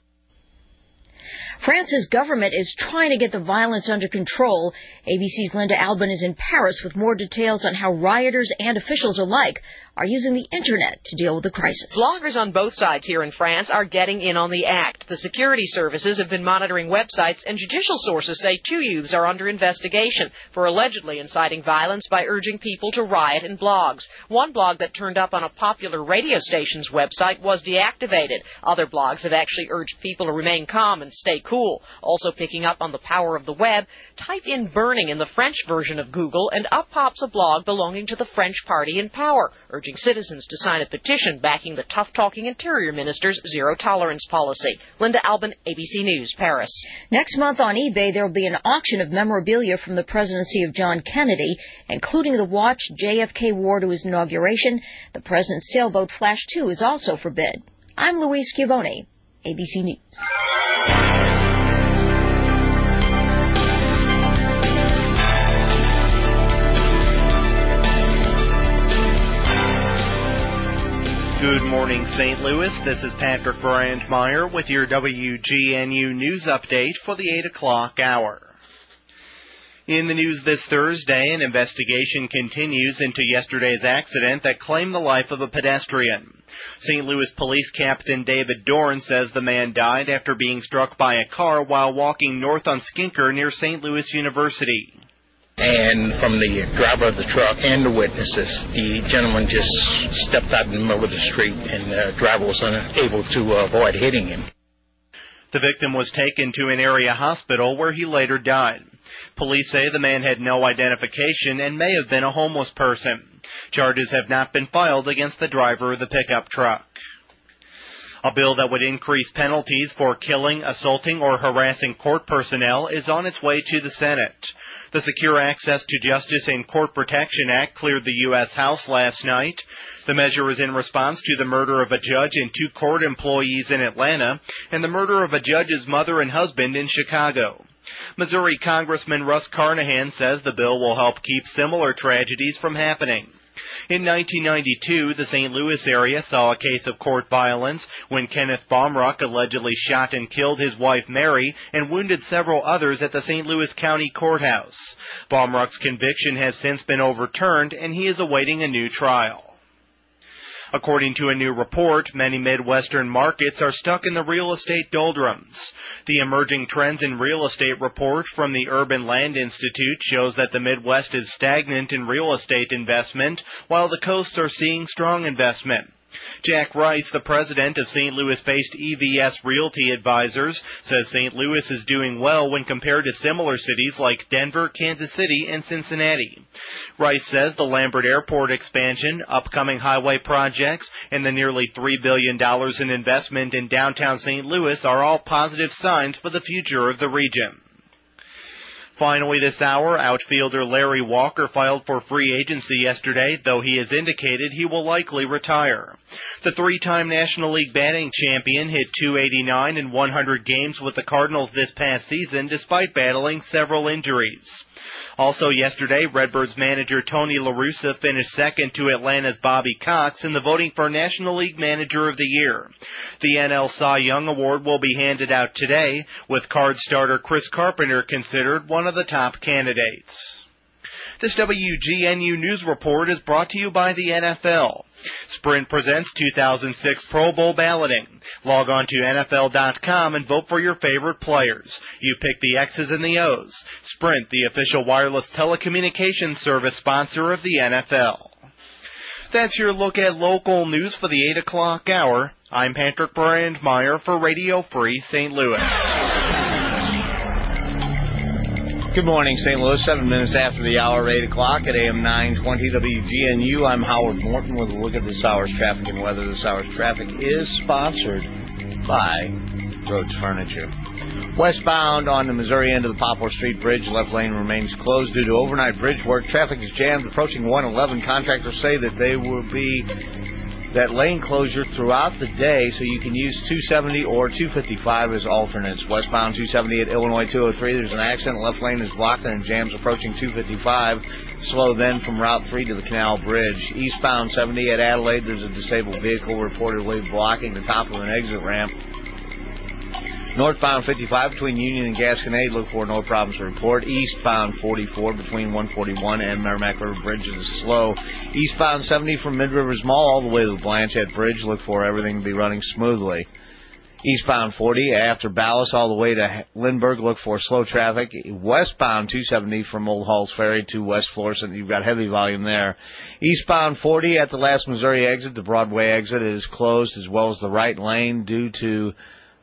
France's government is trying to get the violence under control. ABC's Linda Albin is in Paris with more details on how rioters and officials alike are using the Internet to deal with the crisis. Bloggers on both sides here in France are getting in on the act. The security services have been monitoring websites, and judicial sources say 2 youths are under investigation for allegedly inciting violence by urging people to riot in blogs. One blog that turned up on a popular radio station's website was deactivated. Other blogs have actually urged people to remain calm and stay cool. Also picking up on the power of the web, type in burning in the French version of Google, and up pops a blog belonging to the French party in power, urging urging citizens to sign a petition backing the tough-talking Interior Minister's zero-tolerance policy. Linda Albin, ABC News, Paris. Next month on eBay, there will be an auction of memorabilia from the presidency of John Kennedy, including the watch JFK wore to his inauguration. The president's sailboat Flash 2 is also for bid. I'm Louise Schiavone, ABC News. Good morning, St. Louis. This is Patrick Brandmeier with your WGNU News Update for the 8 o'clock hour. In the news this Thursday, an investigation continues into yesterday's accident that claimed the life of a pedestrian. St. Louis Police Captain David Dorn says the man died after being struck by a car while walking north on Skinker near St. Louis University. And from the driver of the truck and the witnesses, the gentleman just stepped out in the middle of the street and the driver was unable to avoid hitting him. The victim was taken to an area hospital where he later died. Police say the man had no identification and may have been a homeless person. Charges have not been filed against the driver of the pickup truck. A bill that would increase penalties for killing, assaulting, or harassing court personnel is on its way to the Senate. The Secure Access to Justice and Court Protection Act cleared the U.S. House last night. The measure is in response to the murder of a judge and 2 court employees in Atlanta and the murder of a judge's mother and husband in Chicago. Missouri Congressman Russ Carnahan says the bill will help keep similar tragedies from happening. In 1992, the St. Louis area saw a case of court violence when Kenneth Baumruck allegedly shot and killed his wife Mary and wounded several others at the St. Louis County Courthouse. Baumruck's conviction has since been overturned and he is awaiting a new trial. According to a new report, many Midwestern markets are stuck in the real estate doldrums. The Emerging Trends in Real Estate report from the Urban Land Institute shows that the Midwest is stagnant in real estate investment, while the coasts are seeing strong investment. Jack Rice, the president of St. Louis-based EVS Realty Advisors, says St. Louis is doing well when compared to similar cities like Denver, Kansas City, and Cincinnati. Rice says the Lambert Airport expansion, upcoming highway projects, and the nearly $3 billion in investment in downtown St. Louis are all positive signs for the future of the region. Finally this hour, outfielder Larry Walker filed for free agency yesterday, though he has indicated he will likely retire. The 3-time National League batting champion hit .289 in 100 games with the Cardinals this past season despite battling several injuries. Also yesterday, Redbirds manager Tony La Russa finished second to Atlanta's Bobby Cox in the voting for National League Manager of the Year. The NL Cy Young Award will be handed out today, with Cards starter Chris Carpenter considered one of the top candidates. This WGNU News Report is brought to you by the NFL. Sprint presents 2006 Pro Bowl balloting. Log on to NFL.com and vote for your favorite players. You pick the X's and the O's. Sprint, the official wireless telecommunications service sponsor of the NFL. That's your look at local news for the 8 o'clock hour. I'm Patrick Brandmeier for Radio Free St. Louis. Good morning, St. Louis. 7 minutes after the hour, 8 o'clock at AM 920 WGNU. I'm Howard Morton with a look at this hour's traffic and weather. This hour's traffic is sponsored by Rhodes Furniture. Westbound on the Missouri end of the Poplar Street Bridge, left lane remains closed due to overnight bridge work. Traffic is jammed approaching 111. Contractors say that they will be that lane closure throughout the day, so you can use 270 or 255 as alternates. Westbound 270 at Illinois 203, there's an accident. Left lane is blocked and jams approaching 255. Slow then from Route 3 to the Canal Bridge. Eastbound 70 at Adelaide, there's a disabled vehicle reportedly blocking the top of an exit ramp. Northbound 55 between Union and Gasconade, look for no problems to report. Eastbound 44 between 141 and Merrimack River Bridge is slow. Eastbound 70 from Mid Rivers Mall all the way to the Blanchette Bridge, look for everything to be running smoothly. Eastbound 40 after Ballas all the way to Lindbergh, look for slow traffic. Westbound 270 from Old Halls Ferry to West Florissant, you've got heavy volume there. Eastbound 40 at the last Missouri exit, the Broadway exit is closed, as well as the right lane due to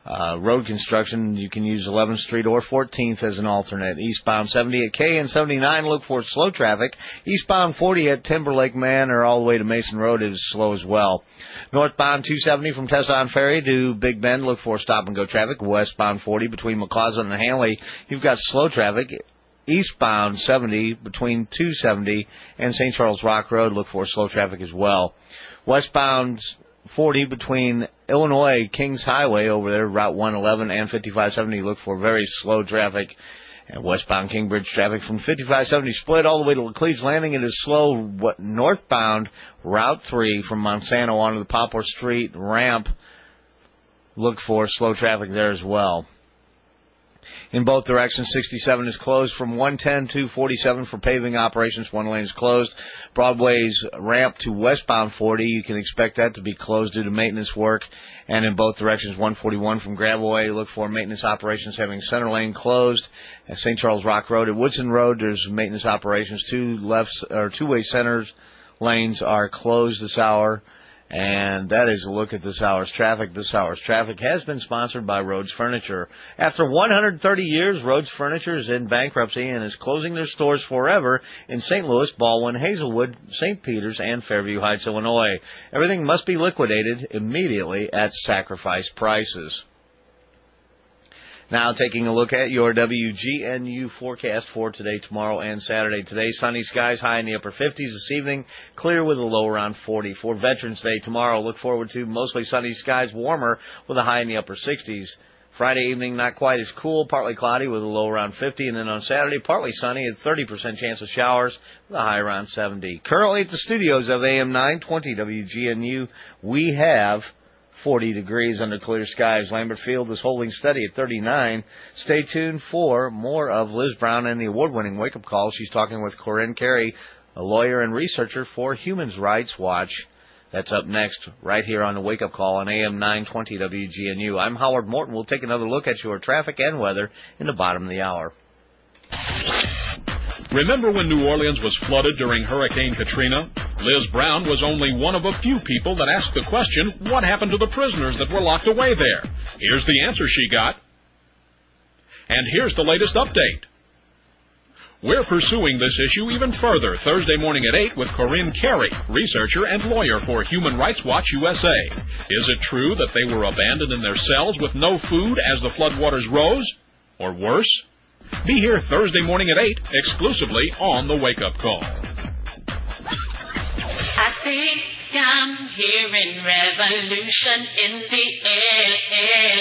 Road construction, you can use 11th Street or 14th as an alternate. Eastbound 70 at K and 79, look for slow traffic. Eastbound 40 at Timberlake Manor all the way to Mason Road is slow as well. Northbound 270 from Tesson Ferry to Big Bend, look for stop-and-go traffic. Westbound 40 between McCausland and Hanley, you've got slow traffic. Eastbound 70 between 270 and St. Charles Rock Road, look for slow traffic as well. Westbound 40 between Illinois Kings Highway over there, Route 111 and 5570, look for very slow traffic. And westbound Kingbridge traffic from 5570 split all the way to Laclede's Landing. It is slow northbound Route 3 from Monsanto onto the Poplar Street ramp. Look for slow traffic there as well. In both directions, 67 is closed from 110 to 47 for paving operations. One lane is closed. Broadway's ramp to westbound 40, you can expect that to be closed due to maintenance work. And in both directions, 141 from Gravelway, look for maintenance operations having center lane closed. At St. Charles Rock Road, at Woodson Road, there's maintenance operations. Two-way centers lanes are closed this hour. And that is a look at this hour's traffic. This hour's traffic has been sponsored by Rhodes Furniture. After 130 years, Rhodes Furniture is in bankruptcy and is closing their stores forever in St. Louis, Baldwin, Hazelwood, St. Peters, and Fairview Heights, Illinois. Everything must be liquidated immediately at sacrifice prices. Now taking a look at your WGNU forecast for today, tomorrow, and Saturday. Today, sunny skies, high in the upper 50s. This evening, clear with a low around 40. For Veterans Day tomorrow, look forward to mostly sunny skies, warmer with a high in the upper 60s. Friday evening, not quite as cool, partly cloudy with a low around 50. And then on Saturday, partly sunny, a 30% chance of showers with a high around 70. Currently at the studios of AM 920 WGNU, we have 40 degrees under clear skies. Lambert Field is holding steady at 39. Stay tuned for more of Liz Brown and the award-winning wake-up call. She's talking with Corinne Carey, a lawyer and researcher for Human Rights Watch. That's up next, right here on the wake-up call on AM 920 WGNU. I'm Howard Morton. We'll take another look at your traffic and weather in the bottom of the hour. Remember when New Orleans was flooded during Hurricane Katrina? Liz Brown was only one of a few people that asked the question, what happened to the prisoners that were locked away there? Here's the answer she got. And here's the latest update. We're pursuing this issue even further Thursday morning at 8 with Corinne Carey, researcher and lawyer for Human Rights Watch USA. Is it true that they were abandoned in their cells with no food as the floodwaters rose? Or worse? Be here Thursday morning at 8, exclusively on the Wake Up Call. I think I'm hearing revolution in the air.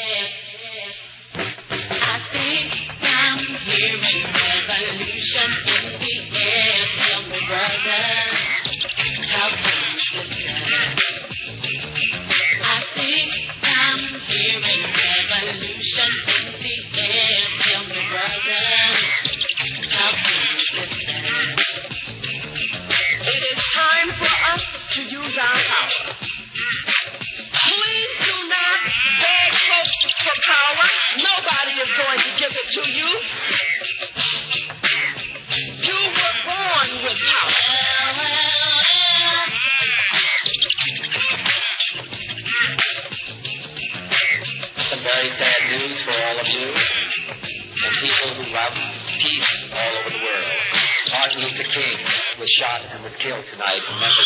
I think I'm hearing revolution in the air. Tell me, brother, how come this time? I think I'm hearing revolution in the air. Tell me, brother, how come this time? It is time for us to use our power. Please do not beg folks for power. Nobody is going to give it to you. You were born with power. Some very sad news for all of you and people who love peace all over the world. Martin Luther King was shot and was killed tonight in Memphis.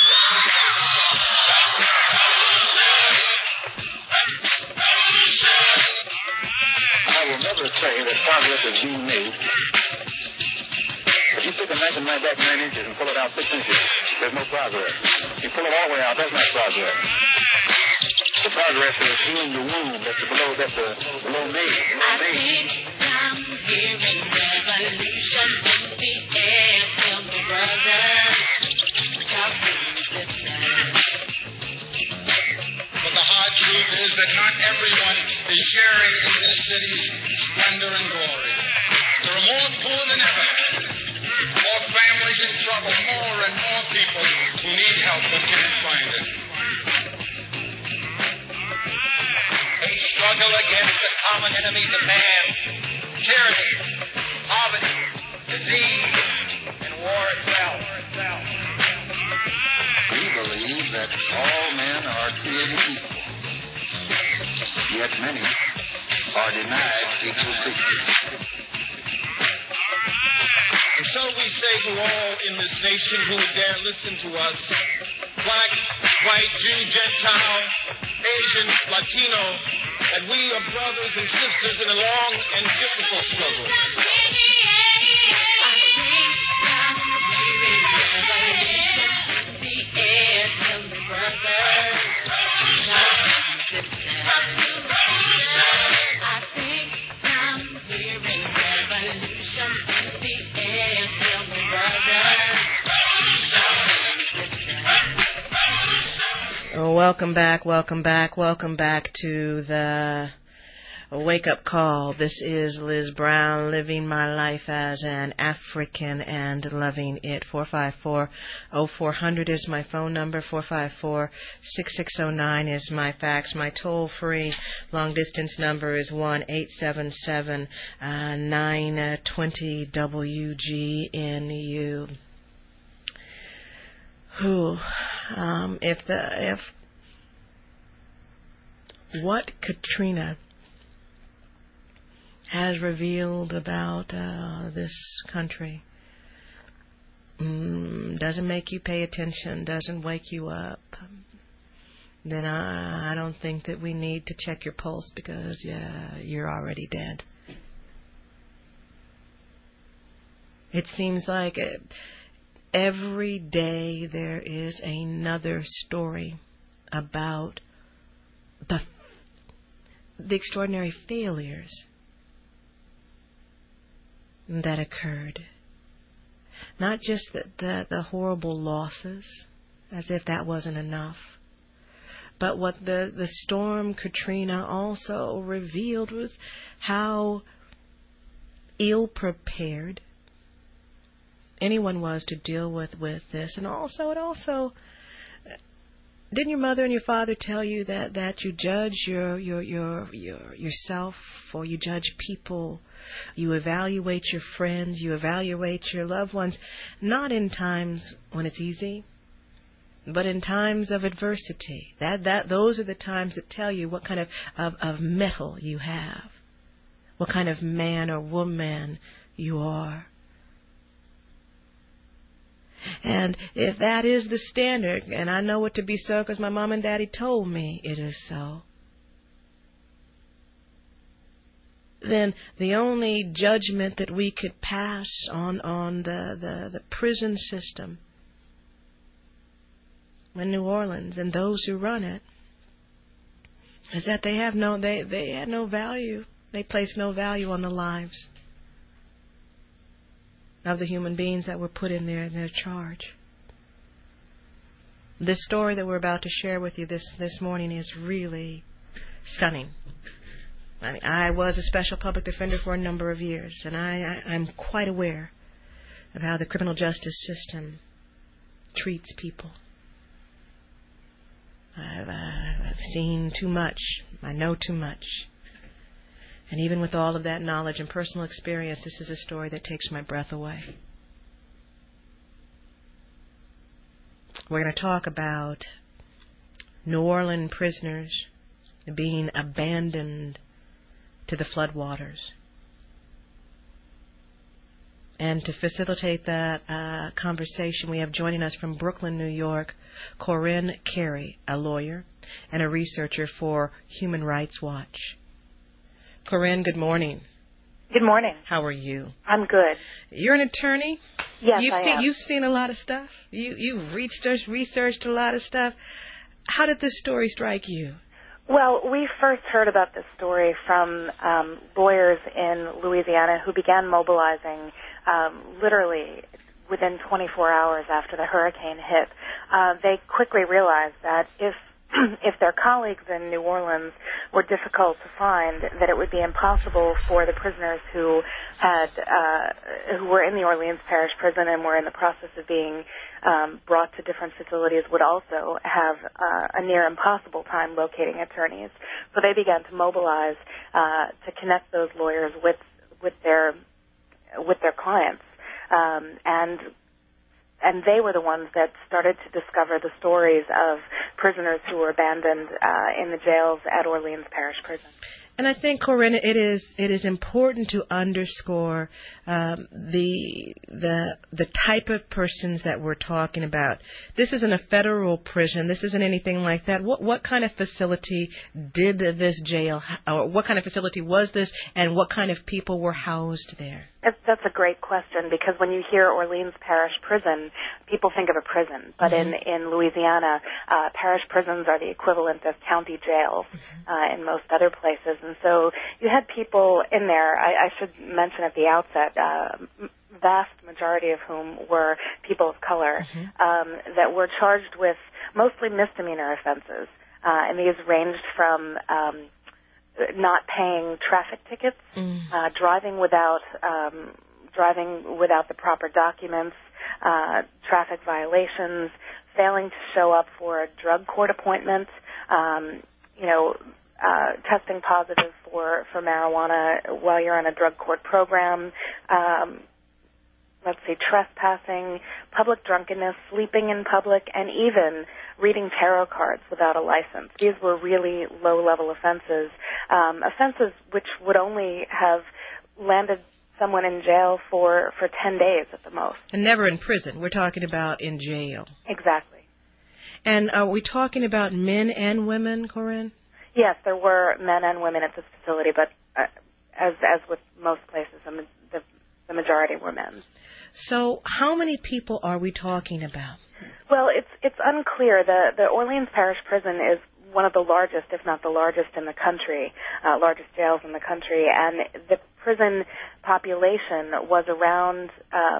I will never say that progress is being made. If you take a knife and knife back 9 inches and pull it out 6 inches, there's no progress. You pull it all the way out, that's not progress. The progress is healing the wound that's below me. I think I'm hearing revolution in the air. Tell me, brother, how comes this time? But the hard truth is that not everyone is sharing in this city's splendor and glory. There are more poor than ever, more families in trouble, more and more people who need help but can't find it. They struggle against the common enemies of man, tyranny, poverty, disease, and war itself. We believe that all men are created equal. yet many are denied equal treatment. And so we say to all in this nation who would dare listen to us, black, white, Jew, Gentile, Asian, Latino, that we are brothers and sisters in a long and difficult struggle. Welcome back to the Wake Up Call. This is Liz Brown, living my life as an African and loving it. 454-0400 is my phone number. 454-6609 is my fax. My toll-free long-distance number is 1-877-920-WGNU. If what Katrina has revealed about this country doesn't make you pay attention, doesn't wake you up, then I don't think that we need to check your pulse, because you're already dead. It seems like every day there is another story about the extraordinary failures that occurred. Not just the horrible losses, as if that wasn't enough, but what the storm Katrina also revealed was how ill-prepared anyone was to deal with this. And also, didn't your mother and your father tell you that you judge yourself, or you judge people, you evaluate your friends, you evaluate your loved ones, not in times when it's easy, but in times of adversity? Those are the times that tell you what kind of mettle you have, what kind of man or woman you are. And if that is the standard, and I know it to be so because my mom and daddy told me it is so, then the only judgment that we could pass on the prison system in New Orleans and those who run it is that they had no value. They place no value on the lives of the human beings that were put in their charge. This story that we're about to share with you this morning is really stunning. I mean, I was a special public defender for a number of years, and I'm quite aware of how the criminal justice system treats people. I've seen too much. I know too much. And even with all of that knowledge and personal experience, this is a story that takes my breath away. We're going to talk about New Orleans prisoners being abandoned to the floodwaters. And to facilitate that conversation, we have joining us from Brooklyn, New York, Corinne Carey, a lawyer and a researcher for Human Rights Watch. Corinne, good morning. Good morning. How are you? I'm good. You're an attorney? Yes, I am. You've seen a lot of stuff. You've researched a lot of stuff. How did this story strike you? Well, we first heard about this story from lawyers in Louisiana who began mobilizing literally within 24 hours after the hurricane hit. They quickly realized that if their colleagues in New Orleans were difficult to find, that it would be impossible for the prisoners who were in the Orleans Parish Prison and were in the process of being brought to different facilities would also have a near impossible time locating attorneys. So they began to mobilize to connect those lawyers with their clients. And and they were the ones that started to discover the stories of prisoners who were abandoned in the jails at Orleans Parish Prison. And I think, Corinne, it is important to underscore the type of persons that we're talking about. This isn't a federal prison. This isn't anything like that. What kind of facility did this jail, or what kind of facility was this, and what kind of people were housed there? That's a great question, because when you hear Orleans Parish Prison, people think of a prison. But in Louisiana, parish prisons are the equivalent of county jails in most other places. And so you had people in there, I should mention at the outset, vast majority of whom were people of color, that were charged with mostly misdemeanor offenses. And these ranged from not paying traffic tickets, driving without the proper documents, traffic violations, failing to show up for a drug court appointment, testing positive for marijuana while you're on a drug court program, trespassing, public drunkenness, sleeping in public, and even reading tarot cards without a license. These were really low-level offenses, offenses which would only have landed someone in jail for 10 days at the most. And never in prison. We're talking about in jail. Exactly. And are we talking about men and women, Corinne? Yes, there were men and women at this facility, but as with most places, the majority were men. So how many people are we talking about? Well, it's unclear. The Orleans Parish Prison is one of the largest, if not the largest in the country, largest jails in the country, and the prison population was around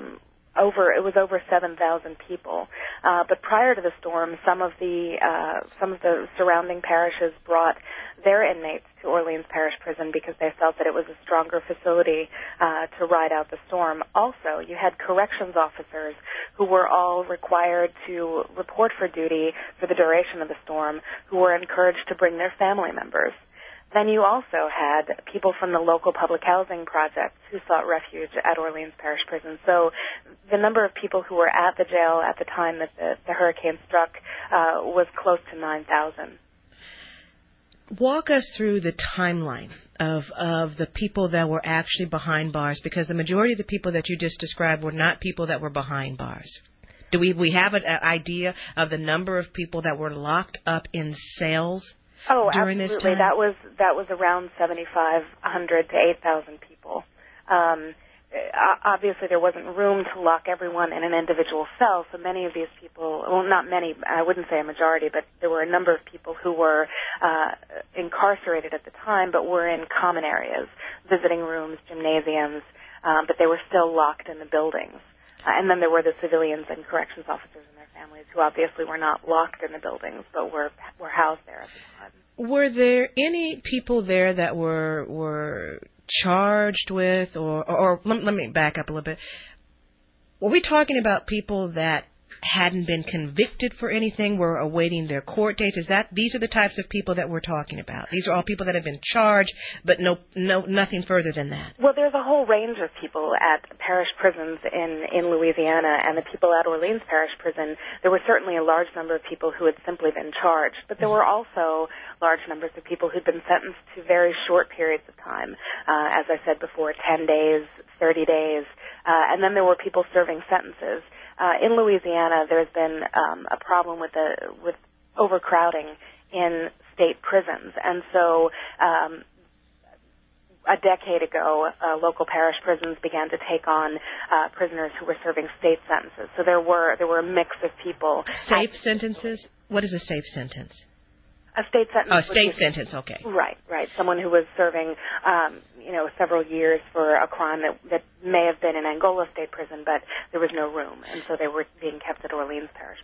over 7,000 people. But prior to the storm, some of the surrounding parishes brought their inmates to Orleans Parish Prison because they felt that it was a stronger facility to ride out the storm. Also, you had corrections officers who were all required to report for duty for the duration of the storm, who were encouraged to bring their family members. Then you also had people from the local public housing projects who sought refuge at Orleans Parish Prison. So the number of people who were at the jail at the time that the hurricane struck was close to 9,000. Walk us through the timeline of the people that were actually behind bars, because the majority of the people that you just described were not people that were behind bars. Do we have an idea of the number of people that were locked up in cells? Oh, during absolutely. This time? That was around 7,500 to 8,000 people. Obviously, there wasn't room to lock everyone in an individual cell, so many of these people, well, not many, I wouldn't say a majority, but there were a number of people who were incarcerated at the time, but were in common areas, visiting rooms, gymnasiums, but they were still locked in the buildings. And then there were the civilians and corrections officers and their families who obviously were not locked in the buildings, but were housed there at the time. Were there any people there that were charged with, or let me back up a little bit. Were we talking about people that hadn't been convicted for anything, were awaiting their court dates? These are the types of people that we're talking about? These are all people that have been charged, but nothing further than that? Well, there's a whole range of people at parish prisons in Louisiana, and the people at Orleans Parish Prison, there were certainly a large number of people who had simply been charged, but there were also large numbers of people who'd been sentenced to very short periods of time. As I said before, 10 days, 30 days, and then there were people serving sentences. In Louisiana, there's been a problem with overcrowding in state prisons, and so a decade ago, local parish prisons began to take on prisoners who were serving state sentences. So there were a mix of people. Safe sentences? What is a safe sentence? A state sentence. Oh, state sentence, okay. Right. Someone who was serving, several years for a crime that may have been in Angola State Prison, but there was no room, and so they were being kept at Orleans Parish.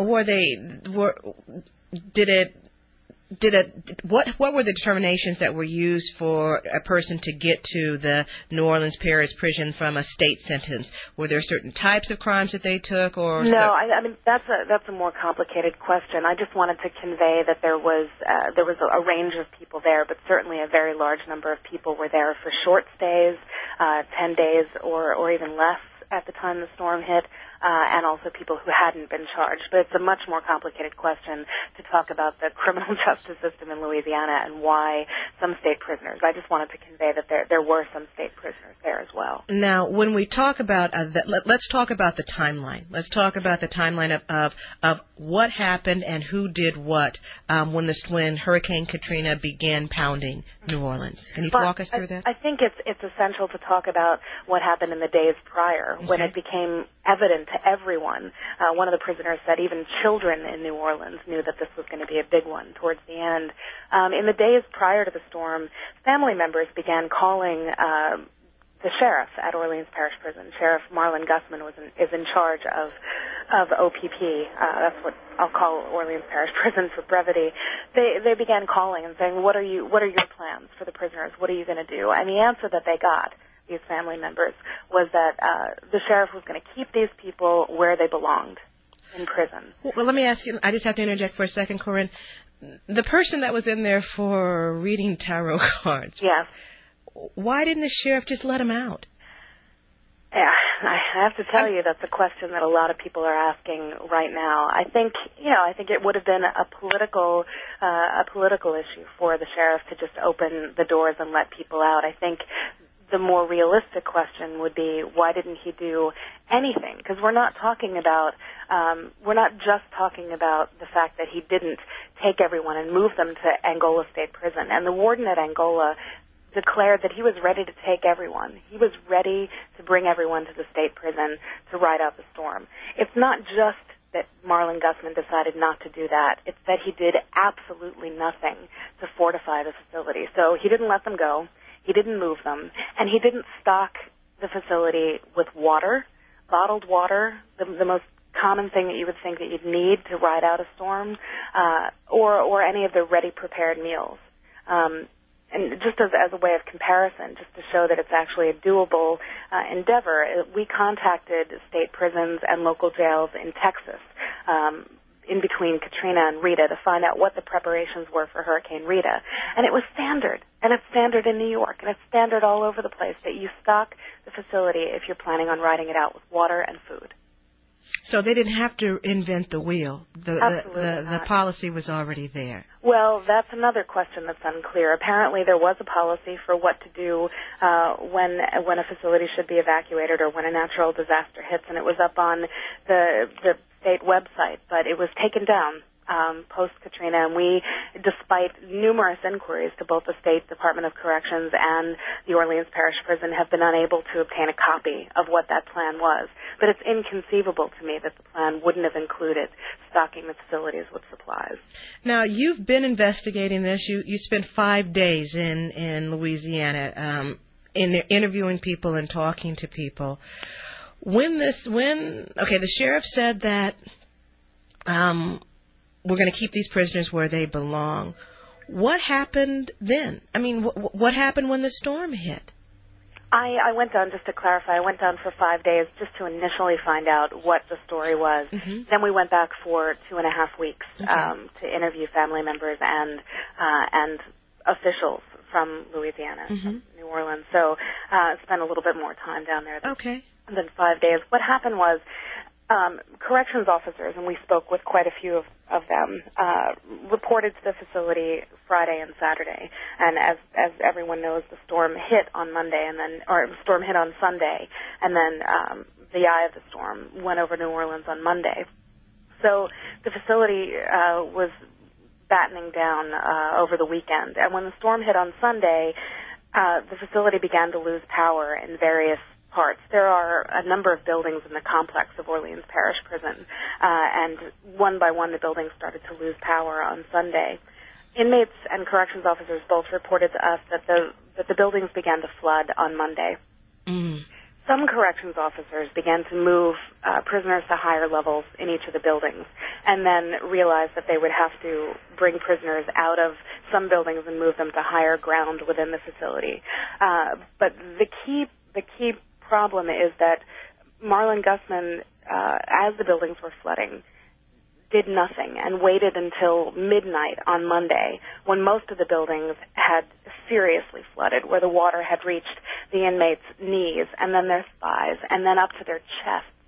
What were the determinations that were used for a person to get to the New Orleans Parish Prison from a state sentence? Were there certain types of crimes that they took, or no? I mean that's a more complicated question. I just wanted to convey that there was a range of people there, but certainly a very large number of people were there for short stays, 10 days or even less at the time the storm hit. and also people who hadn't been charged. But it's a much more complicated question to talk about the criminal justice system in Louisiana and why some state prisoners. I just wanted to convey that there were some state prisoners there as well. Now, when we talk about let's talk about the timeline. Let's talk about the timeline of what happened and who did what when Hurricane Katrina began pounding New Orleans. Can you walk us through that? I think it's essential to talk about what happened in the days prior when it became evident to everyone. One of the prisoners said even children in New Orleans knew that this was going to be a big one towards the end. In the days prior to the storm, family members began calling the sheriff at Orleans Parish Prison. Sheriff Marlon Gusman is in charge of OPP. That's what I'll call Orleans Parish Prison for brevity. They began calling and saying, what are your plans for the prisoners? What are you going to do? And the answer that they got, these family members, was that the sheriff was going to keep these people where they belonged, in prison. Well, let me ask you, I just have to interject for a second, Corinne. The person that was in there for reading tarot cards. Yes. Why didn't the sheriff just let him out? Yeah, I have to tell you that's a question that a lot of people are asking right now. I think it would have been a political issue for the sheriff to just open the doors and let people out. I think the more realistic question would be, why didn't he do anything? Because we're not just talking about the fact that he didn't take everyone and move them to Angola State Prison. And the warden at Angola declared that he was ready to take everyone. He was ready to bring everyone to the state prison to ride out the storm. It's not just that Marlon Gusman decided not to do that. It's that he did absolutely nothing to fortify the facility. So he didn't let them go. He didn't move them. And he didn't stock the facility with water, bottled water, the most common thing that you would think that you'd need to ride out a storm, or any of the ready prepared meals. And just as a way of comparison, just to show that it's actually a doable endeavor, we contacted state prisons and local jails in Texas in between Katrina and Rita to find out what the preparations were for Hurricane Rita. And it was standard. And it's standard in New York. And it's standard all over the place that you stock the facility if you're planning on riding it out with water and food. So they didn't have to invent the wheel. The policy was already there. Well, that's another question that's unclear. Apparently there was a policy for what to do when a facility should be evacuated or when a natural disaster hits, and it was up on the state website, but it was taken down post-Katrina, and we, despite numerous inquiries to both the State Department of Corrections and the Orleans Parish Prison, have been unable to obtain a copy of what that plan was. But it's inconceivable to me that the plan wouldn't have included stocking the facilities with supplies. Now, you've been investigating this. You spent 5 days in Louisiana interviewing people and talking to people. The sheriff said that we're going to keep these prisoners where they belong. What happened then? I mean, what happened when the storm hit? I went down, just to clarify, I went down for 5 days just to initially find out what the story was. Mm-hmm. Then we went back for 2.5 weeks to interview family members and officials from Louisiana, from New Orleans. So spent a little bit more time down there than 5 days. What happened was corrections officers, and we spoke with quite a few of them, reported to the facility Friday and Saturday. And as everyone knows, the storm hit on Monday, storm hit on Sunday, and then the eye of the storm went over New Orleans on Monday. So the facility was battening down over the weekend. And when the storm hit on Sunday, the facility began to lose power in various parts. There are a number of buildings in the complex of Orleans Parish Prison, and one by one the buildings started to lose power on Sunday. Inmates and corrections officers both reported to us that the buildings began to flood on Monday. Some corrections officers began to move prisoners to higher levels in each of the buildings, and then realized that they would have to bring prisoners out of some buildings and move them to higher ground within the facility. But the key problem is that Marlon Gusman, as the buildings were flooding, did nothing and waited until midnight on Monday when most of the buildings had seriously flooded, where the water had reached the inmates' knees and then their thighs and then up to their chests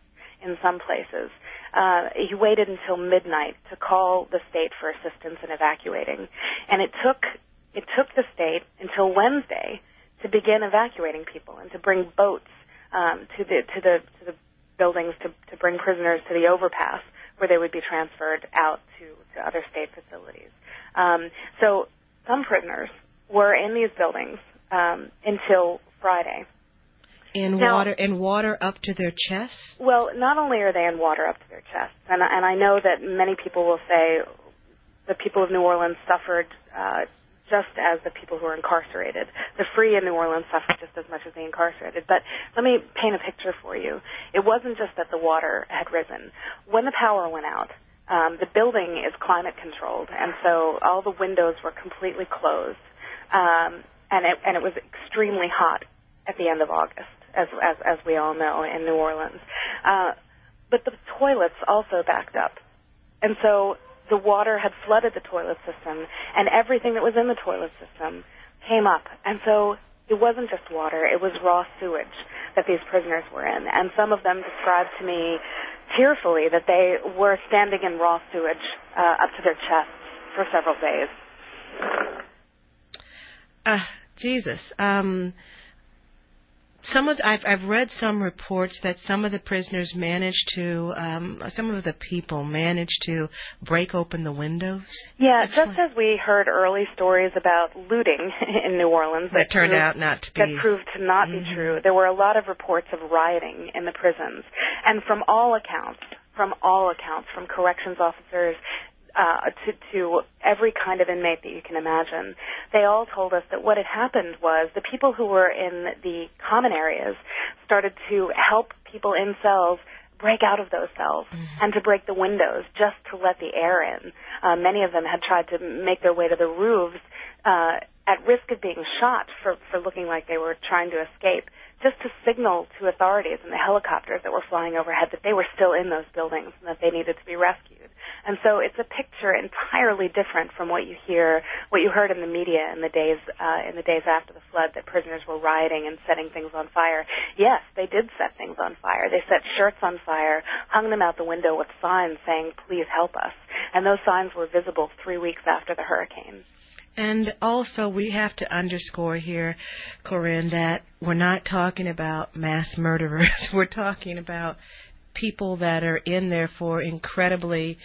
in some places. He waited until midnight to call the state for assistance in evacuating, and it took the state until Wednesday to begin evacuating people and to bring boats to the buildings to bring prisoners to the overpass where they would be transferred out to other state facilities. So some prisoners were in these buildings until Friday. In water up to their chests? Well, not only are they in water up to their chests, and I know that many people will say the people of New Orleans suffered just as the people who are incarcerated. The free in New Orleans suffered just as much as the incarcerated. But let me paint a picture for you. It wasn't just that the water had risen. When the power went out, the building is climate controlled, and so all the windows were completely closed, and it was extremely hot at the end of August, as we all know, in New Orleans. But the toilets also backed up, and so the water had flooded the toilet system, and everything that was in the toilet system came up. And so it wasn't just water, it was raw sewage that these prisoners were in. And some of them described to me tearfully that they were standing in raw sewage up to their chests for several days. Jesus. I've read some reports that some of the prisoners some of the people managed to break open the windows. Yeah, just as we heard early stories about looting in New Orleans that turned out not to be. That proved to not be true. There were a lot of reports of rioting in the prisons, and from all accounts, from corrections officers to every kind of inmate that you can imagine, they all told us that what had happened was the people who were in the common areas started to help people in cells break out of those cells and to break the windows just to let the air in. Many of them had tried to make their way to the roofs at risk of being shot for looking like they were trying to escape, just to signal to authorities and the helicopters that were flying overhead that they were still in those buildings and that they needed to be rescued. And so it's a picture entirely different from what you heard in the media in the days after the flood, that prisoners were rioting and setting things on fire. Yes, they did set things on fire. They set shirts on fire, hung them out the window with signs saying, "Please help us." And those signs were visible 3 weeks after the hurricane. And also, we have to underscore here, Corinne, that we're not talking about mass murderers. We're talking about people that are in there for incredibly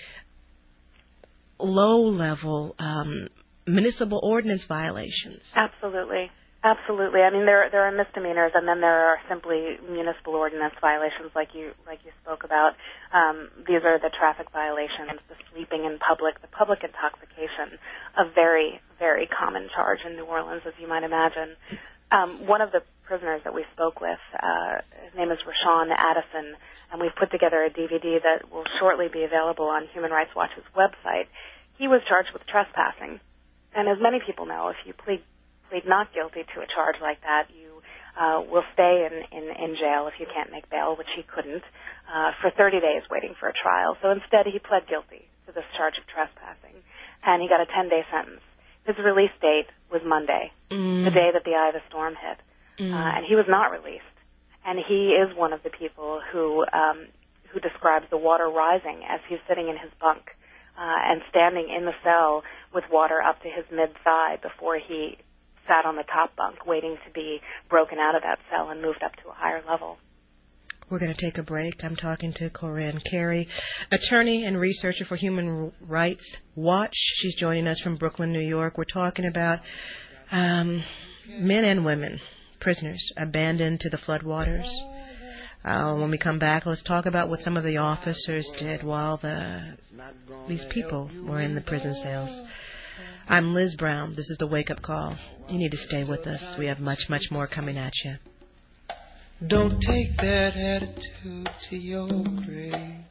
low-level municipal ordinance violations. Absolutely. Absolutely. I mean, there are misdemeanors, and then there are simply municipal ordinance violations, like you spoke about. These are the traffic violations, the sleeping in public, the public intoxication, a very, very common charge in New Orleans, as you might imagine. One of the prisoners that we spoke with, his name is Rashawn Addison, and we've put together a DVD that will shortly be available on Human Rights Watch's website. He was charged with trespassing, and as many people know, if you plead not guilty to a charge like that, you will stay in jail if you can't make bail, which he couldn't, for 30 days waiting for a trial. So instead, he pled guilty to this charge of trespassing, and he got a 10-day sentence. His release date was Monday, the day that the eye of the storm hit, and he was not released. And he is one of the people who describes the water rising as he's sitting in his bunk and standing in the cell with water up to his mid-thigh before he sat on the top bunk waiting to be broken out of that cell and moved up to a higher level. We're going to take a break. I'm talking to Corinne Carey, attorney and researcher for Human Rights Watch. She's joining us from Brooklyn, New York. We're talking about men and women, prisoners, abandoned to the floodwaters. When we come back, let's talk about what some of the officers did while these people were in the prison cells. I'm Liz Brown. This is the Wake Up Call. You need to stay with us. We have much, much more coming at you. Don't take that attitude to your grave.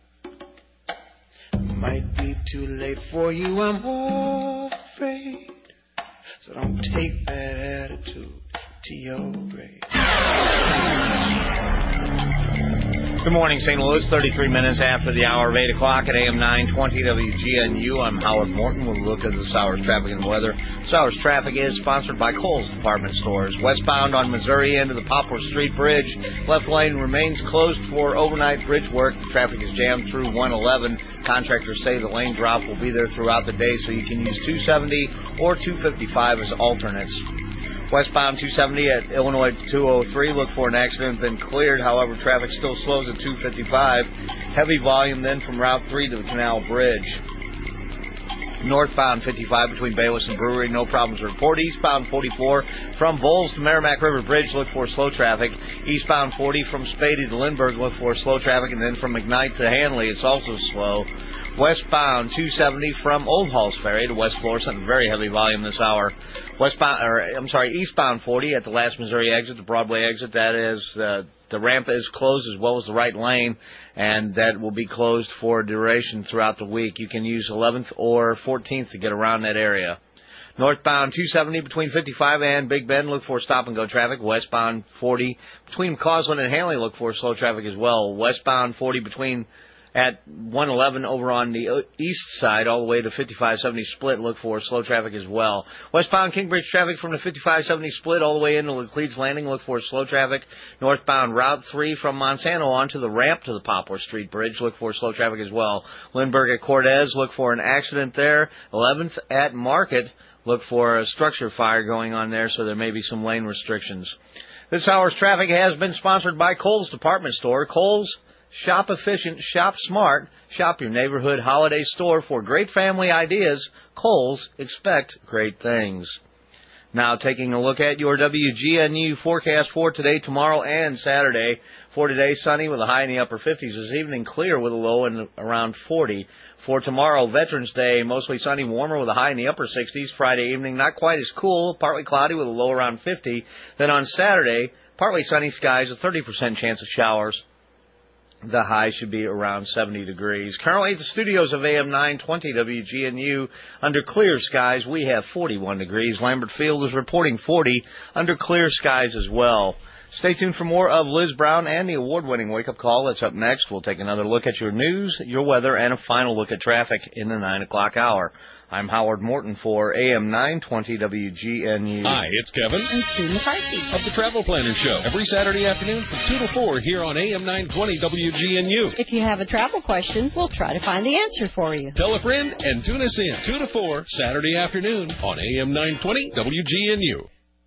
Might be too late for you, I'm afraid. So don't take that attitude to your grave. Good morning, St. Louis. 33 minutes after the hour of 8 o'clock at AM 920 WGNU. I'm Howard Morton with a look at the Sowers traffic and weather. Sowers traffic is sponsored by Kohl's Department Stores. Westbound on Missouri into the Poplar Street Bridge. Left lane remains closed for overnight bridge work. The traffic is jammed through 111. Contractors say the lane drop will be there throughout the day, so you can use 270 or 255 as alternates. Westbound 270 at Illinois 203. Look for an accident, been cleared. However, traffic still slows at 255. Heavy volume then from Route 3 to the Canal Bridge. Northbound 55 between Bayless and Brewery, no problems to report. Eastbound 44 from Bowles to Merrimack River Bridge, look for slow traffic. Eastbound 40 from Spady to Lindbergh, look for slow traffic. And then from McKnight to Hanley, it's also slow. Westbound 270 from Old Halls Ferry to West Florissant, very heavy volume this hour. Eastbound 40 at the last Missouri exit, the Broadway exit. That is, the ramp is closed as well as the right lane, and that will be closed for duration throughout the week. You can use 11th or 14th to get around that area. Northbound 270 between 55 and Big Bend, look for stop-and-go traffic. Westbound 40 between McCausland and Hanley, look for slow traffic as well. Westbound 40 between at 111 over on the east side all the way to 5570 split, look for slow traffic as well. Westbound Kingbridge traffic from the 5570 split all the way into Laclede's Landing, look for slow traffic. Northbound Route 3 from Monsanto onto the ramp to the Poplar Street Bridge, look for slow traffic as well. Lindbergh at Cortez, look for an accident there. 11th at Market, look for a structure fire going on there, so there may be some lane restrictions. This hour's traffic has been sponsored by Kohl's Department Store. Kohl's, shop efficient, shop smart, shop your neighborhood holiday store for great family ideas. Kohl's, expect great things. Now taking a look at your WGNU forecast for today, tomorrow, and Saturday. For today, sunny with a high in the upper 50s. This evening, clear with a low in around 40. For tomorrow, Veterans Day, mostly sunny, warmer with a high in the upper 60s. Friday evening, not quite as cool, partly cloudy with a low around 50. Then on Saturday, partly sunny skies, a 30% chance of showers. The high should be around 70 degrees. Currently at the studios of AM 920 WGNU, under clear skies, we have 41 degrees. Lambert Field is reporting 40 under clear skies as well. Stay tuned for more of Liz Brown and the award-winning Wake Up Call. That's up next. We'll take another look at your news, your weather, and a final look at traffic in the 9 o'clock hour. I'm Howard Morton for AM 920 WGNU. Hi, it's Kevin. And Sue McCarthy. Of the Travel Planner Show. Every Saturday afternoon from 2 to 4 here on AM 920 WGNU. If you have a travel question, we'll try to find the answer for you. Tell a friend and tune us in 2 to 4 Saturday afternoon on AM 920 WGNU.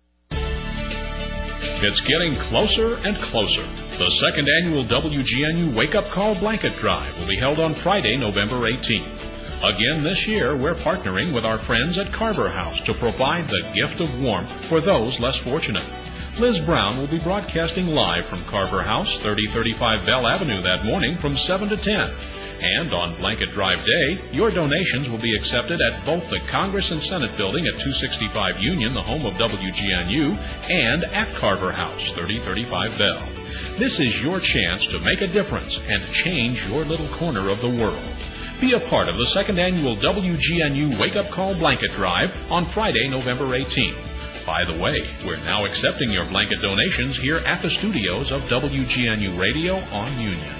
It's getting closer and closer. The second annual WGNU Wake Up Call Blanket Drive will be held on Friday, November 18th. Again this year, we're partnering with our friends at Carver House to provide the gift of warmth for those less fortunate. Liz Brown will be broadcasting live from Carver House, 3035 Bell Avenue that morning from 7 to 10. And on Blanket Drive Day, your donations will be accepted at both the Congress and Senate Building at 265 Union, the home of WGNU, and at Carver House, 3035 Bell. This is your chance to make a difference and change your little corner of the world. Be a part of the second annual WGNU Wake Up Call Blanket Drive on Friday, November 18th. By the way, we're now accepting your blanket donations here at the studios of WGNU Radio on Union.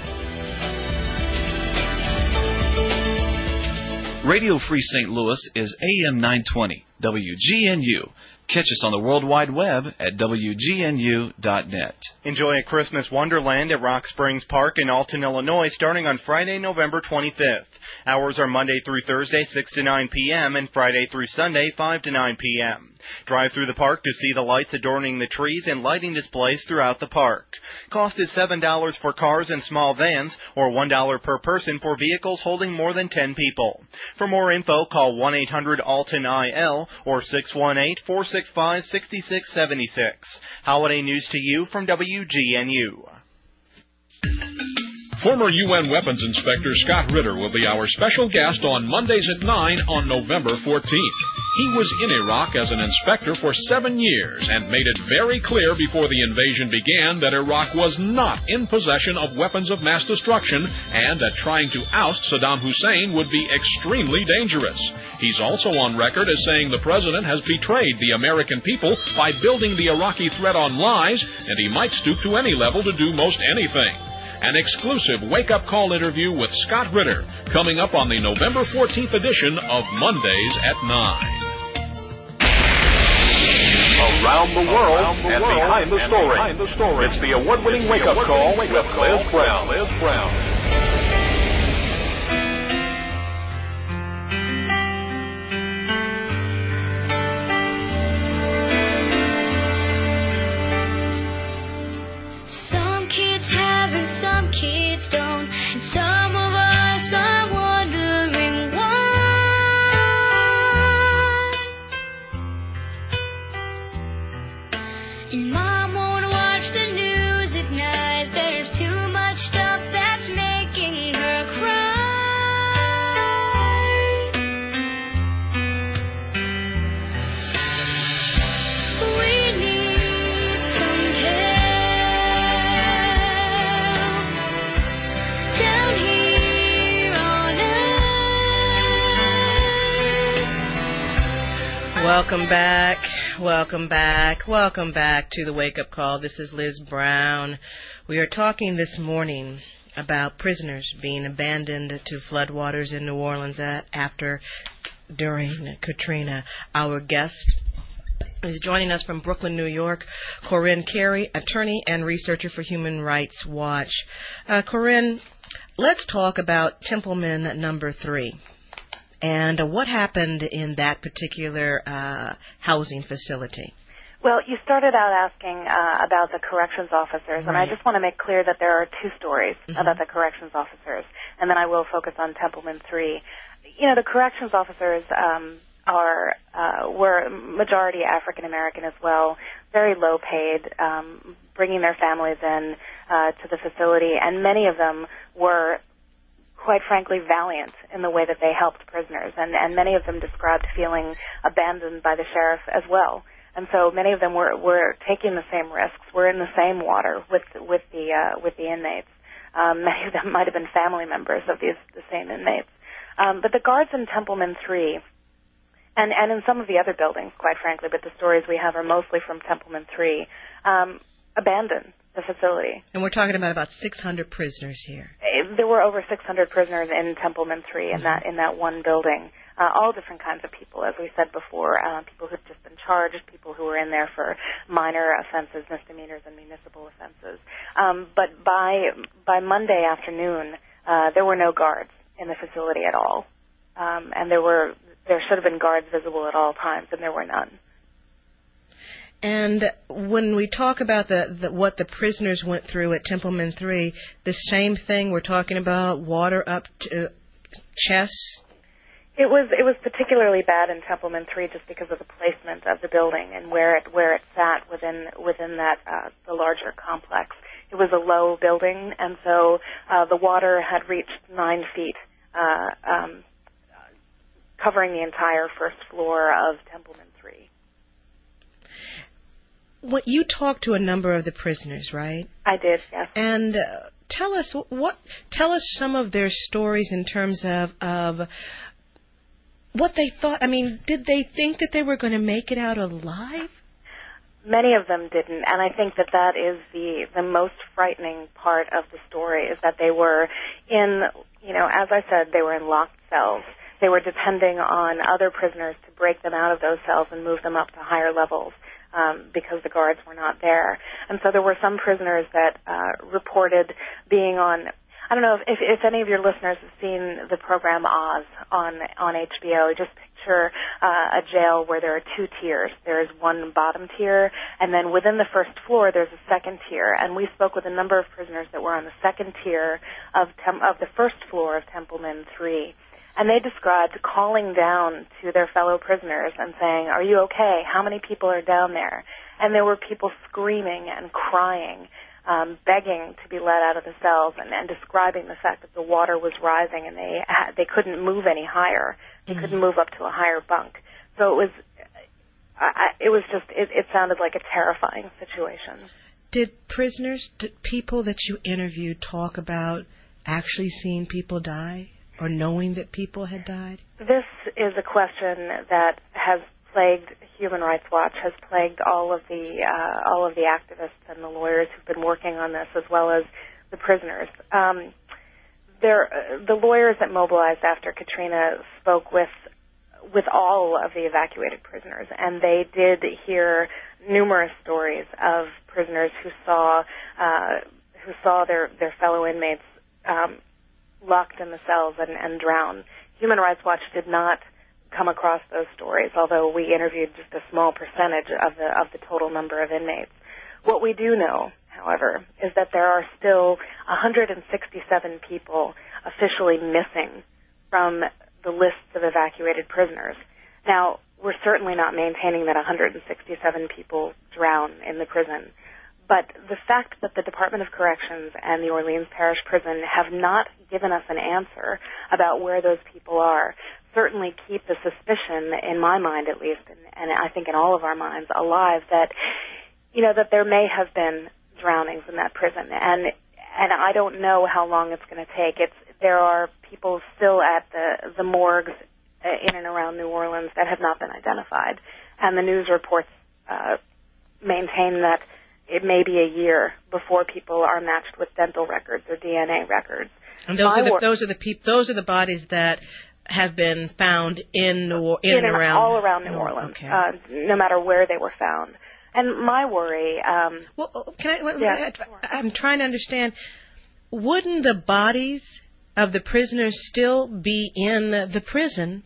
Radio Free St. Louis is AM 920 WGNU. Catch us on the World Wide Web at WGNU.net. Enjoy a Christmas wonderland at Rock Springs Park in Alton, Illinois, starting on Friday, November 25th. Hours are Monday through Thursday, 6 to 9 p.m., and Friday through Sunday, 5 to 9 p.m. Drive through the park to see the lights adorning the trees and lighting displays throughout the park. Cost is $7 for cars and small vans, or $1 per person for vehicles holding more than 10 people. For more info, call 1-800-ALTON-IL or 618-465-6676. Holiday news to you from WGNU. Former UN Weapons Inspector Scott Ritter will be our special guest on Mondays at 9 on November 14th. He was in Iraq as an inspector for 7 years and made it very clear before the invasion began that Iraq was not in possession of weapons of mass destruction and that trying to oust Saddam Hussein would be extremely dangerous. He's also on record as saying the president has betrayed the American people by building the Iraqi threat on lies, and he might stoop to any level to do most anything. An exclusive wake-up call interview with Scott Ritter coming up on the November 14th edition of Mondays at 9. Around the world and behind the story. It's the award-winning wake-up call with Liz Brown. Some kids have and some kids don't. And some of us are wondering why. And Mom won't watch the news at night. There's too much stuff that's making her cry. We need some help down here on earth. Welcome back. Welcome back to the Wake Up Call. This is Liz Brown. We are talking this morning about prisoners being abandoned to floodwaters in New Orleans during Katrina. Our guest is joining us from Brooklyn, New York, Corinne Carey, attorney and researcher for Human Rights Watch. Corinne, let's talk about Templeman number 3. And what happened in that particular housing facility? Well, you started out asking about the corrections officers, and I just want to make clear that there are two stories about the corrections officers, and then I will focus on Templeman 3. You know, the corrections officers were majority African American as well, very low paid, bringing their families in to the facility, and many of them were, quite frankly, valiant in the way that they helped prisoners, and many of them described feeling abandoned by the sheriff as well. And so many of them were taking the same risks. We're in the same water with the inmates. Many of them might have been family members of the same inmates. But the guards in Templeman 3, and in some of the other buildings, quite frankly, but the stories we have are mostly from Templeman 3, abandoned the facility. And we're talking about 600 prisoners here. There were over 600 prisoners in Templeman 3 in that one building. All different kinds of people, as we said before, people who've just been charged, people who were in there for minor offenses, misdemeanors, and municipal offenses. But by Monday afternoon, there were no guards in the facility at all, and there should have been guards visible at all times, and there were none. And when we talk about what the prisoners went through at Templeman 3, the same thing, we're talking about water up to chests. It was particularly bad in Templeman 3 just because of the placement of the building and where it sat within that the larger complex. It was a low building, and so the water had reached 9 feet, covering the entire first floor of Templeman 3. What you talked to a number of the prisoners, right? I did, yes. And tell us some of their stories in terms of what they thought. I mean, did they think that they were going to make it out alive? Many of them didn't, and I think that is the most frightening part of the story, is that they were in, as I said, they were in locked cells. They were depending on other prisoners to break them out of those cells and move them up to higher levels. Because the guards were not there. And so there were some prisoners that reported being on, I don't know if any of your listeners have seen the program Oz on HBO. Just picture a jail where there are 2 tiers. There is one bottom tier, and then within the first floor there's a second tier. And we spoke with a number of prisoners that were on the second tier of the first floor of Templeman 3. And they described calling down to their fellow prisoners and saying, "Are you okay? How many people are down there?" And there were people screaming and crying, begging to be let out of the cells, and describing the fact that the water was rising and they couldn't move any higher. They couldn't move up to a higher bunk. So it sounded like a terrifying situation. Did people that you interviewed talk about actually seeing people die? Or knowing that people had died? This is a question that has plagued Human Rights Watch, has plagued all of the activists and the lawyers who've been working on this, as well as the prisoners. The lawyers that mobilized after Katrina spoke with all of the evacuated prisoners, and they did hear numerous stories of prisoners who saw their fellow inmates locked in the cells and drowned. Human Rights Watch did not come across those stories, although we interviewed just a small percentage of the total number of inmates. What we do know, however, is that there are still 167 people officially missing from the lists of evacuated prisoners. Now, we're certainly not maintaining that 167 people drown in the prison, but the fact that the Department of Corrections and the Orleans Parish Prison have not given us an answer about where those people are certainly keep the suspicion, in my mind at least, and I think in all of our minds, alive that, that there may have been drownings in that prison. And I don't know how long it's going to take. There are people still at the morgues in and around New Orleans that have not been identified, and the news reports maintain that it may be a year before people are matched with dental records or DNA records. And those are the bodies that have been found in and around all around New Orleans, okay. No matter where they were found. And my worry. I'm trying to understand. Wouldn't the bodies of the prisoners still be in the prison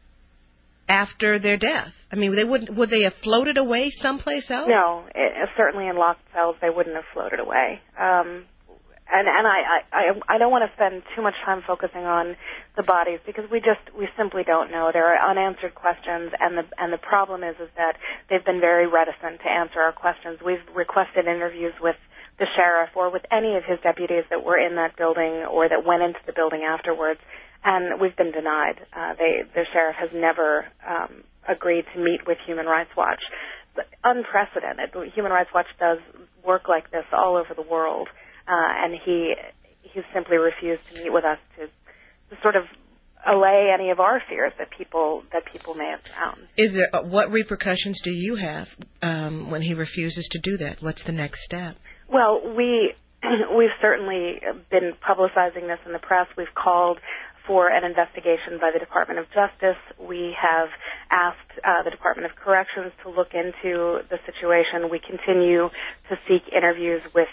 after their death? I mean, would they have floated away someplace else? No, certainly in locked cells they wouldn't have floated away. And I don't want to spend too much time focusing on the bodies because we simply don't know. There are unanswered questions, and the problem is that they've been very reticent to answer our questions. We've requested interviews with the sheriff or with any of his deputies that were in that building or that went into the building afterwards, and we've been denied. The sheriff has never agreed to meet with Human Rights Watch. But unprecedented. Human Rights Watch does work like this all over the world, and he's simply refused to meet with us to sort of allay any of our fears that people may have found. What repercussions do you have when he refuses to do that? What's the next step? Well, we've certainly been publicizing this in the press. We've called for an investigation by the Department of Justice. We have asked the Department of Corrections to look into the situation. We continue to seek interviews with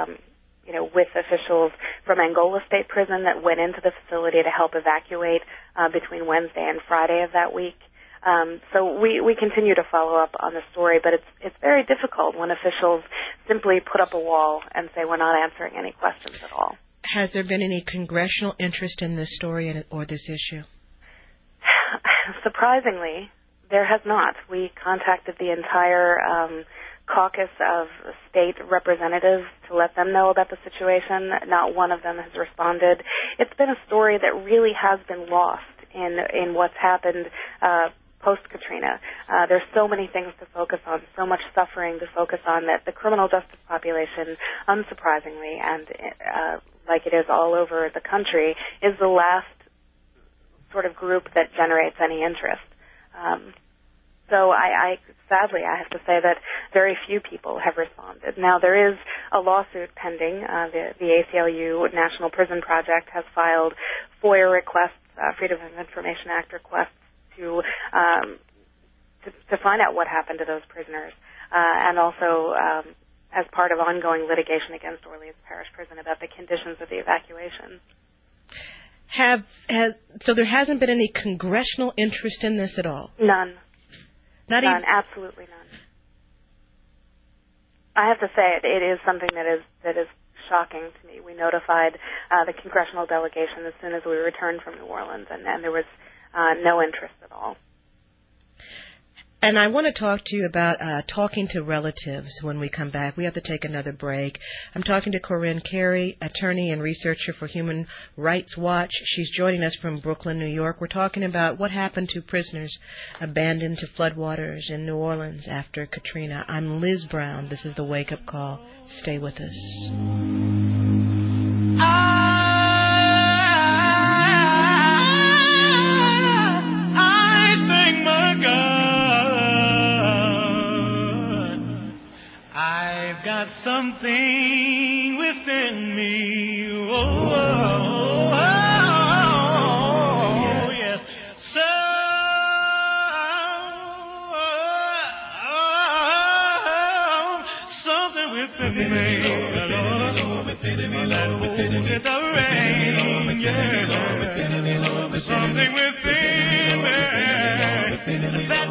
officials from Angola State Prison that went into the facility to help evacuate between Wednesday and Friday of that week. So we continue to follow up on the story, but it's very difficult when officials simply put up a wall and say we're not answering any questions at all. Has there been any congressional interest in this story or this issue? Surprisingly, there has not. We contacted the entire caucus of state representatives to let them know about the situation. Not one of them has responded. It's been a story that really has been lost in what's happened post-Katrina. There's so many things to focus on, so much suffering to focus on, that the criminal justice population, unsurprisingly, and like it is all over the country, is the last sort of group that generates any interest. So sadly, I have to say that very few people have responded. Now, there is a lawsuit pending. The ACLU National Prison Project has filed FOIA requests, Freedom of Information Act requests, to find out what happened to those prisoners, and also as part of ongoing litigation against Orleans Parish Prison about the conditions of the evacuation. So there hasn't been any congressional interest in this at all? None. None, absolutely none. I have to say it is something that is shocking to me. We notified the congressional delegation as soon as we returned from New Orleans, and there was no interest at all. And I want to talk to you about talking to relatives when we come back. We have to take another break. I'm talking to Corinne Carey, attorney and researcher for Human Rights Watch. She's joining us from Brooklyn, New York. We're talking about what happened to prisoners abandoned to floodwaters in New Orleans after Katrina. I'm Liz Brown. This is the Wake Up Call. Stay with us. Got something within me within me, Lord, that hold in the rain, yeah. There's something within me that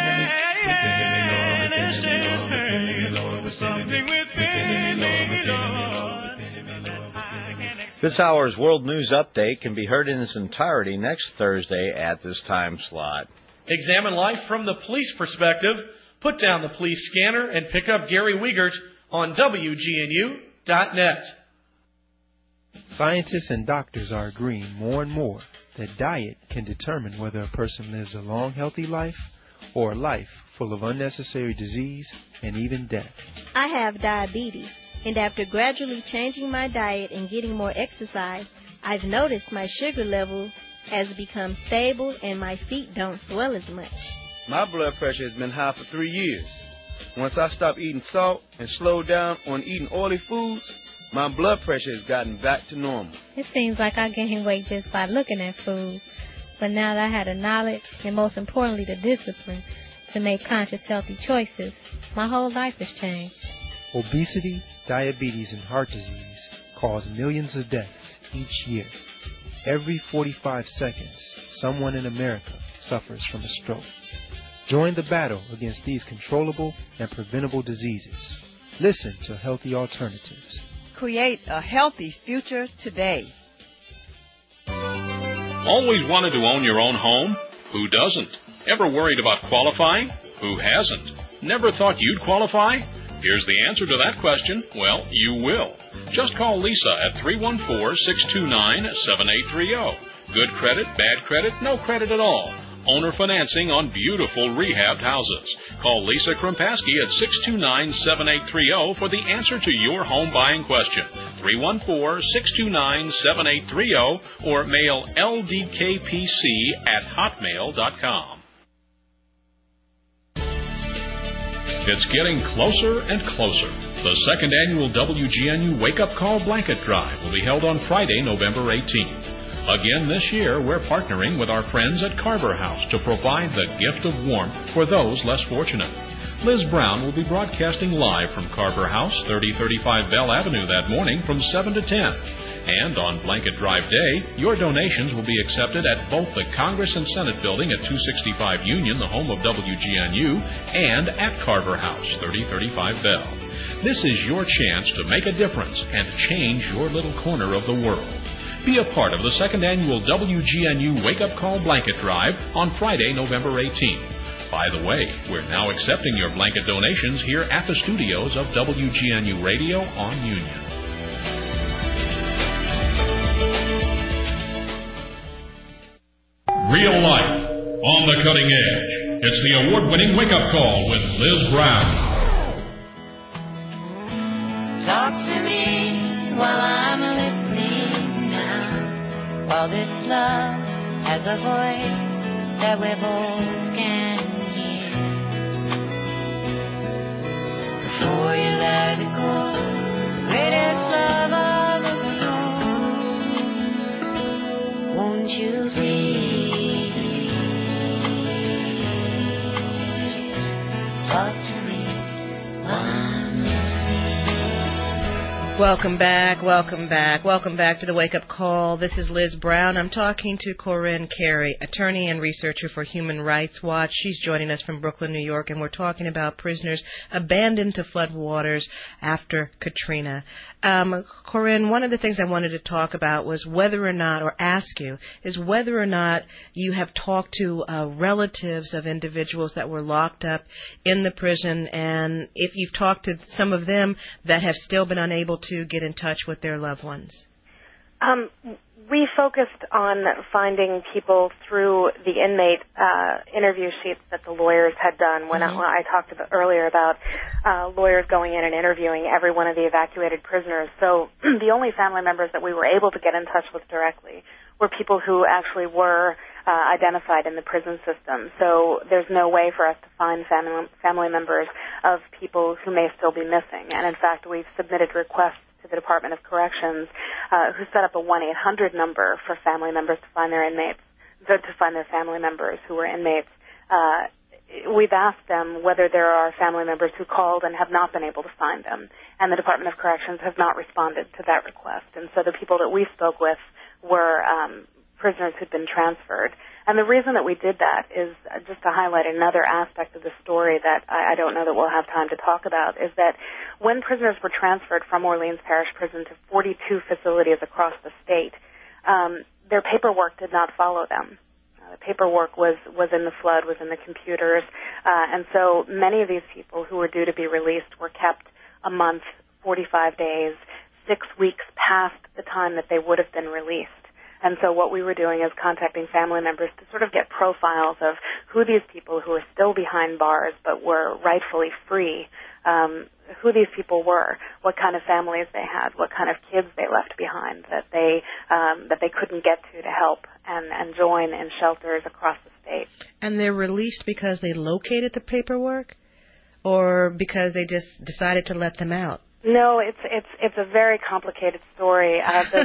banishes pain. There's something within me, Lord. This hour's World News Update can be heard in its entirety next Thursday at this time slot. Examine life from the police perspective. Put down the police scanner and pick up Gary Wiegert on WGNU.net. Scientists and doctors are agreeing more and more that diet can determine whether a person lives a long, healthy life or a life full of unnecessary disease and even death. I have diabetes, and after gradually changing my diet and getting more exercise, I've noticed my sugar level has become stable and my feet don't swell as much. My blood pressure has been high for 3 years. Once I stopped eating salt and slowed down on eating oily foods, my blood pressure has gotten back to normal. It seems like I gained weight just by looking at food. But now that I had the knowledge and most importantly the discipline to make conscious healthy choices, my whole life has changed. Obesity, diabetes, and heart disease cause millions of deaths each year. Every 45 seconds, someone in America suffers from a stroke. Join the battle against these controllable and preventable diseases. Listen to Healthy Alternatives. Create a healthy future today. Always wanted to own your own home? Who doesn't? Ever worried about qualifying? Who hasn't? Never thought you'd qualify? Here's the answer to that question. Well, you will. Just call Lisa at 314-629-7830. Good credit, bad credit, no credit at all. Owner financing on beautiful rehabbed houses. Call Lisa Krimpaski at 629-7830 for the answer to your home buying question. 314-629-7830 or mail ldkpc@hotmail.com. It's getting closer and closer. The second annual WGNU Wake Up Call Blanket Drive will be held on Friday, November 18th. Again this year, we're partnering with our friends at Carver House to provide the gift of warmth for those less fortunate. Liz Brown will be broadcasting live from Carver House, 3035 Bell Avenue that morning from 7 to 10. And on Blanket Drive Day, your donations will be accepted at both the Congress and Senate building at 265 Union, the home of WGNU, and at Carver House, 3035 Bell. This is your chance to make a difference and change your little corner of the world. Be a part of the second annual WGNU Wake Up Call Blanket Drive on Friday, November 18th. By the way, we're now accepting your blanket donations here at the studios of WGNU Radio on Union. Real life, on the cutting edge. It's the award-winning Wake Up Call with Liz Brown. Talk to me while I'm listening now. While this love has a voice that we both can hear. Before you let it go, greatest love of the Lord. Won't you please talk to me while I'm listening? Welcome back, welcome back, welcome back to the Wake Up Call. This is Liz Brown. I'm talking to Corinne Carey, attorney and researcher for Human Rights Watch. She's joining us from Brooklyn, New York, and we're talking about prisoners abandoned to flood waters after Katrina. Corinne, one of the things I wanted to talk about was whether or not, or ask you, is whether or not you have talked to relatives of individuals that were locked up in the prison, and if you've talked to some of them that have still been unable to get in touch with their loved ones. We focused on finding people through the inmate interview sheets that the lawyers had done. When I talked earlier about lawyers going in and interviewing every one of the evacuated prisoners. So the only family members that we were able to get in touch with directly were people who actually were identified in the prison system. So there's no way for us to find family members of people who may still be missing. And in fact, we've submitted requests to the Department of Corrections, who set up a 1-800 number for family members to find their inmates, to find their family members who were inmates. we've asked them whether there are family members who called and have not been able to find them, and the Department of Corrections has not responded to that request. And so the people that we spoke with were prisoners who'd been transferred. And the reason that we did that is just to highlight another aspect of the story that I don't know that we'll have time to talk about, is that when prisoners were transferred from Orleans Parish Prison to 42 facilities across the state, their paperwork did not follow them. The paperwork was in the flood, was in the computers, and so many of these people who were due to be released were kept a month, 45 days, 6 weeks past the time that they would have been released. And so what we were doing is contacting family members to sort of get profiles of who these people who are still behind bars but were rightfully free, who these people were, what kind of families they had, what kind of kids they left behind that they couldn't get to help and join in shelters across the state. And they're released because they located the paperwork, or because they just decided to let them out? No, it's a very complicated story.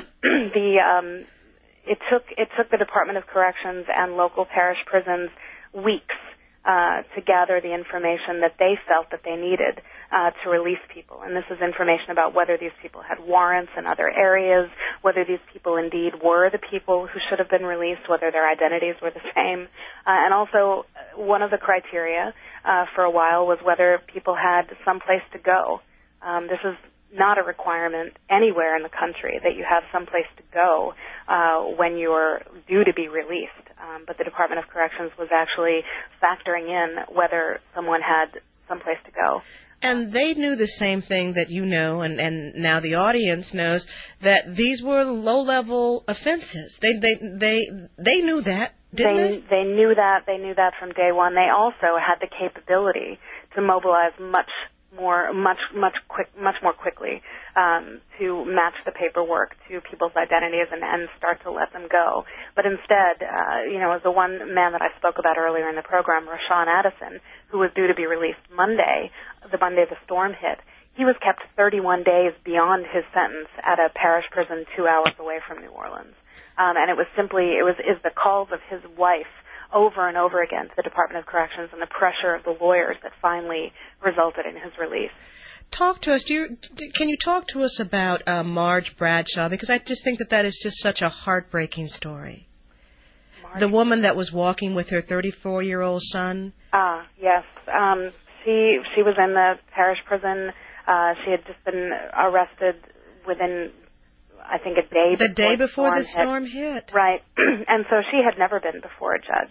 It took the Department of Corrections and local parish prisons weeks to gather the information that they felt that they needed to release people. And this is information about whether these people had warrants in other areas, whether these people indeed were the people who should have been released, whether their identities were the same. And also, one of the criteria for a while was whether people had some place to go. This is not a requirement anywhere in the country that you have some place to go when you're due to be released. But the Department of Corrections was actually factoring in whether someone had some place to go. And they knew the same thing that you know, and now the audience knows, that these were low-level offenses. They knew that, didn't they? They knew that. They knew that from day one. They also had the capability to mobilize much more quickly to match the paperwork to people's identities and start to let them go. But instead, as the one man that I spoke about earlier in the program, Rashawn Addison, who was due to be released Monday, the Monday the storm hit, he was kept 31 days beyond his sentence at a parish prison 2 hours away from New Orleans. And it was the calls of his wife over and over again to the Department of Corrections and the pressure of the lawyers that finally resulted in his release. Talk to us. Can you talk to us about Marge Bradshaw? Because I just think that is just such a heartbreaking story. The woman that was walking with her 34-year-old son. Yes. She was in the parish prison. She had just been arrested within, I think, a day before the day before the storm hit. Right. And so she had never been before a judge.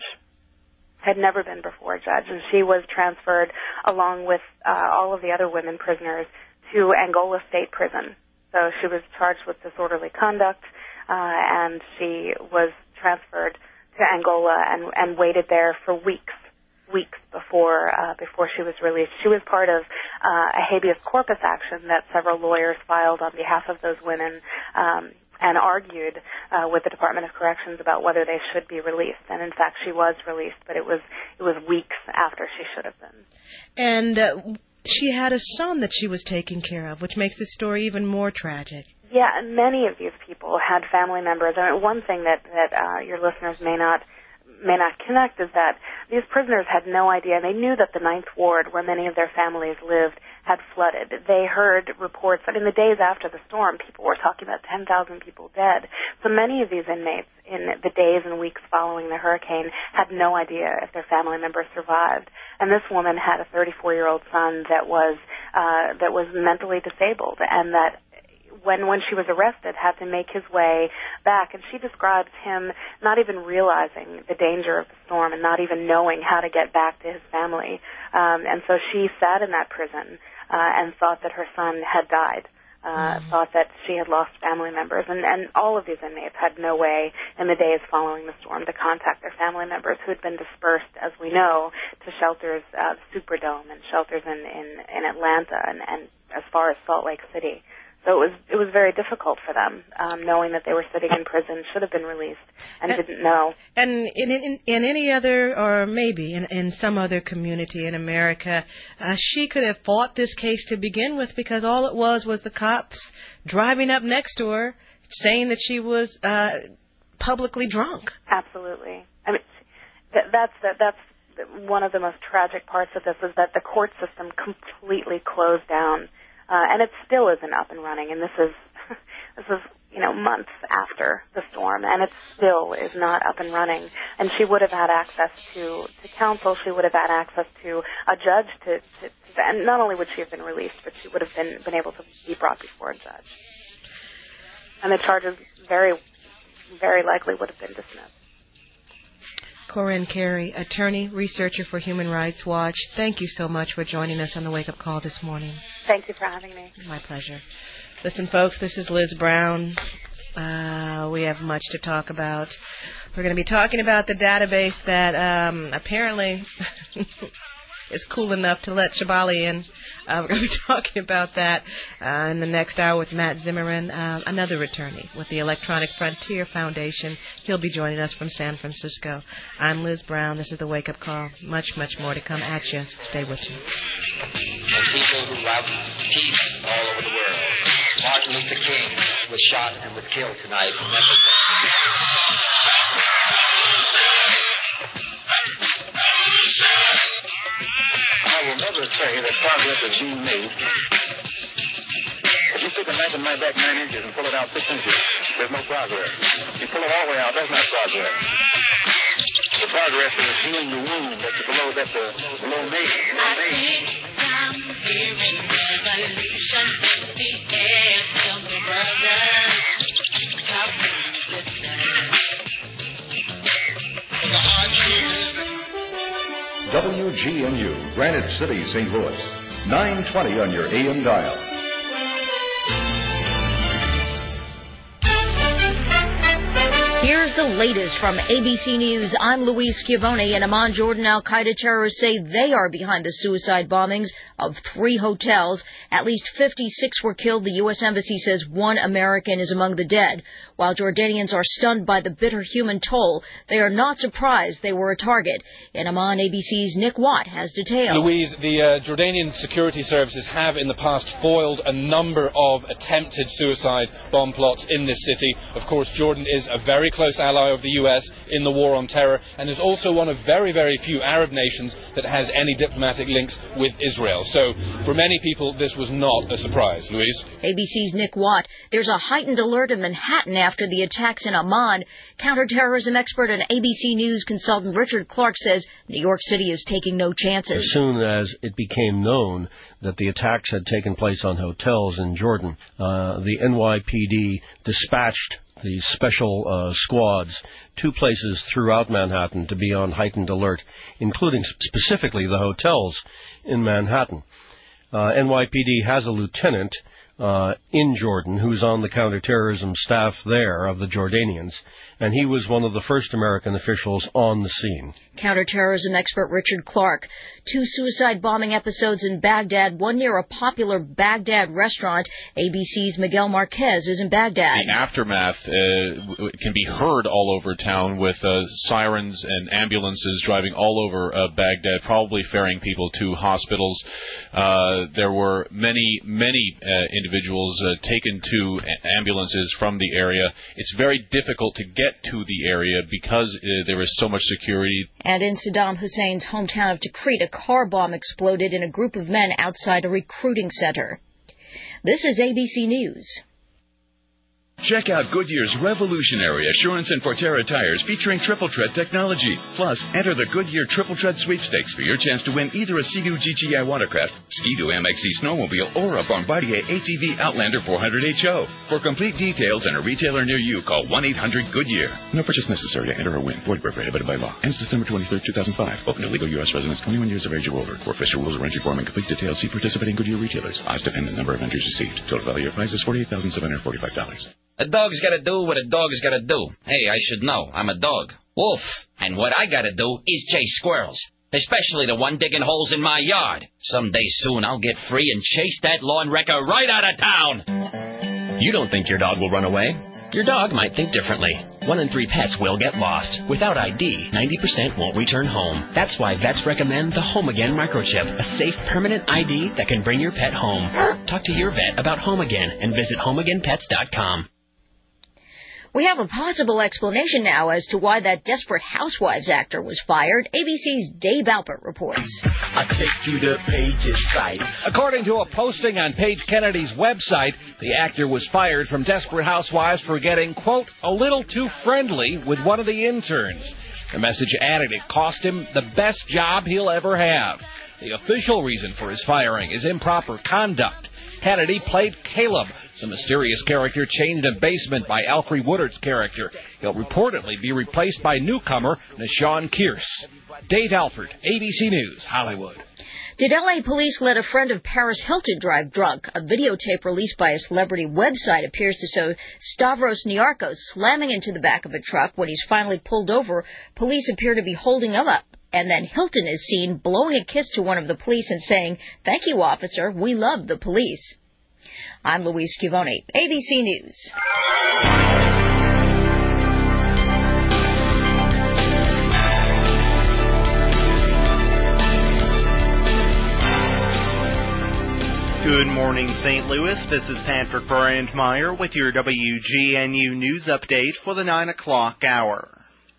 And she was transferred along with all of the other women prisoners to Angola State Prison. So she was charged with disorderly conduct, and she was transferred to Angola and waited there for weeks before she was released. She was part of a habeas corpus action that several lawyers filed on behalf of those women and argued with the Department of Corrections about whether they should be released. And in fact, she was released, but it was weeks after she should have been. And she had a son that she was taking care of, which makes this story even more tragic. Yeah, and many of these people had family members. And one thing that your listeners may not connect is that these prisoners had no idea. They knew that the Ninth Ward, where many of their families lived, had flooded. They heard reports that in the days after the storm, people were talking about 10,000 people dead. So many of these inmates in the days and weeks following the hurricane had no idea if their family members survived. And this woman had a 34-year-old son that was mentally disabled, and that when she was arrested, had to make his way back. And she describes him not even realizing the danger of the storm and not even knowing how to get back to his family. And so she sat in that prison and thought that her son had died, thought that she had lost family members. And all of these inmates had no way in the days following the storm to contact their family members who had been dispersed, as we know, to shelters, Superdome and shelters in Atlanta and as far as Salt Lake City. So it was very difficult for them, knowing that they were sitting in prison, should have been released, and didn't know. And in any other, or maybe in some other community in America, she could have fought this case to begin with, because all it was the cops driving up next to her saying that she was publicly drunk. Absolutely. I mean, that's one of the most tragic parts of this is that the court system completely closed down, and it still isn't up and running. And this is months after the storm, and it still is not up and running. And she would have had access to counsel. She would have had access to a judge and not only would she have been released, but she would have been able to be brought before a judge. And the charges very, very likely would have been dismissed. Corinne Carey, attorney, researcher for Human Rights Watch. Thank you so much for joining us on the Wake Up Call this morning. Thank you for having me. My pleasure. Listen, folks, this is Liz Brown. We have much to talk about. We're going to be talking about the database that apparently is cool enough to let Shabali in. We're going to be talking about that in the next hour with Matt Zimmerman, another attorney with the Electronic Frontier Foundation. He'll be joining us from San Francisco. I'm Liz Brown. This is the Wake Up Call. Much, much more to come at you. Stay with me. And people who love peace all over the world. Martin Luther King was shot and was killed tonight in Memphis. I will never say that progress is being made. If you stick a knife in my back 9 inches and pull it out 6 inches, there's no progress. You pull it all the way out, that's not progress. The progress is healing the wound that's below me. I think I'm hearing revolution in the air. Tell me, brothers, how can this WGNU, Granite City, St. Louis. 920 on your AM dial. Here's the latest from ABC News. I'm Louise Schiavone. In Amman, Jordan, al-Qaeda terrorists say they are behind the suicide bombings of 3 hotels. At least 56 were killed. The U.S. Embassy says 1 American is among the dead. While Jordanians are stunned by the bitter human toll, they are not surprised they were a target. In Amman, ABC's Nick Watt has details. Louise, the Jordanian security services have in the past foiled a number of attempted suicide bomb plots in this city. Of course, Jordan is a very close ally of the U.S. in the war on terror and is also one of very, very few Arab nations that has any diplomatic links with Israel. So for many people, this was not a surprise. Louise? ABC's Nick Watt. There's a heightened alert in Manhattan after the attacks in Amman. Counterterrorism expert and ABC News consultant Richard Clark says New York City is taking no chances. As soon as it became known that the attacks had taken place on hotels in Jordan, the NYPD dispatched the special squads 2 places throughout Manhattan to be on heightened alert, including specifically the hotels in Manhattan. NYPD has a lieutenant in Jordan who's on the counterterrorism staff there of the Jordanians, and he was one of the first American officials on the scene. Counterterrorism expert Richard Clark. 2 suicide bombing episodes in Baghdad, one near a popular Baghdad restaurant. ABC's Miguel Marquez is in Baghdad. The aftermath can be heard all over town with sirens and ambulances driving all over Baghdad, probably ferrying people to hospitals. There were many individuals taken to ambulances from the area. It's very difficult to get to the area because there is so much security. And in Saddam Hussein's hometown of Tikrit, a car bomb exploded in a group of men outside a recruiting center. This is ABC News. Check out Goodyear's revolutionary Assurance and Forterra tires featuring triple tread technology. Plus, enter the Goodyear Triple Tread Sweepstakes for your chance to win either a Sea-Doo GTI watercraft, Ski-Doo MXC snowmobile, or a Bombardier ATV Outlander 400 HO. For complete details and a retailer near you, call 1-800-GOODYEAR. No purchase necessary to enter or win. Void where prohibited by law. Ends December 23, 2005. Open to legal U.S. residents 21 years of age or older. For official rules of entry form and complete details, see participating Goodyear retailers. Odds depend on the number of entries received. Total value of prize is $48,745. A dog's gotta do what a dog's gotta do. Hey, I should know. I'm a dog. Woof. And what I gotta do is chase squirrels. Especially the one digging holes in my yard. Someday soon I'll get free and chase that lawn wrecker right out of town. You don't think your dog will run away? Your dog might think differently. 1 in 3 pets will get lost. Without ID, 90% won't return home. That's why vets recommend the Home Again microchip, a safe, permanent ID that can bring your pet home. Talk to your vet about Home Again and visit HomeAgainPets.com. We have a possible explanation now as to why that Desperate Housewives actor was fired. ABC's Dave Alpert reports. I take you to Paige's site. According to a posting on Paige Kennedy's website, the actor was fired from Desperate Housewives for getting, quote, a little too friendly with one of the interns. The message added it cost him the best job he'll ever have. The official reason for his firing is improper conduct. Kennedy played Caleb, the mysterious character chained in a basement by Alfre Woodard's character. He'll reportedly be replaced by newcomer Nashawn Kearse. Dave Alford, ABC News, Hollywood. Did L.A. police let a friend of Paris Hilton drive drunk? A videotape released by a celebrity website appears to show Stavros Niarchos slamming into the back of a truck. When he's finally pulled over, police appear to be holding him up. And then Hilton is seen blowing a kiss to one of the police and saying, "Thank you, officer. We love the police." I'm Louise Scivone, ABC News. Good morning, St. Louis. This is Patrick Brandmeier with your WGNU News Update for the 9 o'clock hour.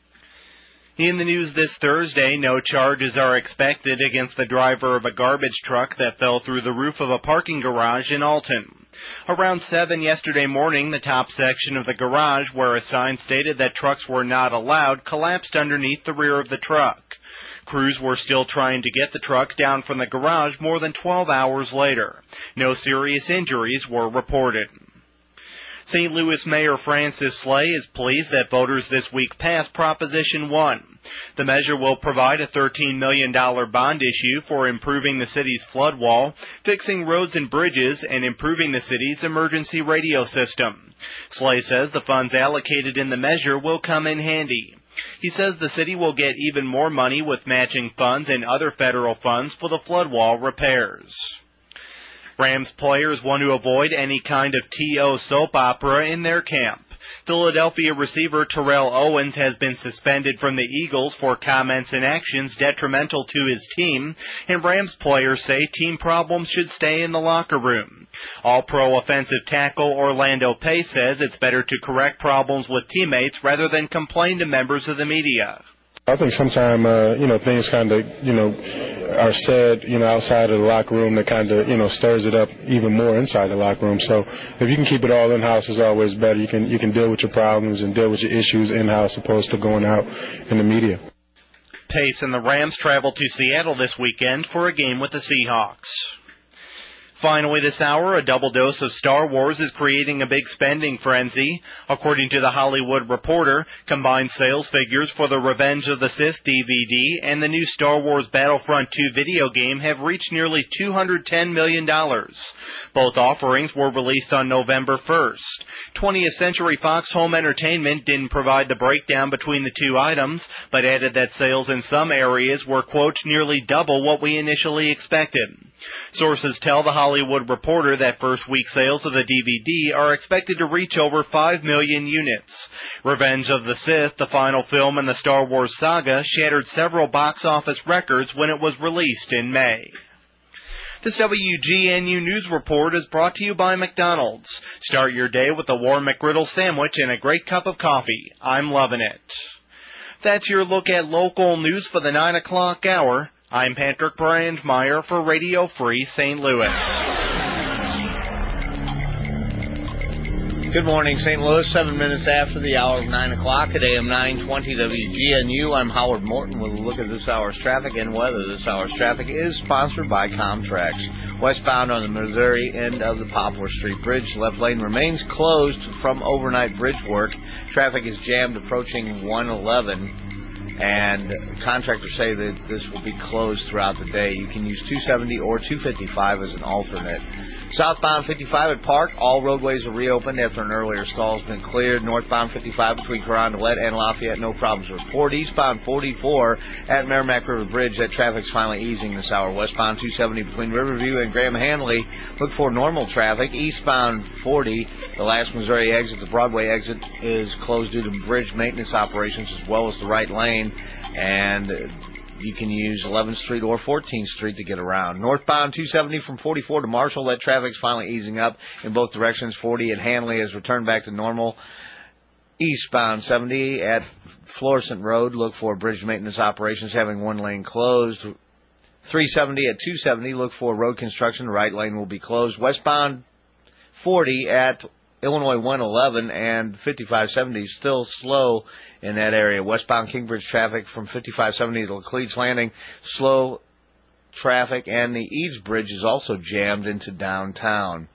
In the news this Thursday, no charges are expected against the driver of a garbage truck that fell through the roof of a parking garage in Alton. Around 7 yesterday morning, the top section of the garage, where a sign stated that trucks were not allowed, collapsed underneath the rear of the truck. Crews were still trying to get the truck down from the garage more than 12 hours later. No serious injuries were reported. St. Louis Mayor Francis Slay is pleased that voters this week passed Proposition 1. The measure will provide a $13 million bond issue for improving the city's flood wall, fixing roads and bridges, and improving the city's emergency radio system. Slay says the funds allocated in the measure will come in handy. He says the city will get even more money with matching funds and other federal funds for the flood wall repairs. Rams players want to avoid any kind of T.O. soap opera in their camp. Philadelphia receiver Terrell Owens has been suspended from the Eagles for comments and actions detrimental to his team, and Rams players say team problems should stay in the locker room. All-Pro offensive tackle Orlando Pace says it's better to correct problems with teammates rather than complain to members of the media. I think sometimes, things kind of, are said, outside of the locker room that kind of, stirs it up even more inside the locker room. So if you can keep it all in-house, it's always better. You can deal with your problems and deal with your issues in-house opposed to going out in the media. Pace and the Rams travel to Seattle this weekend for a game with the Seahawks. Finally this hour, a double dose of Star Wars is creating a big spending frenzy. According to The Hollywood Reporter, combined sales figures for the Revenge of the Sith DVD and the new Star Wars Battlefront 2 video game have reached nearly $210 million. Both offerings were released on November 1st. 20th Century Fox Home Entertainment didn't provide the breakdown between the two items, but added that sales in some areas were, quote, nearly double what we initially expected. Sources tell The Hollywood Reporter that first-week sales of the DVD are expected to reach over 5 million units. Revenge of the Sith, the final film in the Star Wars saga, shattered several box office records when it was released in May. This WGNU News Report is brought to you by McDonald's. Start your day with a warm McGriddle sandwich and a great cup of coffee. I'm loving it. That's your look at local news for the 9 o'clock hour. I'm Patrick Brandmeier for Radio Free St. Louis. Good morning, St. Louis. 7 minutes after the hour of 9 o'clock at AM 920 WGNU. I'm Howard Morton with a look at this hour's traffic and weather. This hour's traffic is sponsored by Comtrax. Westbound on the Missouri end of the Poplar Street Bridge. Left lane remains closed from overnight bridge work. Traffic is jammed approaching 111. And contractors say that this will be closed throughout the day. You can use 270 or 255 as an alternate. Southbound 55 at Park, all roadways are reopened after an earlier stall has been cleared. Northbound 55 between Carondelet and Lafayette, no problems reported. Eastbound 44 at Merrimack River Bridge, that traffic's finally easing this hour. Westbound 270 between Riverview and Graham Hanley, look for normal traffic. Eastbound 40, the last Missouri exit, the Broadway exit, is closed due to bridge maintenance operations as well as the right lane. And you can use 11th Street or 14th Street to get around. Northbound 270 from 44 to Marshall, that traffic's finally easing up in both directions. 40 at Hanley has returned back to normal. Eastbound 70 at Florissant Road, look for bridge maintenance operations having one lane closed. 370 at 270, look for road construction. The right lane will be closed. Westbound 40 at Illinois 111 and 5570 is still slow in that area. Westbound Kingbridge traffic from 5570 to Laclede's Landing, slow traffic, and the Eads Bridge is also jammed into downtown.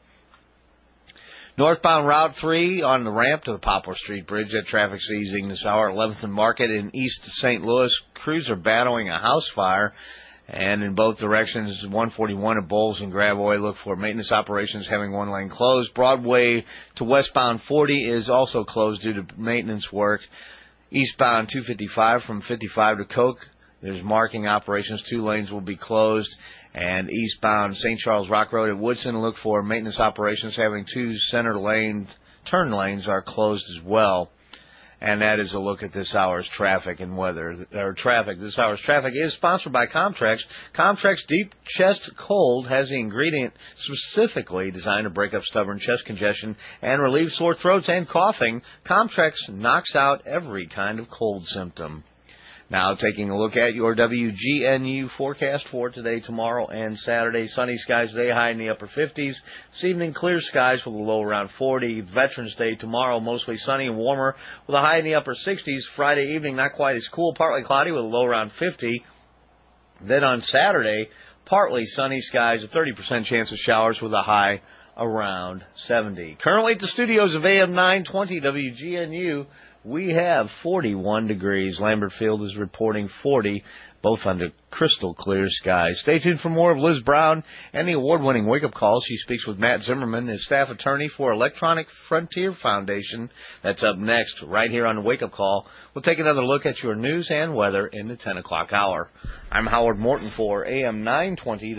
Northbound Route 3 on the ramp to the Poplar Street Bridge, that traffic's easing this hour. 11th and Market in East St. Louis, crews are battling a house fire. And in both directions, 141 at Bowles and Gravois, look for maintenance operations having one lane closed. Broadway to westbound 40 is also closed due to maintenance work. Eastbound 255 from 55 to Coke, there's marking operations. 2 lanes will be closed. And eastbound St. Charles Rock Road at Woodson, look for maintenance operations having 2 center lane turn lanes are closed as well. And that is a look at this hour's traffic and weather. This hour's traffic is sponsored by Comtrex. Comtrex Deep Chest Cold has the ingredient specifically designed to break up stubborn chest congestion and relieve sore throats and coughing. Comtrex knocks out every kind of cold symptom. Now taking a look at your WGNU forecast for today, tomorrow, and Saturday. Sunny skies today, high in the upper 50s. This evening, clear skies with a low around 40. Veterans Day tomorrow, mostly sunny and warmer with a high in the upper 60s. Friday evening, not quite as cool, partly cloudy with a low around 50. Then on Saturday, partly sunny skies, a 30% chance of showers with a high around 70. Currently at the studios of AM 920 WGNU, we have 41 degrees. Lambert Field is reporting 40, both under crystal clear skies. Stay tuned for more of Liz Brown and the award-winning Wake Up Call. She speaks with Matt Zimmerman, his staff attorney for Electronic Frontier Foundation. That's up next, right here on the Wake Up Call. We'll take another look at your news and weather in the 10 o'clock hour. I'm Howard Morton for AM 920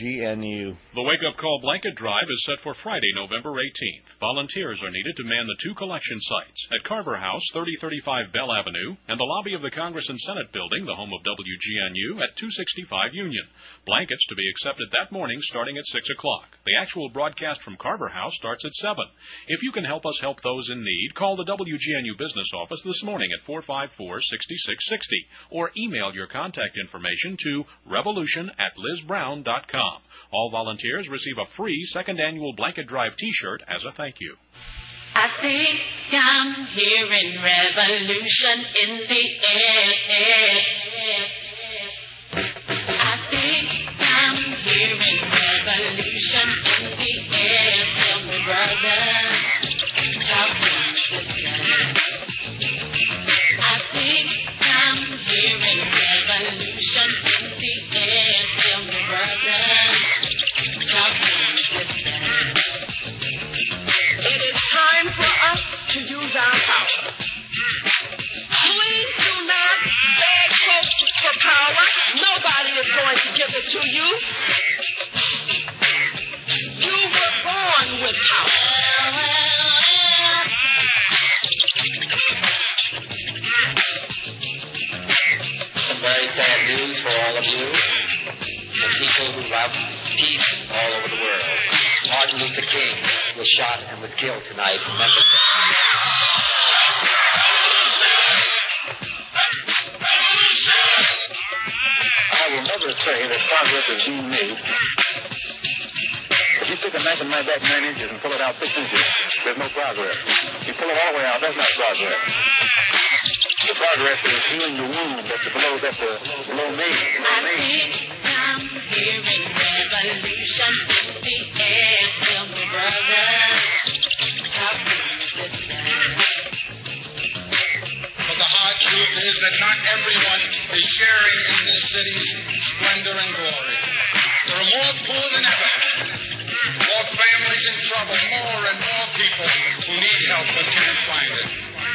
WGNU. The Wake Up Call Blanket Drive is set for Friday, November 18th. Volunteers are needed to man the 2 collection sites at Carver House, 3035 Bell Avenue, and the lobby of the Congress and Senate Building, the home of WGNU, at 265 Union. Blankets to be accepted that morning starting at 6 o'clock. The actual broadcast from Carver House starts at 7. If you can help us help those in need, call the WGNU business office this morning at 454-6660 or email your contact information to revolution@lizbrown.com. All volunteers receive a free second annual Blanket Drive t-shirt as a thank you. I think I'm hearing revolution in the air. I think I'm hearing revolution in the air. Tell me, brother, talk to me, sister. I think I'm hearing revolution in the air. Tell me, brother, talk to me, sister. It is time for us to use our power. Please do not beg folks for power. Nobody is going to give it to you. You were born with power. Some very sad news for all of you, the people who love peace all over the world. Martin Luther King was shot and was killed tonight in Memphis. I will never say that progress is being made. If you take a knife and knife back 9 inches and pull it out 6 inches, there's no progress. If you pull it all the way out, that's not progress. The progress is healing the wound that's below me. I think I'm hearing revolution in the air. Tell me, brother, talk to me, sister. But the hard truth is that not everyone is sharing in this city's splendor and glory. There are more poor than ever, more families in trouble, more and more people who need help but can't find it.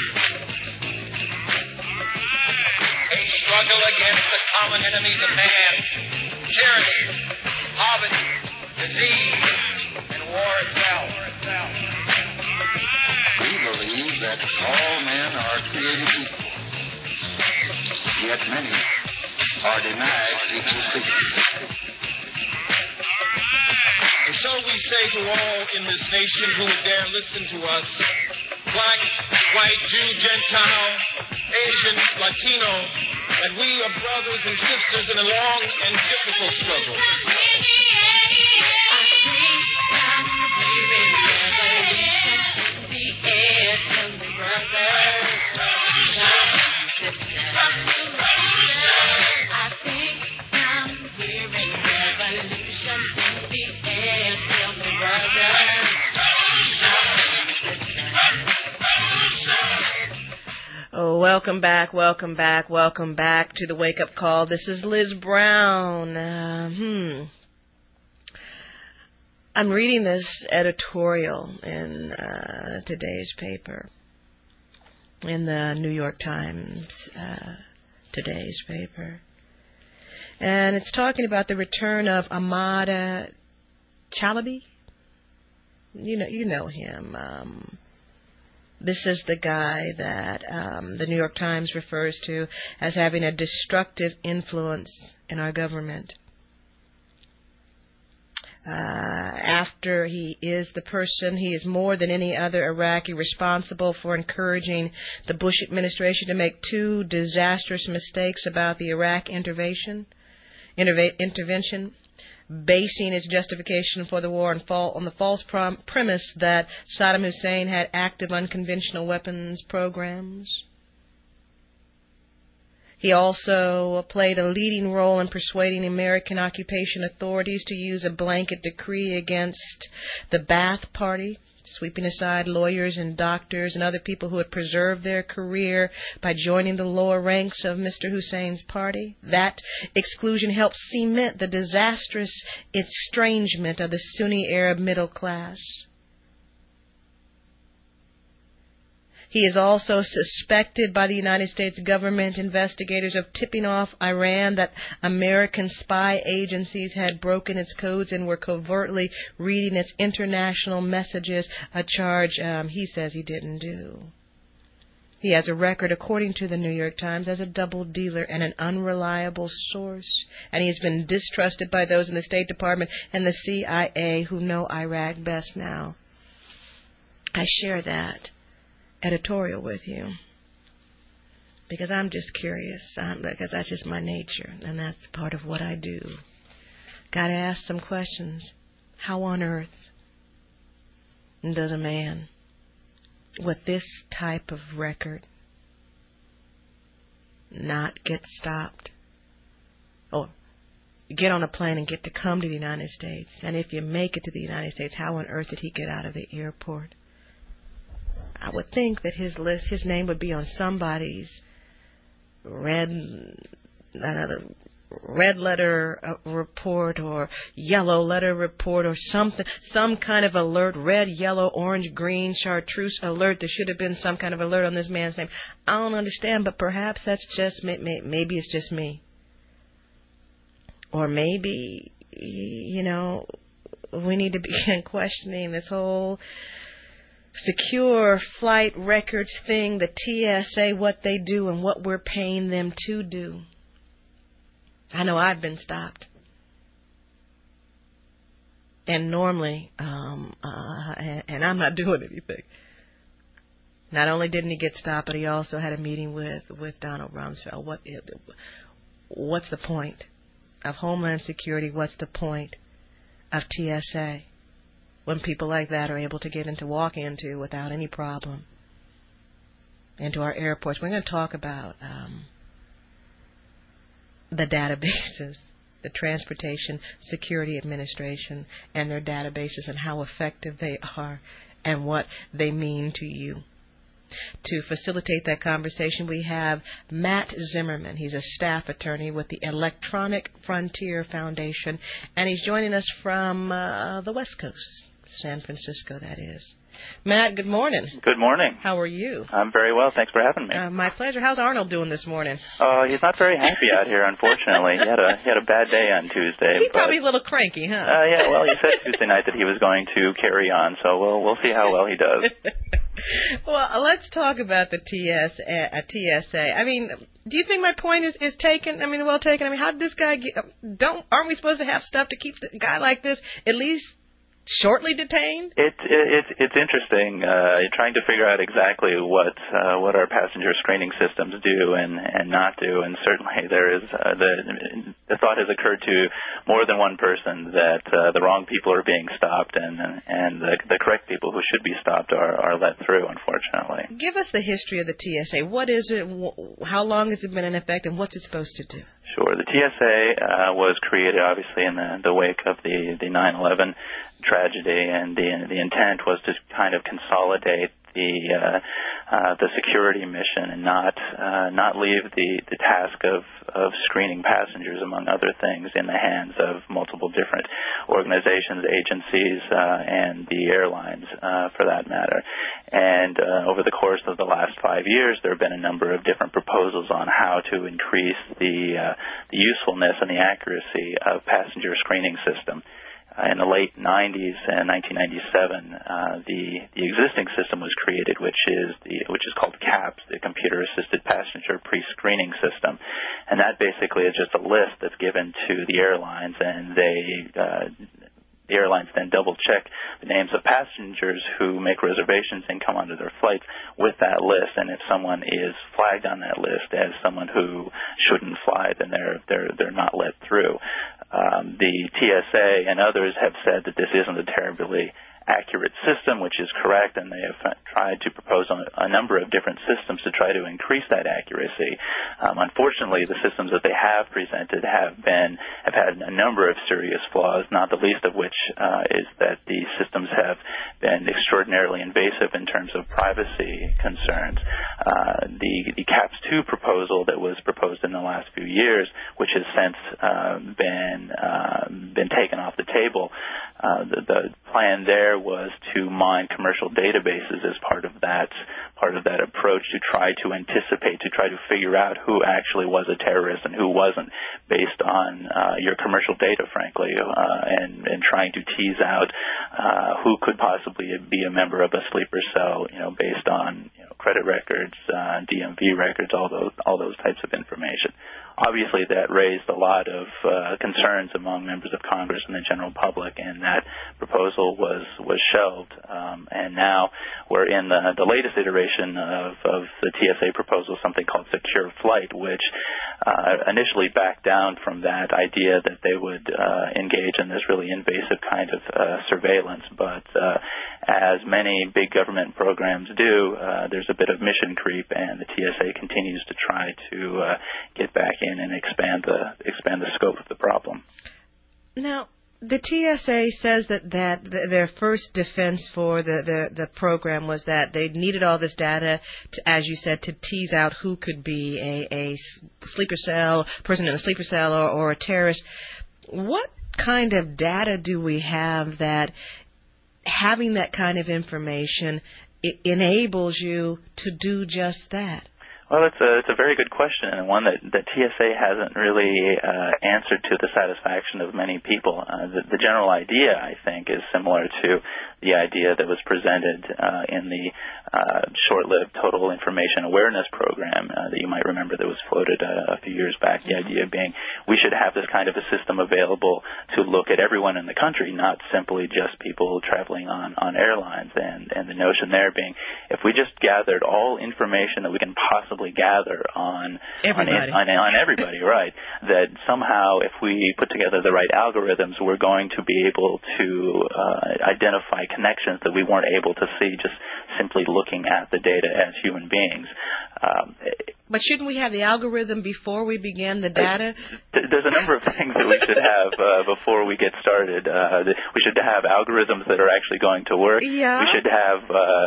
A struggle against the common enemies of man, tyranny, poverty, disease, and war itself. We believe that all men are created equal, yet many are denied equal treatment. And so we say to all in this nation who would dare listen to us, black, white, Jew, Gentile, Asian, Latino, that we are brothers and sisters in a long and difficult struggle. Oh, welcome back to the Wake Up Call. This is Liz Brown. I'm reading this editorial in today's paper, in the New York Times today's paper. And it's talking about the return of Ahmad Chalabi. You know him. This is the guy that the New York Times refers to as having a destructive influence in our government. After he is the person, he is more than any other Iraqi responsible for encouraging the Bush administration to make two disastrous mistakes about the Iraq intervention, basing its justification for the war on the false premise that Saddam Hussein had active unconventional weapons programs. He also played a leading role in persuading American occupation authorities to use a blanket decree against the Ba'ath Party, sweeping aside lawyers and doctors and other people who had preserved their career by joining the lower ranks of Mr. Hussein's party. That exclusion helped cement the disastrous estrangement of the Sunni Arab middle class. He is also suspected by the United States government investigators of tipping off Iran that American spy agencies had broken its codes and were covertly reading its international messages, a charge he says he didn't do. He has a record, according to the New York Times, as a double dealer and an unreliable source, and he has been distrusted by those in the State Department and the CIA who know Iraq best now. I share that editorial with you because I'm just curious, because that's just my nature, and that's part of what I do. Got to ask some questions. How on earth does a man with this type of record not get stopped or get on a plane and get to come to the United States? And if you make it to the United States, how on earth did he get out of the airport? I would think that his name would be on somebody's red letter report or yellow letter report or something, some kind of alert, red, yellow, orange, green, chartreuse alert. There should have been some kind of alert on this man's name. I don't understand, but perhaps that's just, maybe it's just me. Or maybe, we need to begin questioning this whole secure flight records thing, the TSA, what they do and what we're paying them to do. I know I've been stopped. And normally, and I'm not doing anything. Not only didn't he get stopped, but he also had a meeting with Donald Rumsfeld. What's the point of Homeland Security? What's the point of TSA? When people like that are able to walk into without any problem into our airports. We're going to talk about the databases, the Transportation Security Administration and their databases and how effective they are and what they mean to you. To facilitate that conversation, we have Matt Zimmerman. He's a staff attorney with the Electronic Frontier Foundation, and he's joining us from the West Coast. San Francisco, that is. Matt, good morning. Good morning. How are you? I'm very well. Thanks for having me. My pleasure. How's Arnold doing this morning? He's not very happy out here, unfortunately. He had a bad day on Tuesday. He's probably a little cranky, huh? Yeah, well, he said Tuesday night that he was going to carry on, so we'll see how well he does. Well, let's talk about the TSA. I mean, do you think my point is taken? I mean, well taken. I mean, how did this guy aren't we supposed to have stuff to keep a guy like this at least shortly detained? It's interesting trying to figure out exactly what our passenger screening systems do and not do, and certainly there is the thought has occurred to more than one person that the wrong people are being stopped and the correct people who should be stopped are let through, unfortunately. Give us the history of the TSA. What is it? How long has it been in effect, and what's it supposed to do? Sure. The TSA was created, obviously, in the wake of the 9/11 tragedy, and the intent was to kind of consolidate the security mission and not leave the task of screening passengers, among other things, in the hands of multiple different organizations, agencies, and the airlines, for that matter. And over the course of the last 5 years, there have been a number of different proposals on how to increase the usefulness and the accuracy of passenger screening system. In the late 90s, 1997, the existing system was created, which is called CAPS, the Computer Assisted Passenger Pre-Screening System, and that basically is just a list that's given to the airlines, and the airlines then double-check the names of passengers who make reservations and come onto their flights with that list. And if someone is flagged on that list as someone who shouldn't fly, then they're not let through. The TSA and others have said that this isn't a terribly accurate system, which is correct, and they have tried to propose a number of different systems to try to increase that accuracy. Unfortunately, the systems that they have presented have had a number of serious flaws, not the least of which is that the systems have been extraordinarily invasive in terms of privacy concerns. The CAPS 2 proposal that was proposed in the last few years, which has since been taken off the table, the plan there was to mine commercial databases as part of that approach to try to anticipate, to try to figure out who actually was a terrorist and who wasn't, based on your commercial data, frankly, and trying to tease out who could possibly be a member of a sleeper cell, based on credit records, DMV records, all those types of information. Obviously, that raised a lot of concerns among members of Congress and the general public, and that proposal was shelved. And now we're in the latest iteration of the TSA proposal, something called Secure Flight, which initially backed down from that idea that they would engage in this really invasive kind of surveillance. But as many big government programs do, there's a bit of mission creep, and the TSA continues to try to get back in and expand the scope of the problem. Now, the TSA says that their first defense for the program was that they needed all this data, as you said, to tease out who could be a sleeper cell, person in a sleeper cell, or a terrorist. What kind of data do we have that having that kind of information enables you to do just that? Well, it's a very good question, and one that TSA hasn't really answered to the satisfaction of many people. The general idea, I think, is similar to the idea that was presented in the short-lived Total Information Awareness Program that you might remember that was floated a few years back, the idea being we should have this kind of a system available to look at everyone in the country, not simply just people traveling on airlines. And the notion there being if we just gathered all information that we can possibly gather on everybody, right, that somehow if we put together the right algorithms, we're going to be able to identify connections that we weren't able to see just simply looking at the data as human beings. But shouldn't we have the algorithm before we begin the data? There's a number of things that we should have before we get started. We should have algorithms that are actually going to work. Yeah. We should have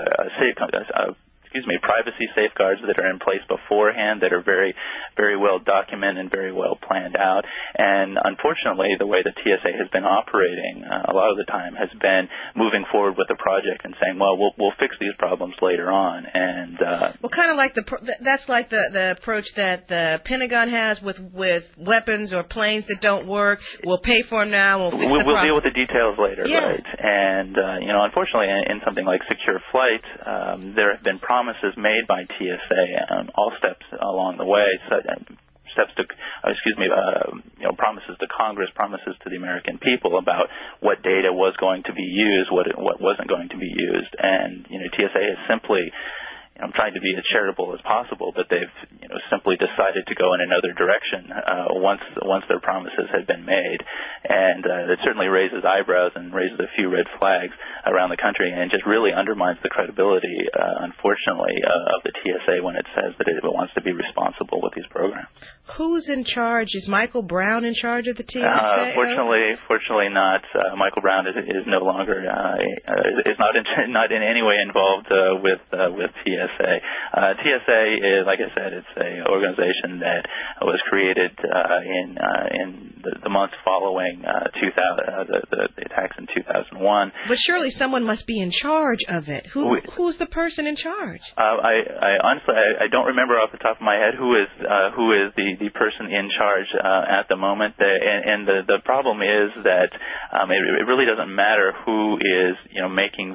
privacy safeguards that are in place beforehand that are very, very well documented and very well planned out. And unfortunately, the way the TSA has been operating a lot of the time has been moving forward with the project and saying, well, we'll fix these problems later on. And kind of like that's like the approach that the Pentagon has with weapons or planes that don't work. We'll pay for them now. We'll deal with the details later, right? And unfortunately, in something like Secure Flight, there have been promises made by TSA on all steps along the way, steps to promises to Congress, promises to the American people about what data was going to be used, what wasn't going to be used, and TSA has simply. I'm trying to be as charitable as possible, but they've simply decided to go in another direction once their promises had been made, and it certainly raises eyebrows and raises a few red flags around the country, and just really undermines the credibility, unfortunately, of the TSA when it says that it wants to be responsible with these programs. Who's in charge? Is Michael Brown in charge of the TSA? Fortunately not. Michael Brown is no longer is not in any way involved with TSA. TSA is, like I said, it's an organization that was created in the months following the attacks in 2001. But surely someone must be in charge of it. Who's the person in charge? I honestly don't remember off the top of my head who is the person in charge at the moment. And the problem is that it really doesn't matter who is making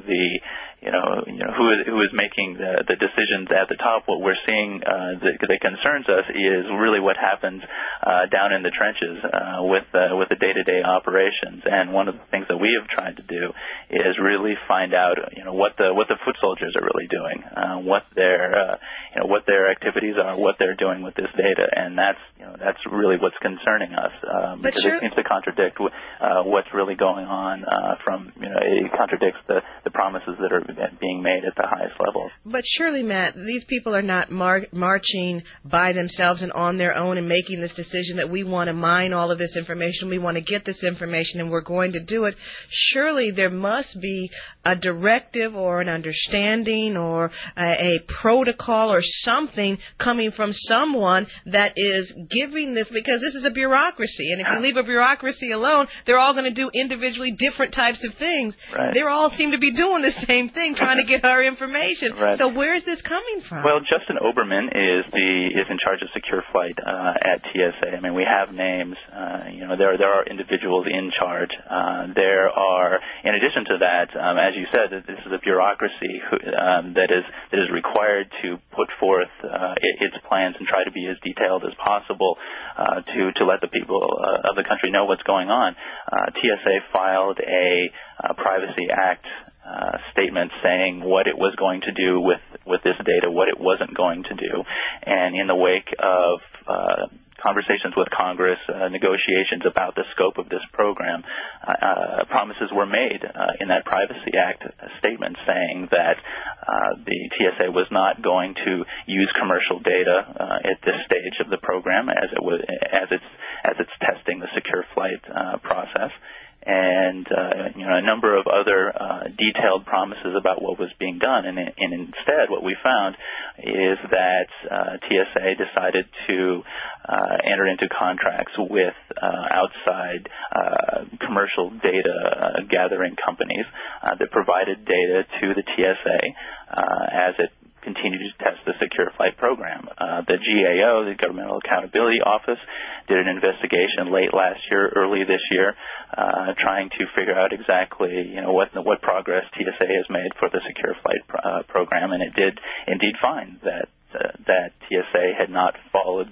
who is making the decisions at the top. What we're seeing that concerns us is really what happens down in the trenches with the day-to-day operations. And one of the things that we have tried to do is really find out what the foot soldiers are really doing, what their activities are, what they're doing with this data, and that's really what's concerning us because it seems to contradict what's really going on. It contradicts the promises that are being made at the highest level. But surely, Matt, these people are not marching by themselves and on their own and making this decision that we want to mine all of this information, we want to get this information, and we're going to do it. Surely there must be a directive or an understanding or a protocol or something coming from someone that is giving this, because this is a bureaucracy, and if you leave a bureaucracy alone, they're all going to do individually different types of things. Right. They all seem to be doing the same thing, trying to get our information. Right. So where is this coming from? Well, Justin Oberman is in charge of secure flight at TSA. I mean, we have names. There are individuals in charge. There are, in addition to that, as you said, this is a bureaucracy that is required to put forth its plans and try to be as detailed as possible to let the people of the country know what's going on. TSA filed a Privacy Act statement saying what it was going to do with this data, what it wasn't going to do, and in the wake of conversations with Congress, negotiations about the scope of this program, promises were made in that Privacy Act statement saying that the TSA was not going to use commercial data at this stage of the program as it's testing the secure flight process. And a number of other detailed promises about what was being done. And instead, what we found is that TSA decided to enter into contracts with outside commercial data gathering companies that provided data to the TSA as it continue to test the secure flight program. The GAO, the Governmental Accountability Office, did an investigation late last year, early this year, trying to figure out exactly what progress TSA has made for the secure flight program, and it did indeed find that TSA had not followed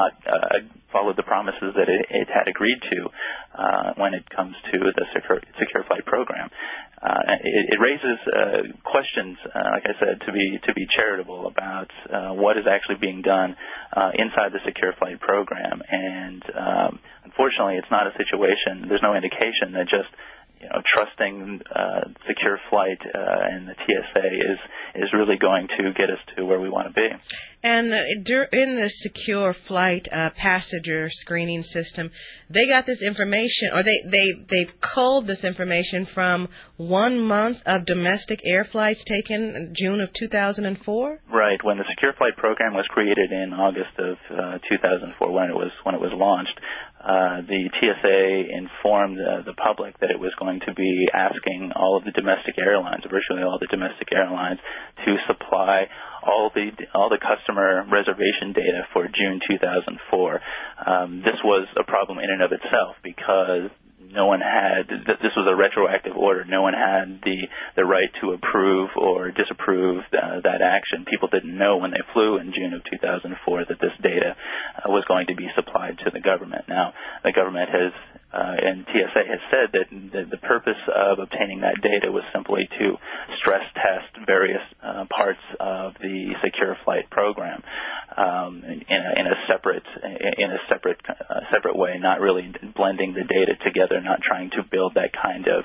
the promises that it had agreed to when it comes to the secure flight program. It raises questions, like I said, to be charitable about what is actually being done inside the secure flight program, and unfortunately, it's not a situation. There's no indication that just trusting secure flight and the TSA is really going to get us to where we want to be. And in the secure flight passenger screening system, they got this information, or they've culled this information from 1 month of domestic air flights taken in June of 2004? Right. When the secure flight program was created in August of 2004, when it was launched, the TSA informed the public that it was going to be asking all of the domestic airlines, virtually all the domestic airlines, to supply all the customer reservation data for June 2004. This was a problem in and of itself because no one had, this was a retroactive order. No one had the right to approve or disapprove that action. People didn't know when they flew in June of 2004 that this data was going to be supplied to the government. Now, the government has, and TSA has said that the purpose of obtaining that data was simply to stress test various parts of the secure flight program in a separate way, not really blending the data together, not trying to build that kind of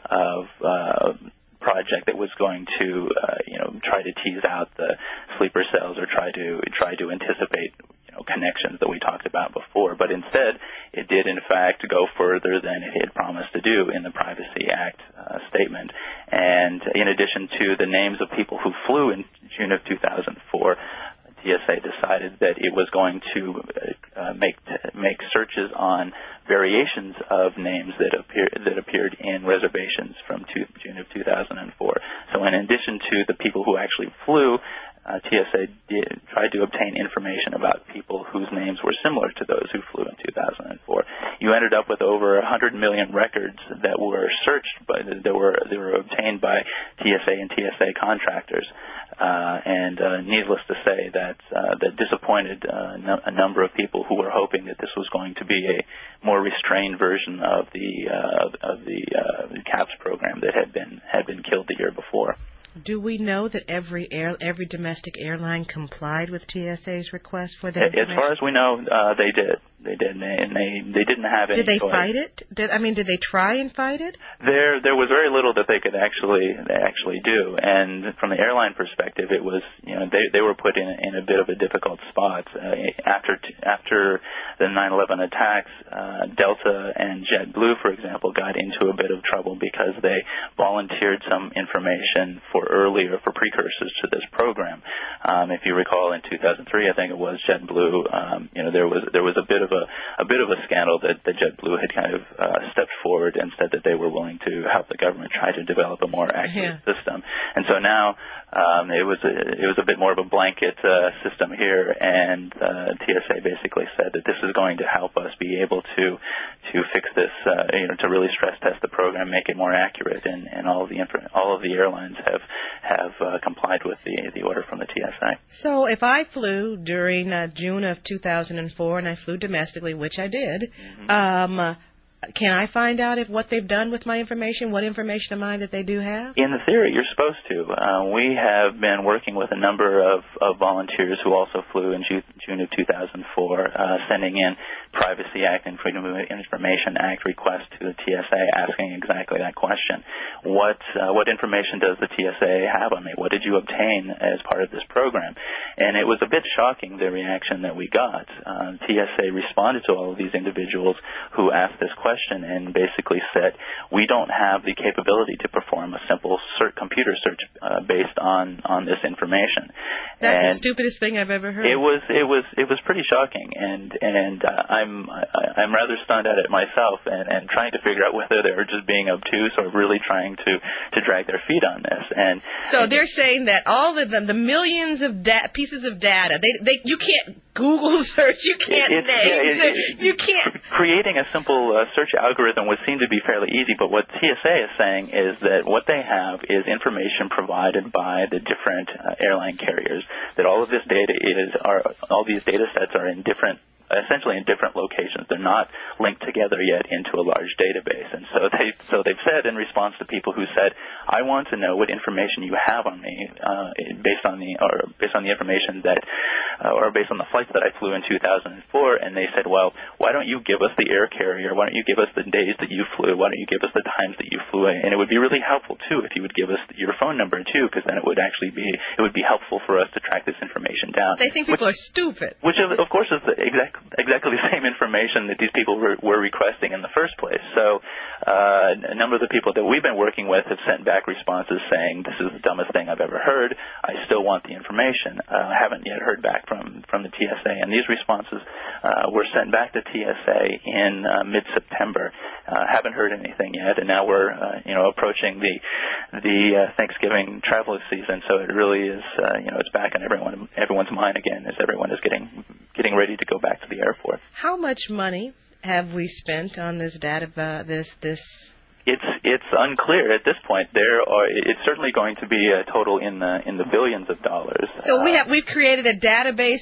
project that was going to try to tease out the sleeper cells or try to anticipate connections that we talked about before. But instead, it did in fact go further than it had promised to do in the Privacy Act statement. And in addition to the names of people who flew in June of 2004, TSA decided that it was going to make searches on variations of names that appeared in reservations from June of 2004. So in addition to the people who actually flew, TSA tried to obtain information about people whose names were similar to those who flew in 2004. You ended up with over 100 million records that were searched, but they were obtained by TSA and TSA contractors. And needless to say, that disappointed a number of people who were hoping that this was going to be a more restrained version of the CAPS program that had been killed the year before. Do we know that every domestic airline complied with TSA's request for that information? As far as we know, they did. They did, and they didn't have any. Did they fight it? Did they try and fight it? There was very little that they could actually do, and from the airline perspective, it was they were put in a bit of a difficult spot after the 9/11 attacks. Delta and JetBlue, for example, got into a bit of trouble because they volunteered some information for precursors to this program. If you recall, in 2003, I think it was JetBlue. There was a bit of a scandal that JetBlue had kind of stepped forward and said that they were willing to help the government try to develop a more accurate system. And so now it was a bit more of a blanket system here, and TSA basically said that this is going to help us be able to fix this, to really stress test the program, make it more accurate, and all of the airlines have complied with the order from the TSA. So if I flew during June of 2004 and I flew domestically, which I did, can I find out what they've done with my information? What information of mine that they do have? In theory, you're supposed to. We have been working with a number of volunteers who also flew in June of 2004, sending in Privacy Act and Freedom of Information Act requests to the TSA asking exactly that question. What information does the TSA have on me? What did you obtain as part of this program? And it was a bit shocking, the reaction that we got. TSA responded to all of these individuals who asked this question and basically said, we don't have the capability to perform a simple computer search based on this information. That's the stupidest thing I've ever heard. It was pretty shocking, and I'm rather stunned at it myself, and trying to figure out whether they were just being obtuse or really trying to drag their feet on this. So they're saying that all of them, the millions of pieces of data, you can't Google search, you can't you can't. Creating a simple search algorithm would seem to be fairly easy, but what TSA is saying is that what they have is information provided by the different airline carriers, that all of this data all these data sets are essentially in different locations. They're not linked together yet into a large database. And so they've said in response to people who said, I want to know what information you have on me based on the information that or based on the flights that I flew in 2004, and they said, well, why don't you give us the air carrier? Why don't you give us the days that you flew? Why don't you give us the times that you flew? And it would be really helpful too if you would give us your phone number too, because then it would be helpful for us to track this information down. They think people are stupid. Which of course is exactly the same information that these people were requesting in the first place. So a number of the people that we've been working with have sent back responses saying, this is the dumbest thing I've ever heard. I still want the information. I haven't yet heard back from the TSA. And these responses were sent back to TSA in mid-September. Haven't heard anything yet. And now we're approaching the Thanksgiving travel season. So it really is it's back on everyone's mind again as everyone is getting ready to go back to the airport. How much money have we spent on this data? This? It's unclear at this point. It's certainly going to be a total in the billions of dollars. So we've created a database,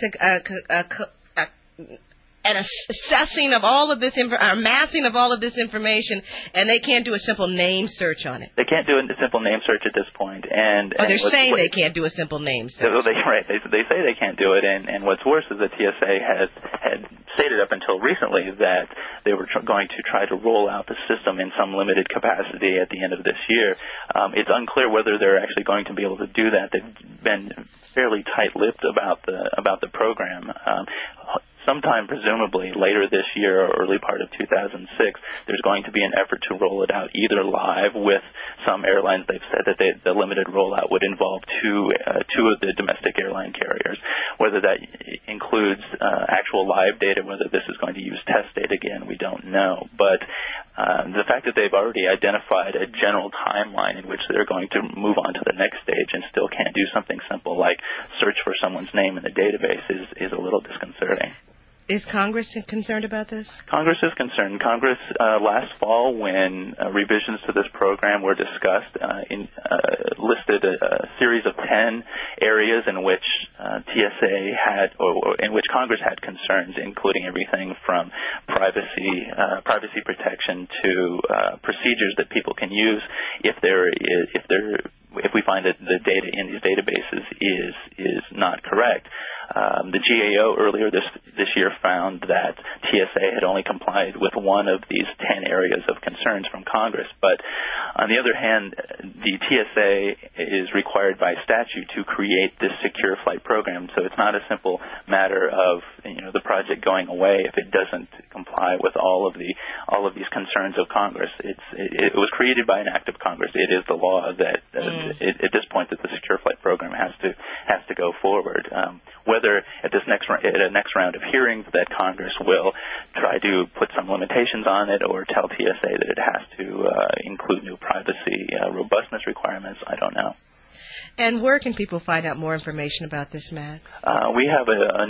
an assessing of all of this, amassing of all of this information, and they can't do a simple name search on it. They can't do a simple name search at this point, and they're saying they can't do a simple name search. They say they can't do it, and what's worse is that TSA had stated up until recently that they were going to try to roll out the system in some limited capacity at the end of this year. It's unclear whether they're actually going to be able to do that. They've been fairly tight-lipped about the program. Sometime presumably later this year or early part of 2006, there's going to be an effort to roll it out either live with some airlines. They've said that the limited rollout would involve two of the domestic airline carriers. Whether that includes actual live data, whether this is going to use test data again, we don't know. But the fact that they've already identified a general timeline in which they're going to move on to the next stage and still can't do something simple like search for someone's name in the database is a little disconcerting. Is Congress concerned about this? Congress is concerned. Congress, last fall, when revisions to this program were discussed, listed a series of 10 areas in which TSA had, or in which Congress had concerns, including everything from privacy protection to procedures that people can use if we find that the data in these databases is not correct. The GAO earlier this year found that TSA had only complied with one of these 10 areas of concerns from Congress. But on the other hand, the TSA is required by statute to create this secure flight program. So it's not a simple matter of the project going away if it doesn't comply with all of these concerns of Congress. It was created by an act of Congress. It is the law that at this point that the secure flight program has to go forward. Whether at a next round of hearings that Congress will try to put some limitations on it or tell TSA that it has to include new privacy robustness requirements, I don't know. And where can people find out more information about this, Matt? We have a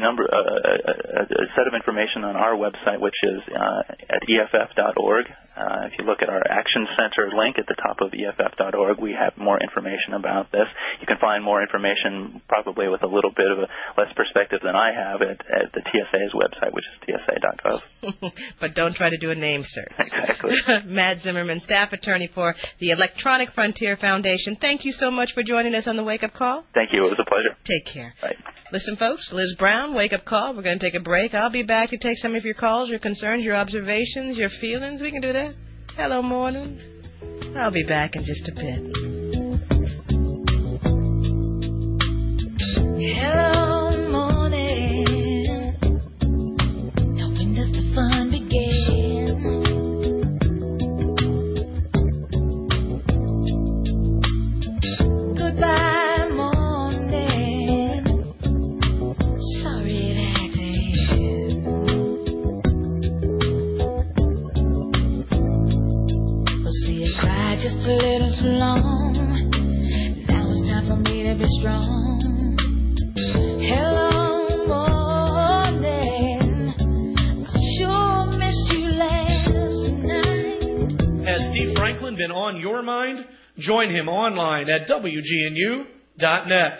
set of information on our website, which is at EFF.org. If you look at our Action Center link at the top of EFF.org, we have more information about this. You can find more information probably with a little bit of a less perspective than I have at the TSA's website, which is tsa.gov. But don't try to do a name search. Exactly. Matt Zimmerman, staff attorney for the Electronic Frontier Foundation. Thank you so much for joining us on the Wake Up Call. Thank you. It was a pleasure. Take care. Bye. Listen, folks, Liz Brown, Wake Up Call. We're going to take a break. I'll be back to take some of your calls, your concerns, your observations, your feelings. We can do that. Hello, morning. I'll be back in just a bit. Hello, morning. Now when does the fun begin? Goodbye, morning. Sorry it had to end. Well, see, I cried just a little too long. Now it's time for me to be strong. Hello, morning. I sure miss you last night. Has Steve Franklin been on your mind? Join him online at WGNU.net.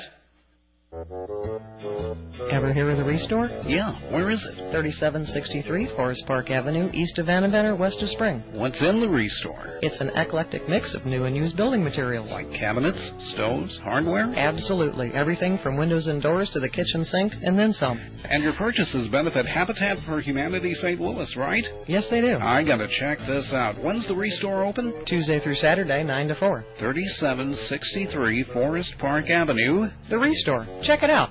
Ever hear of the Restore? Yeah, where is it? 3763 Forest Park Avenue, east of Vanaventer, west of Spring. What's in the Restore? It's an eclectic mix of new and used building materials. Like cabinets, stoves, hardware? Absolutely. Everything from windows and doors to the kitchen sink, and then some. And your purchases benefit Habitat for Humanity St. Louis, right? Yes, they do. I gotta check this out. When's the Restore open? Tuesday through Saturday, 9 to 4. 3763 Forest Park Avenue. The Restore. Check it out.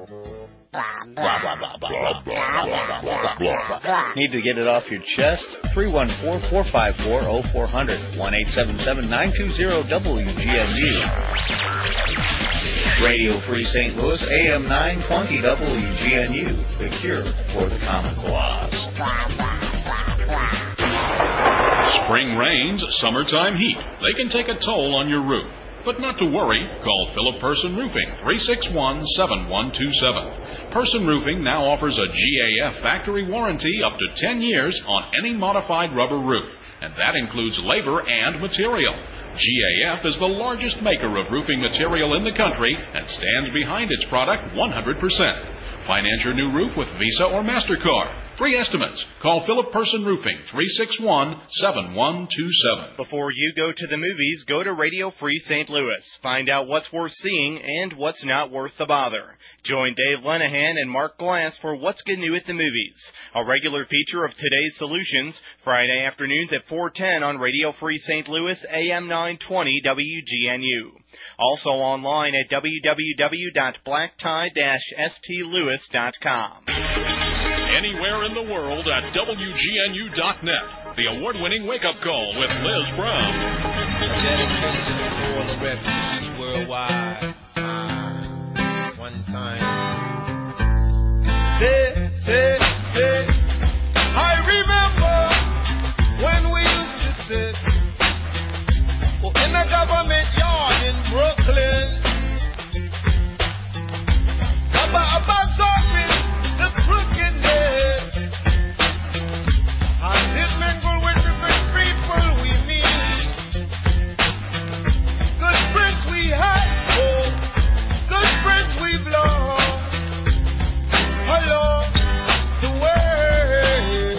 Need to get it off your chest? 314-454-0400. 1-877-920-WGNU. Radio Free St. Louis, AM 920 WGNU. The cure for the common cause. Spring rains, summertime heat. They can take a toll on your roof. But not to worry. Call Philip Person Roofing, 361-7127. Person Roofing now offers a GAF factory warranty up to 10 years on any modified rubber roof, and that includes labor and material. GAF is the largest maker of roofing material in the country and stands behind its product 100%. Finance your new roof with Visa or MasterCard. Free estimates. Call Philip Person Roofing, 361-7127. Before you go to the movies, go to Radio Free St. Louis. Find out what's worth seeing and what's not worth the bother. Join Dave Lenahan and Mark Glass for What's Good New at the Movies, a regular feature of Today's Solutions, Friday afternoons at 4:10 on Radio Free St. Louis, AM 920 WGNU. Also online at www.blacktie-stlewis.com. Anywhere in the world at WGNU.net. The award-winning wake-up call with Liz Brown. A dedication to all the refugees worldwide. One time. Say. I remember when we used to sit in a government yard in Brooklyn. About solving the crookedness. I did mingle with the good people we meet. Good friends we had, good friends we've lost along the way.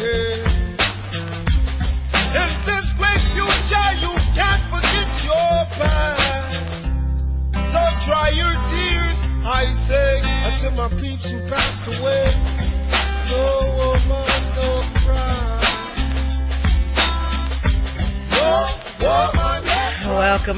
In this great future, you can't forget your past. So dry your tears, I say, to my peeps who passed away. No woman, no cry. No woman, no cry.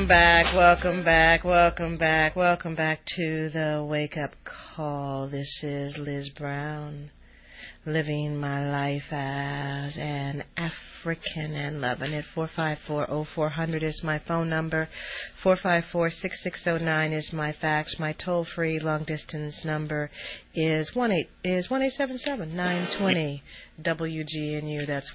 Welcome back to the Wake Up Call. This is Liz Brown, living my life as an African and loving it. 454-0400 is my phone number. 454-6609 is my fax. My toll-free long-distance number is 1-877-920 WGNU. That's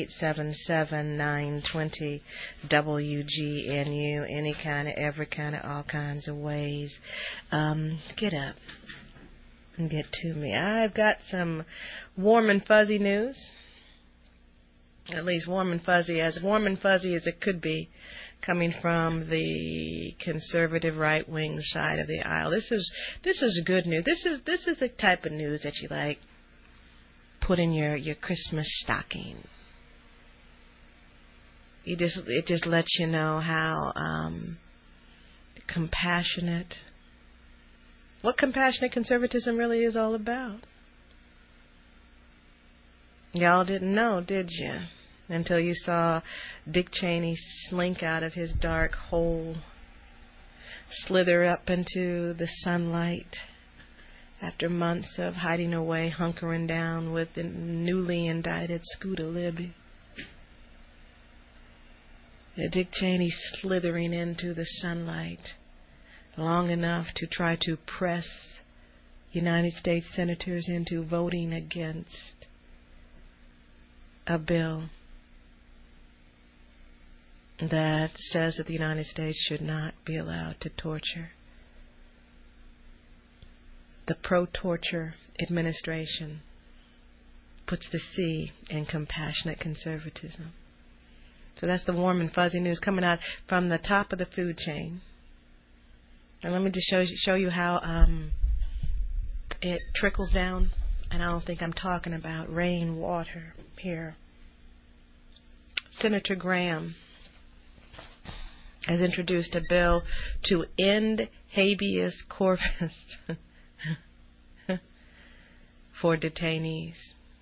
1-877-920 WGNU. Any kind of, every kind of, all kinds of ways. Get up and get to me. I've got some warm and fuzzy news. At least warm and fuzzy as it could be, coming from the conservative right-wing side of the aisle. This is good news. This is the type of news that you like put in your Christmas stocking. It just lets you know how compassionate conservatism really is all about. Y'all didn't know, did you? Until you saw Dick Cheney slink out of his dark hole, slither up into the sunlight after months of hiding away, hunkering down with the newly indicted Scooter Libby. Dick Cheney slithering into the sunlight long enough to try to press United States senators into voting against a bill that says that the United States should not be allowed to torture. The pro-torture administration puts the C in compassionate conservatism. So that's the warm and fuzzy news coming out from the top of the food chain. And let me just show you how it trickles down. And I don't think I'm talking about rainwater here. Senator Graham has introduced a bill to end habeas corpus for detainees.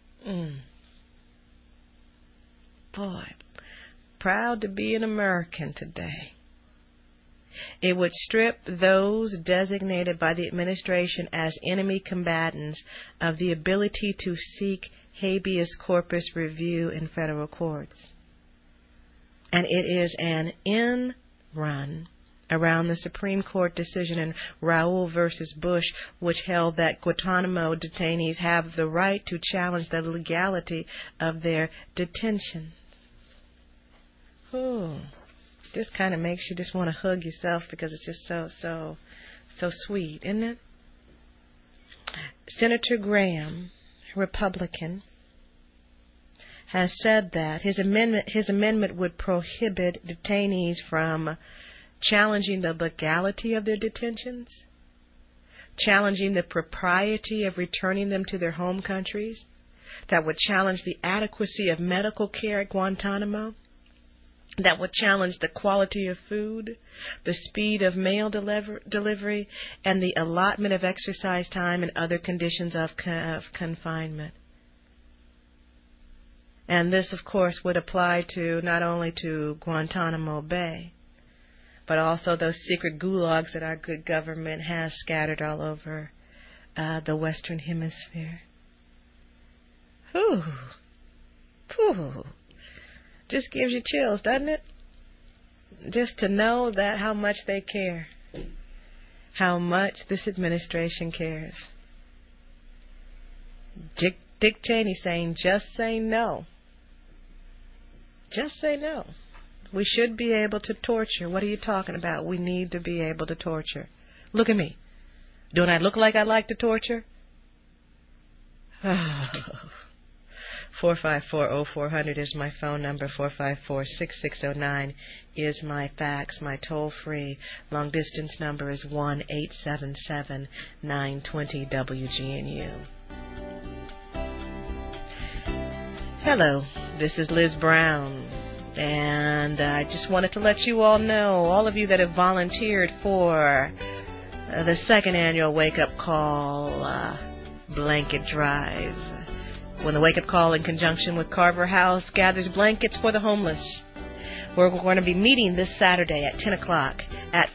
Boy, proud to be an American today. It would strip those designated by the administration as enemy combatants of the ability to seek habeas corpus review in federal courts. And it is an end run around the Supreme Court decision in Raul versus Bush, which held that Guantanamo detainees have the right to challenge the legality of their detention. just kind of makes you just want to hug yourself because it's just so sweet, isn't it? Senator Graham, Republican, has said that his amendment would prohibit detainees from challenging the legality of their detentions, challenging the propriety of returning them to their home countries, that would challenge the adequacy of medical care at Guantanamo, that would challenge the quality of food, the speed of mail delivery, and the allotment of exercise time and other conditions of confinement. And this, of course, would apply to not only to Guantanamo Bay, but also those secret gulags that our good government has scattered all over the Western Hemisphere. Whew. Whew. Just gives you chills, doesn't it? Just to know that how much they care. How much this administration cares. Dick Cheney saying, just say no. Just say no. We should be able to torture. What are you talking about? We need to be able to torture. Look at me. Don't I look like I like to torture? 454-0400 is my phone number. 454-6609 is my fax. My toll-free long-distance number is 1-877-920-WGNU. Hello, this is Liz Brown. And I just wanted to let you all know, all of you that have volunteered for the second annual Wake Up Call Blanket Drive. When the Wake Up Call, in conjunction with Carver House, gathers blankets for the homeless. We're going to be meeting this Saturday at 10 o'clock at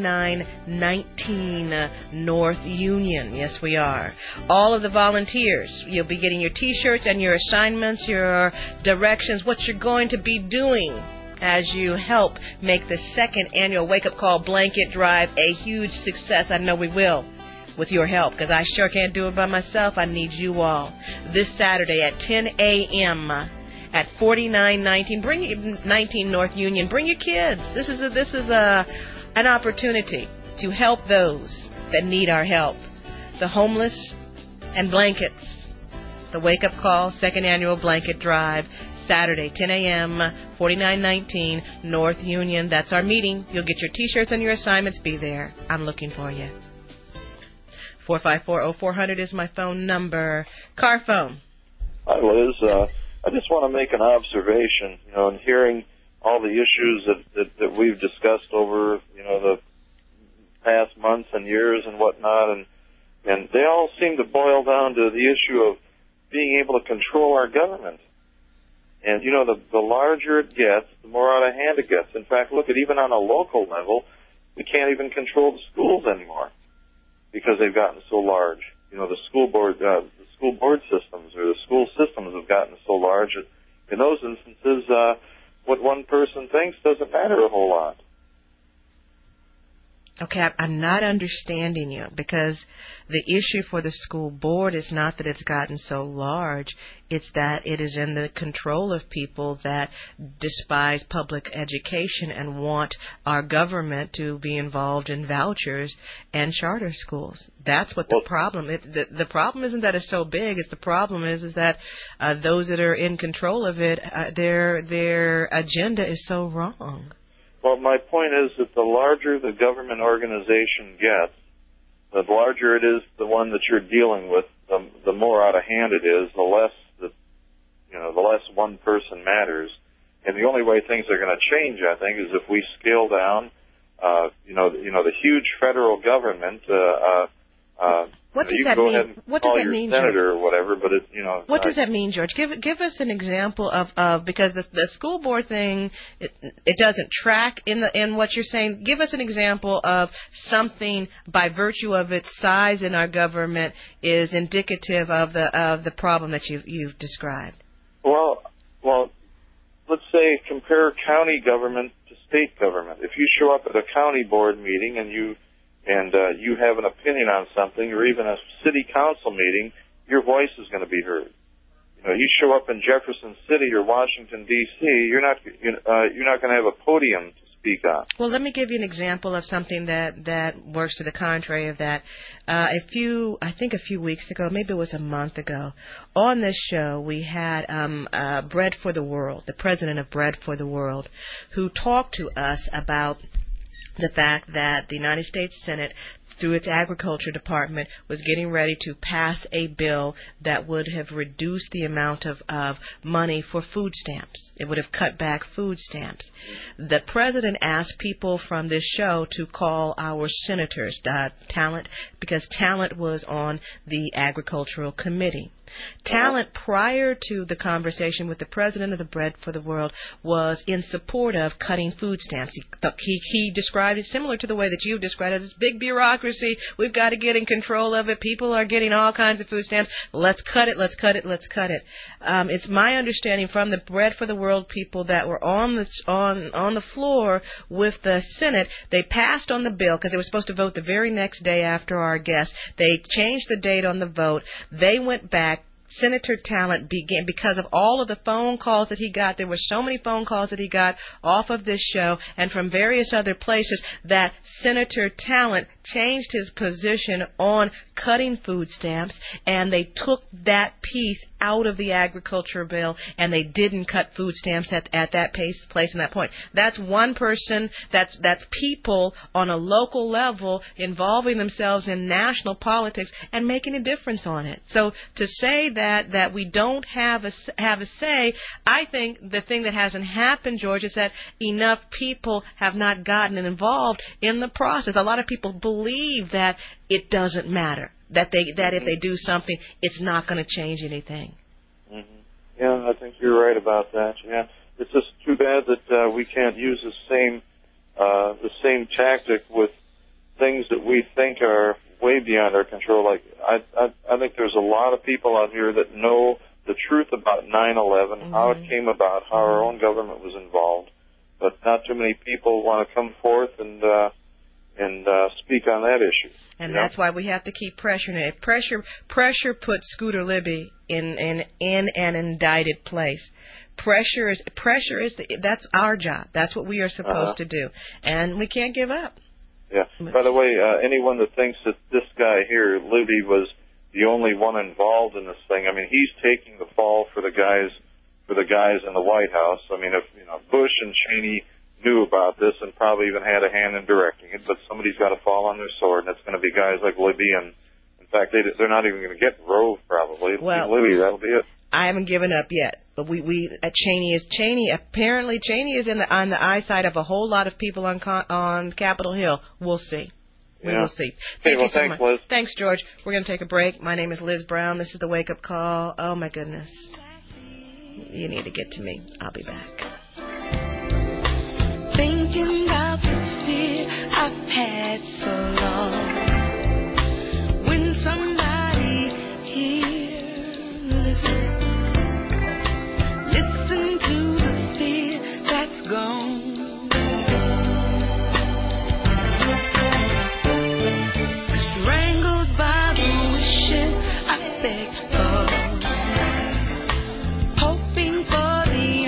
4919 North Union. Yes, we are. All of the volunteers, you'll be getting your T-shirts and your assignments, your directions, what you're going to be doing as you help make the second annual Wake Up Call Blanket Drive a huge success. I know we will, with your help, because I sure can't do it by myself. I need you all. This Saturday at 10 a.m. at 4919 North Union. Bring your kids. This is an opportunity to help those that need our help. The homeless and blankets. The Wake Up Call second annual Blanket Drive, Saturday, 10 a.m., 4919 North Union. That's our meeting. You'll get your T-shirts and your assignments. Be there. I'm looking for you. 454-0400 is my phone number. Car phone. Hi, Liz. I just want to make an observation, in hearing all the issues that we've discussed over, the past months and years and whatnot, and they all seem to boil down to the issue of being able to control our government. And, the larger it gets, the more out of hand it gets. In fact, look at even on a local level, we can't even control the schools anymore because they've gotten so large. The school board systems or the school systems have gotten so large that in those instances, what one person thinks doesn't matter a whole lot. Okay, I'm not understanding you, because the issue for the school board is not that it's gotten so large, it's that it is in the control of people that despise public education and want our government to be involved in vouchers and charter schools. That's what the problem is. The problem isn't that it's so big, it's the problem is that those that are in control of it, their agenda is so wrong. Well, my point is that the larger the government organization gets, the larger it is the one that you're dealing with, the more out of hand it is, the less one person matters. And the only way things are going to change, I think, is if we scale down, the huge federal government. What does that mean? What does that mean, senator or whatever? But what does that mean, George? Give us an example of because the school board thing it doesn't track in what you're saying. Give us an example of something by virtue of its size in our government is indicative of the problem that you've described. Well, let's say compare county government to state government. If you show up at a county board meeting and you have an opinion on something, or even a city council meeting, your voice is going to be heard. You show up in Jefferson City or Washington D.C., you're not going to have a podium to speak on. Well, let me give you an example of something that works to the contrary of that. I think a few weeks ago, maybe it was a month ago, on this show we had Bread for the World, the president of Bread for the World, who talked to us about the fact that the United States Senate, through its agriculture department, was getting ready to pass a bill that would have reduced the amount of money for food stamps. It would have cut back food stamps. The president asked people from this show to call our senators, Talent, because Talent was on the agricultural committee. Talent, prior to the conversation with the president of the Bread for the World, was in support of cutting food stamps. He described it similar to the way that you've described it, this big bureaucracy. We've got to get in control of it. People are getting all kinds of food stamps. Let's cut it. Let's cut it. Let's cut it. It's my understanding from the Bread for the World people that were on the floor with the Senate. They passed on the bill because they were supposed to vote the very next day after our guest. They changed the date on the vote. They went back. Senator Talent began, because of all of the phone calls that he got, there were so many phone calls that he got off of this show and from various other places, that Senator Talent changed his position on cutting food stamps, and they took that piece out of the agriculture bill, and they didn't cut food stamps at that place and that point. That's one person, that's people on a local level involving themselves in national politics and making a difference on it. So to say that we don't have a say, I think the thing that hasn't happened, George, is that enough people have not gotten involved in the process. A lot of people believe that it doesn't matter, that if they do something, it's not going to change anything. Mm-hmm. Yeah, I think you're right about that. Yeah, it's just too bad that we can't use the same tactic with things that we think are way beyond our control. Like I think there's a lot of people out here that know the truth about 9/11, how it came about, how our own government was involved, but not too many people want to come forth and speak on that issue. And that's why we have to keep pressuring it. Pressure puts Scooter Libby in an indicted place. Pressure is that's our job. That's what we are supposed to do, and we can't give up. Yeah. By the way, anyone that thinks that this guy here, Libby, was the only one involved in this thing, I mean, he's taking the fall for the guys in the White House. I mean, if Bush and Cheney knew about this and probably even had a hand in directing it, but somebody's got to fall on their sword, and it's going to be guys like Libby. And in fact, they're not even going to get Rove probably. Well, Libby, that'll be it. I haven't given up yet, but Cheney is on the eyesight of a whole lot of people on Capitol Hill. We'll see. We will see. Thank you so much. Liz. Thanks, George. We're going to take a break. My name is Liz Brown. This is the Wake Up Call. Oh my goodness, you need to get to me. I'll be back. Thinking about the fear I've had so long. When somebody here listen to the fear that's gone. Strangled by the wishes I begged for, hoping for the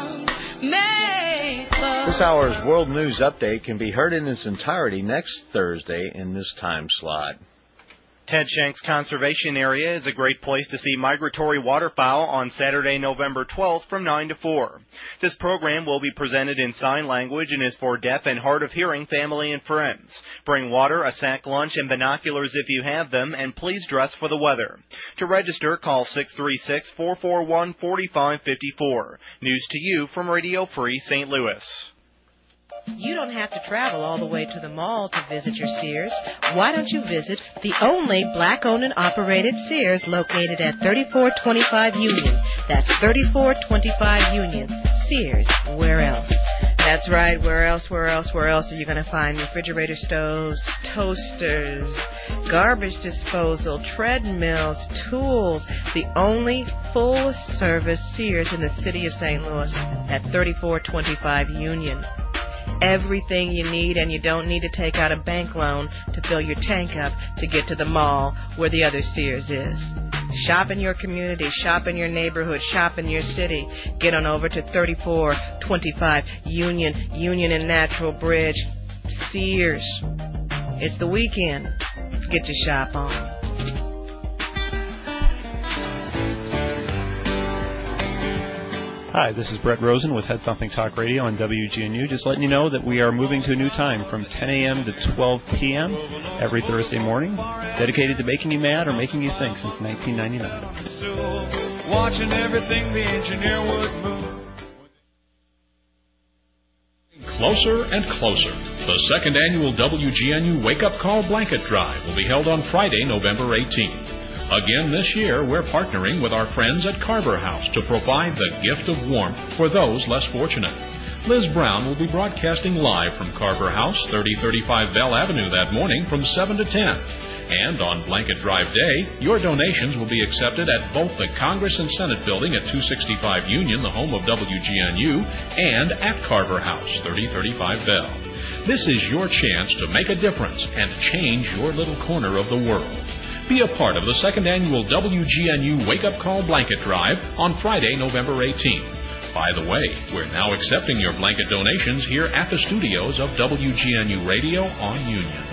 unmade. This hour's World News Update can be heard in its entirety next Thursday in this time slot. Ted Shanks Conservation Area is a great place to see migratory waterfowl on Saturday, November 12th from 9 to 4. This program will be presented in sign language and is for deaf and hard of hearing family and friends. Bring water, a sack lunch, and binoculars if you have them, and please dress for the weather. To register, call 636-441-4554. News to you from Radio Free St. Louis. You don't have to travel all the way to the mall to visit your Sears. Why don't you visit the only black-owned and operated Sears located at 3425 Union? That's 3425 Union. Sears, where else? That's right, where else are you going to find refrigerator stoves, toasters, garbage disposal, treadmills, tools? The only full-service Sears in the city of St. Louis at 3425 Union. Everything you need, and you don't need to take out a bank loan to fill your tank up to get to the mall where the other Sears is. Shop in your community, shop in your neighborhood, shop in your city. Get on over to 3425 Union and Natural Bridge. Sears. It's the weekend. Get your shop on. Hi, this is Brett Rosen with Head Thumping Talk Radio on WGNU. Just letting you know that we are moving to a new time from 10 a.m. to 12 p.m. every Thursday morning, dedicated to making you mad or making you think since 1999. Watching everything the engineer would move. Closer and closer. The second annual WGNU Wake Up Call Blanket Drive will be held on Friday, November 18th. Again this year, we're partnering with our friends at Carver House to provide the gift of warmth for those less fortunate. Liz Brown will be broadcasting live from Carver House, 3035 Bell Avenue that morning from 7 to 10. And on Blanket Drive Day, your donations will be accepted at both the Congress and Senate building at 265 Union, the home of WGNU, and at Carver House, 3035 Bell. This is your chance to make a difference and change your little corner of the world. Be a part of the second annual WGNU Wake Up Call Blanket Drive on Friday, November 18th. By the way, we're now accepting your blanket donations here at the studios of WGNU Radio on Union.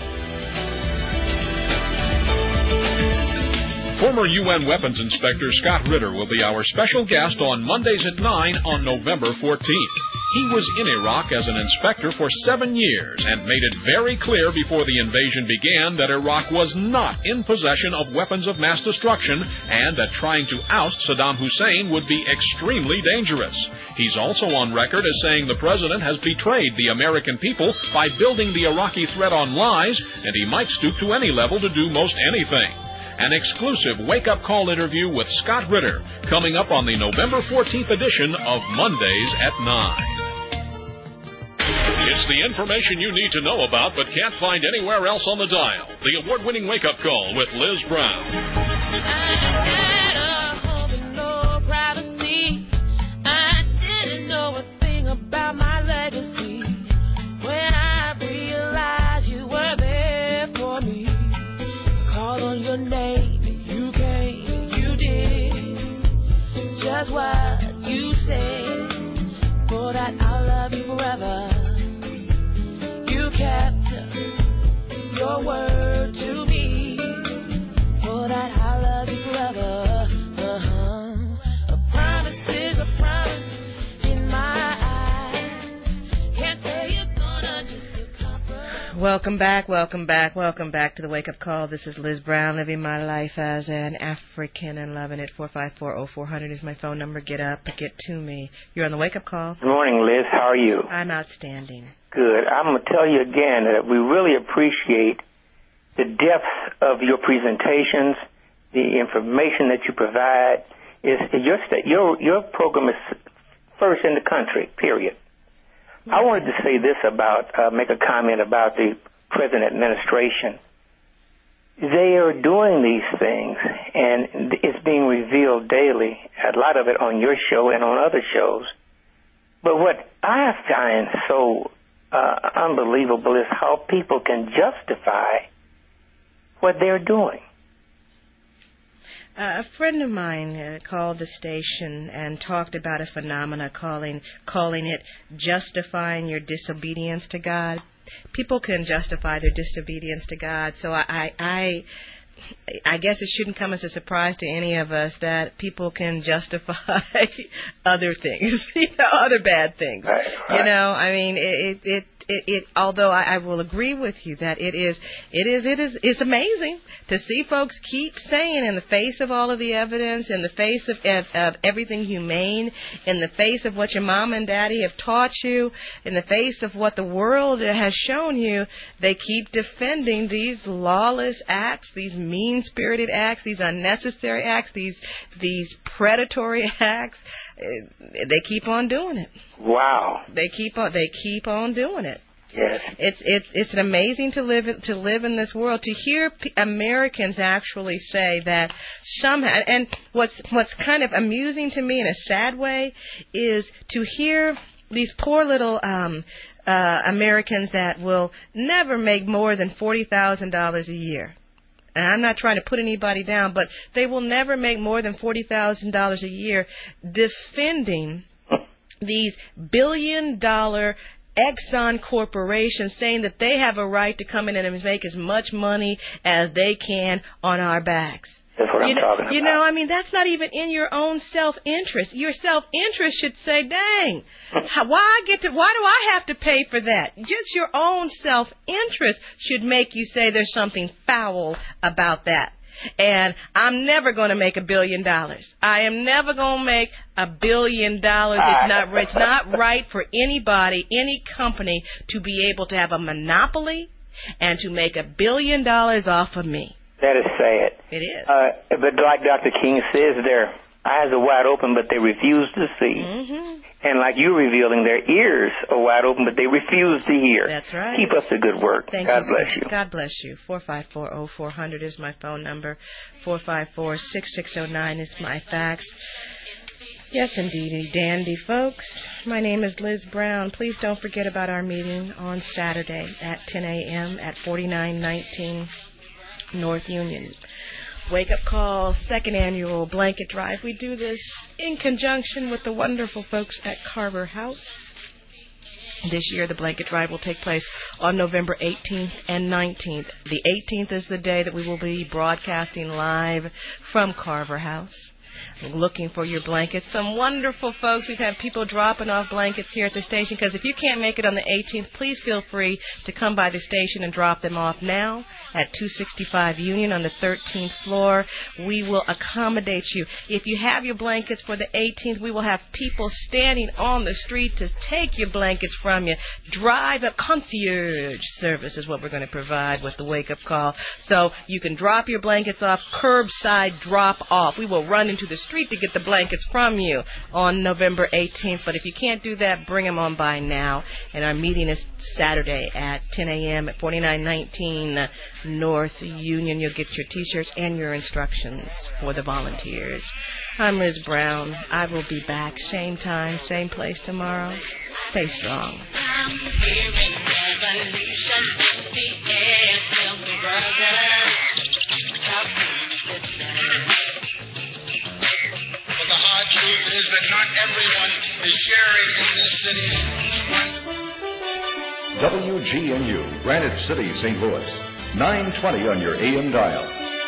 Former UN Weapons Inspector Scott Ritter will be our special guest on Mondays at 9 on November 14th. He was in Iraq as an inspector for 7 years and made it very clear before the invasion began that Iraq was not in possession of weapons of mass destruction and that trying to oust Saddam Hussein would be extremely dangerous. He's also on record as saying the president has betrayed the American people by building the Iraqi threat on lies, and he might stoop to any level to do most anything. An exclusive wake-up call interview with Scott Ritter coming up on the November 14th edition of Mondays at 9. It's the information you need to know about but can't find anywhere else on the dial. The award-winning wake-up call with Liz Brown. I didn't know a thing about my legacy. When I realized you were there for me, called on your name, you came, you did just what you said. For that I'll love you forever. You kept your word to me. For that I'll love you forever. A promise is a promise in my eyes. Can't say you're gonna just compromise. Welcome back to the Wake Up Call. This is Liz Brown, living my life as an African and loving it. 454-0400 is my phone number. Get up, get to me. You're on the Wake Up Call. Good morning, Liz. How are you? I'm outstanding. Good. I'm going to tell you again that we really appreciate the depth of your presentations, the information that you provide. Your program is first in the country, period. I wanted to say this about, make a comment about the present administration. They are doing these things, and it's being revealed daily, a lot of it on your show and on other shows. But what I find so unbelievable is how people can justify what they're doing. A friend of mine called the station and talked about a phenomena calling it justifying your disobedience to God. People can justify their disobedience to God, so I guess it shouldn't come as a surprise to any of us that people can justify other things, other bad things. Right. I mean, it although I will agree with you that it's amazing to see folks keep saying, in the face of all of the evidence, in the face of everything humane, in the face of what your mom and daddy have taught you, in the face of what the world has shown you, they keep defending these lawless acts, these mean-spirited acts, these unnecessary acts, these predatory acts. They keep on doing it. Wow. They keep on doing it. Yes. It's amazing to live in this world, to hear Americans actually say that somehow. And what's kind of amusing to me in a sad way is to hear these poor little Americans that will never make more than $40,000 a year. and I'm not trying to put anybody down, but they will never make more than $40,000 a year defending these billion-dollar Exxon corporations, saying that they have a right to come in and make as much money as they can on our backs. That's what I'm talking about. You know, I mean, that's not even in your own self-interest. Your self-interest should say, dang, why do I have to pay for that? Just your own self-interest should make you say there's something foul about that. And I'm never going to make $1 billion. I am never going to make $1 billion. It's not right for anybody, any company, to be able to have a monopoly and to make $1 billion off of me. That is sad. It is. But like Dr. King says, their eyes are wide open, but they refuse to see. Mm-hmm. And like you're revealing, their ears are wide open, but they refuse to hear. That's right. Keep up the good work. God bless you. God bless you. 454-0400 is my phone number. 454-6609 is my fax. Yes, indeed, dandy, folks. My name is Liz Brown. Please don't forget about our meeting on Saturday at 10 a.m. at 4919 North Union. Wake Up Call, second annual blanket drive. We do this in conjunction with the wonderful folks at Carver House. This year, the blanket drive will take place on November 18th and 19th. The 18th is the day that we will be broadcasting live from Carver House, looking for your blankets. Some wonderful folks. We've had people dropping off blankets here at the station, because if you can't make it on the 18th, please feel free to come by the station and drop them off now at 265 Union on the 13th floor. We will accommodate you. If you have your blankets for the 18th, we will have people standing on the street to take your blankets from you. Drive up concierge service is what we're going to provide with the Wake Up Call. So you can drop your blankets off, curbside drop off. We will run into the street to get the blankets from you on November 18th. But if you can't do that, bring them on by now. And our meeting is Saturday at 10 a.m. at 4919 North Union. You'll get your T-shirts and your instructions for the volunteers. I'm Liz Brown. I will be back same time, same place tomorrow. Stay strong. I'm hearing revolution in the air. Tell me, brother, how can this be? But the hard truth is that not everyone is sharing in this city's splendor. WGNU, Granite City, St. Louis. 920 on your AM dial.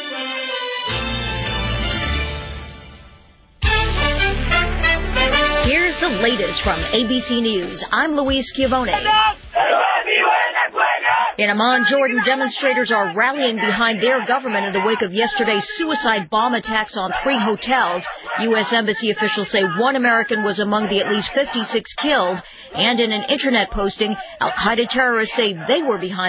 Here's the latest from ABC News. I'm Louise Schiavone. In Amman, Jordan, demonstrators are rallying behind their government in the wake of yesterday's suicide bomb attacks on 3 hotels. U.S. Embassy officials say one American was among the at least 56 killed. And in an internet posting, al-Qaeda terrorists say they were behind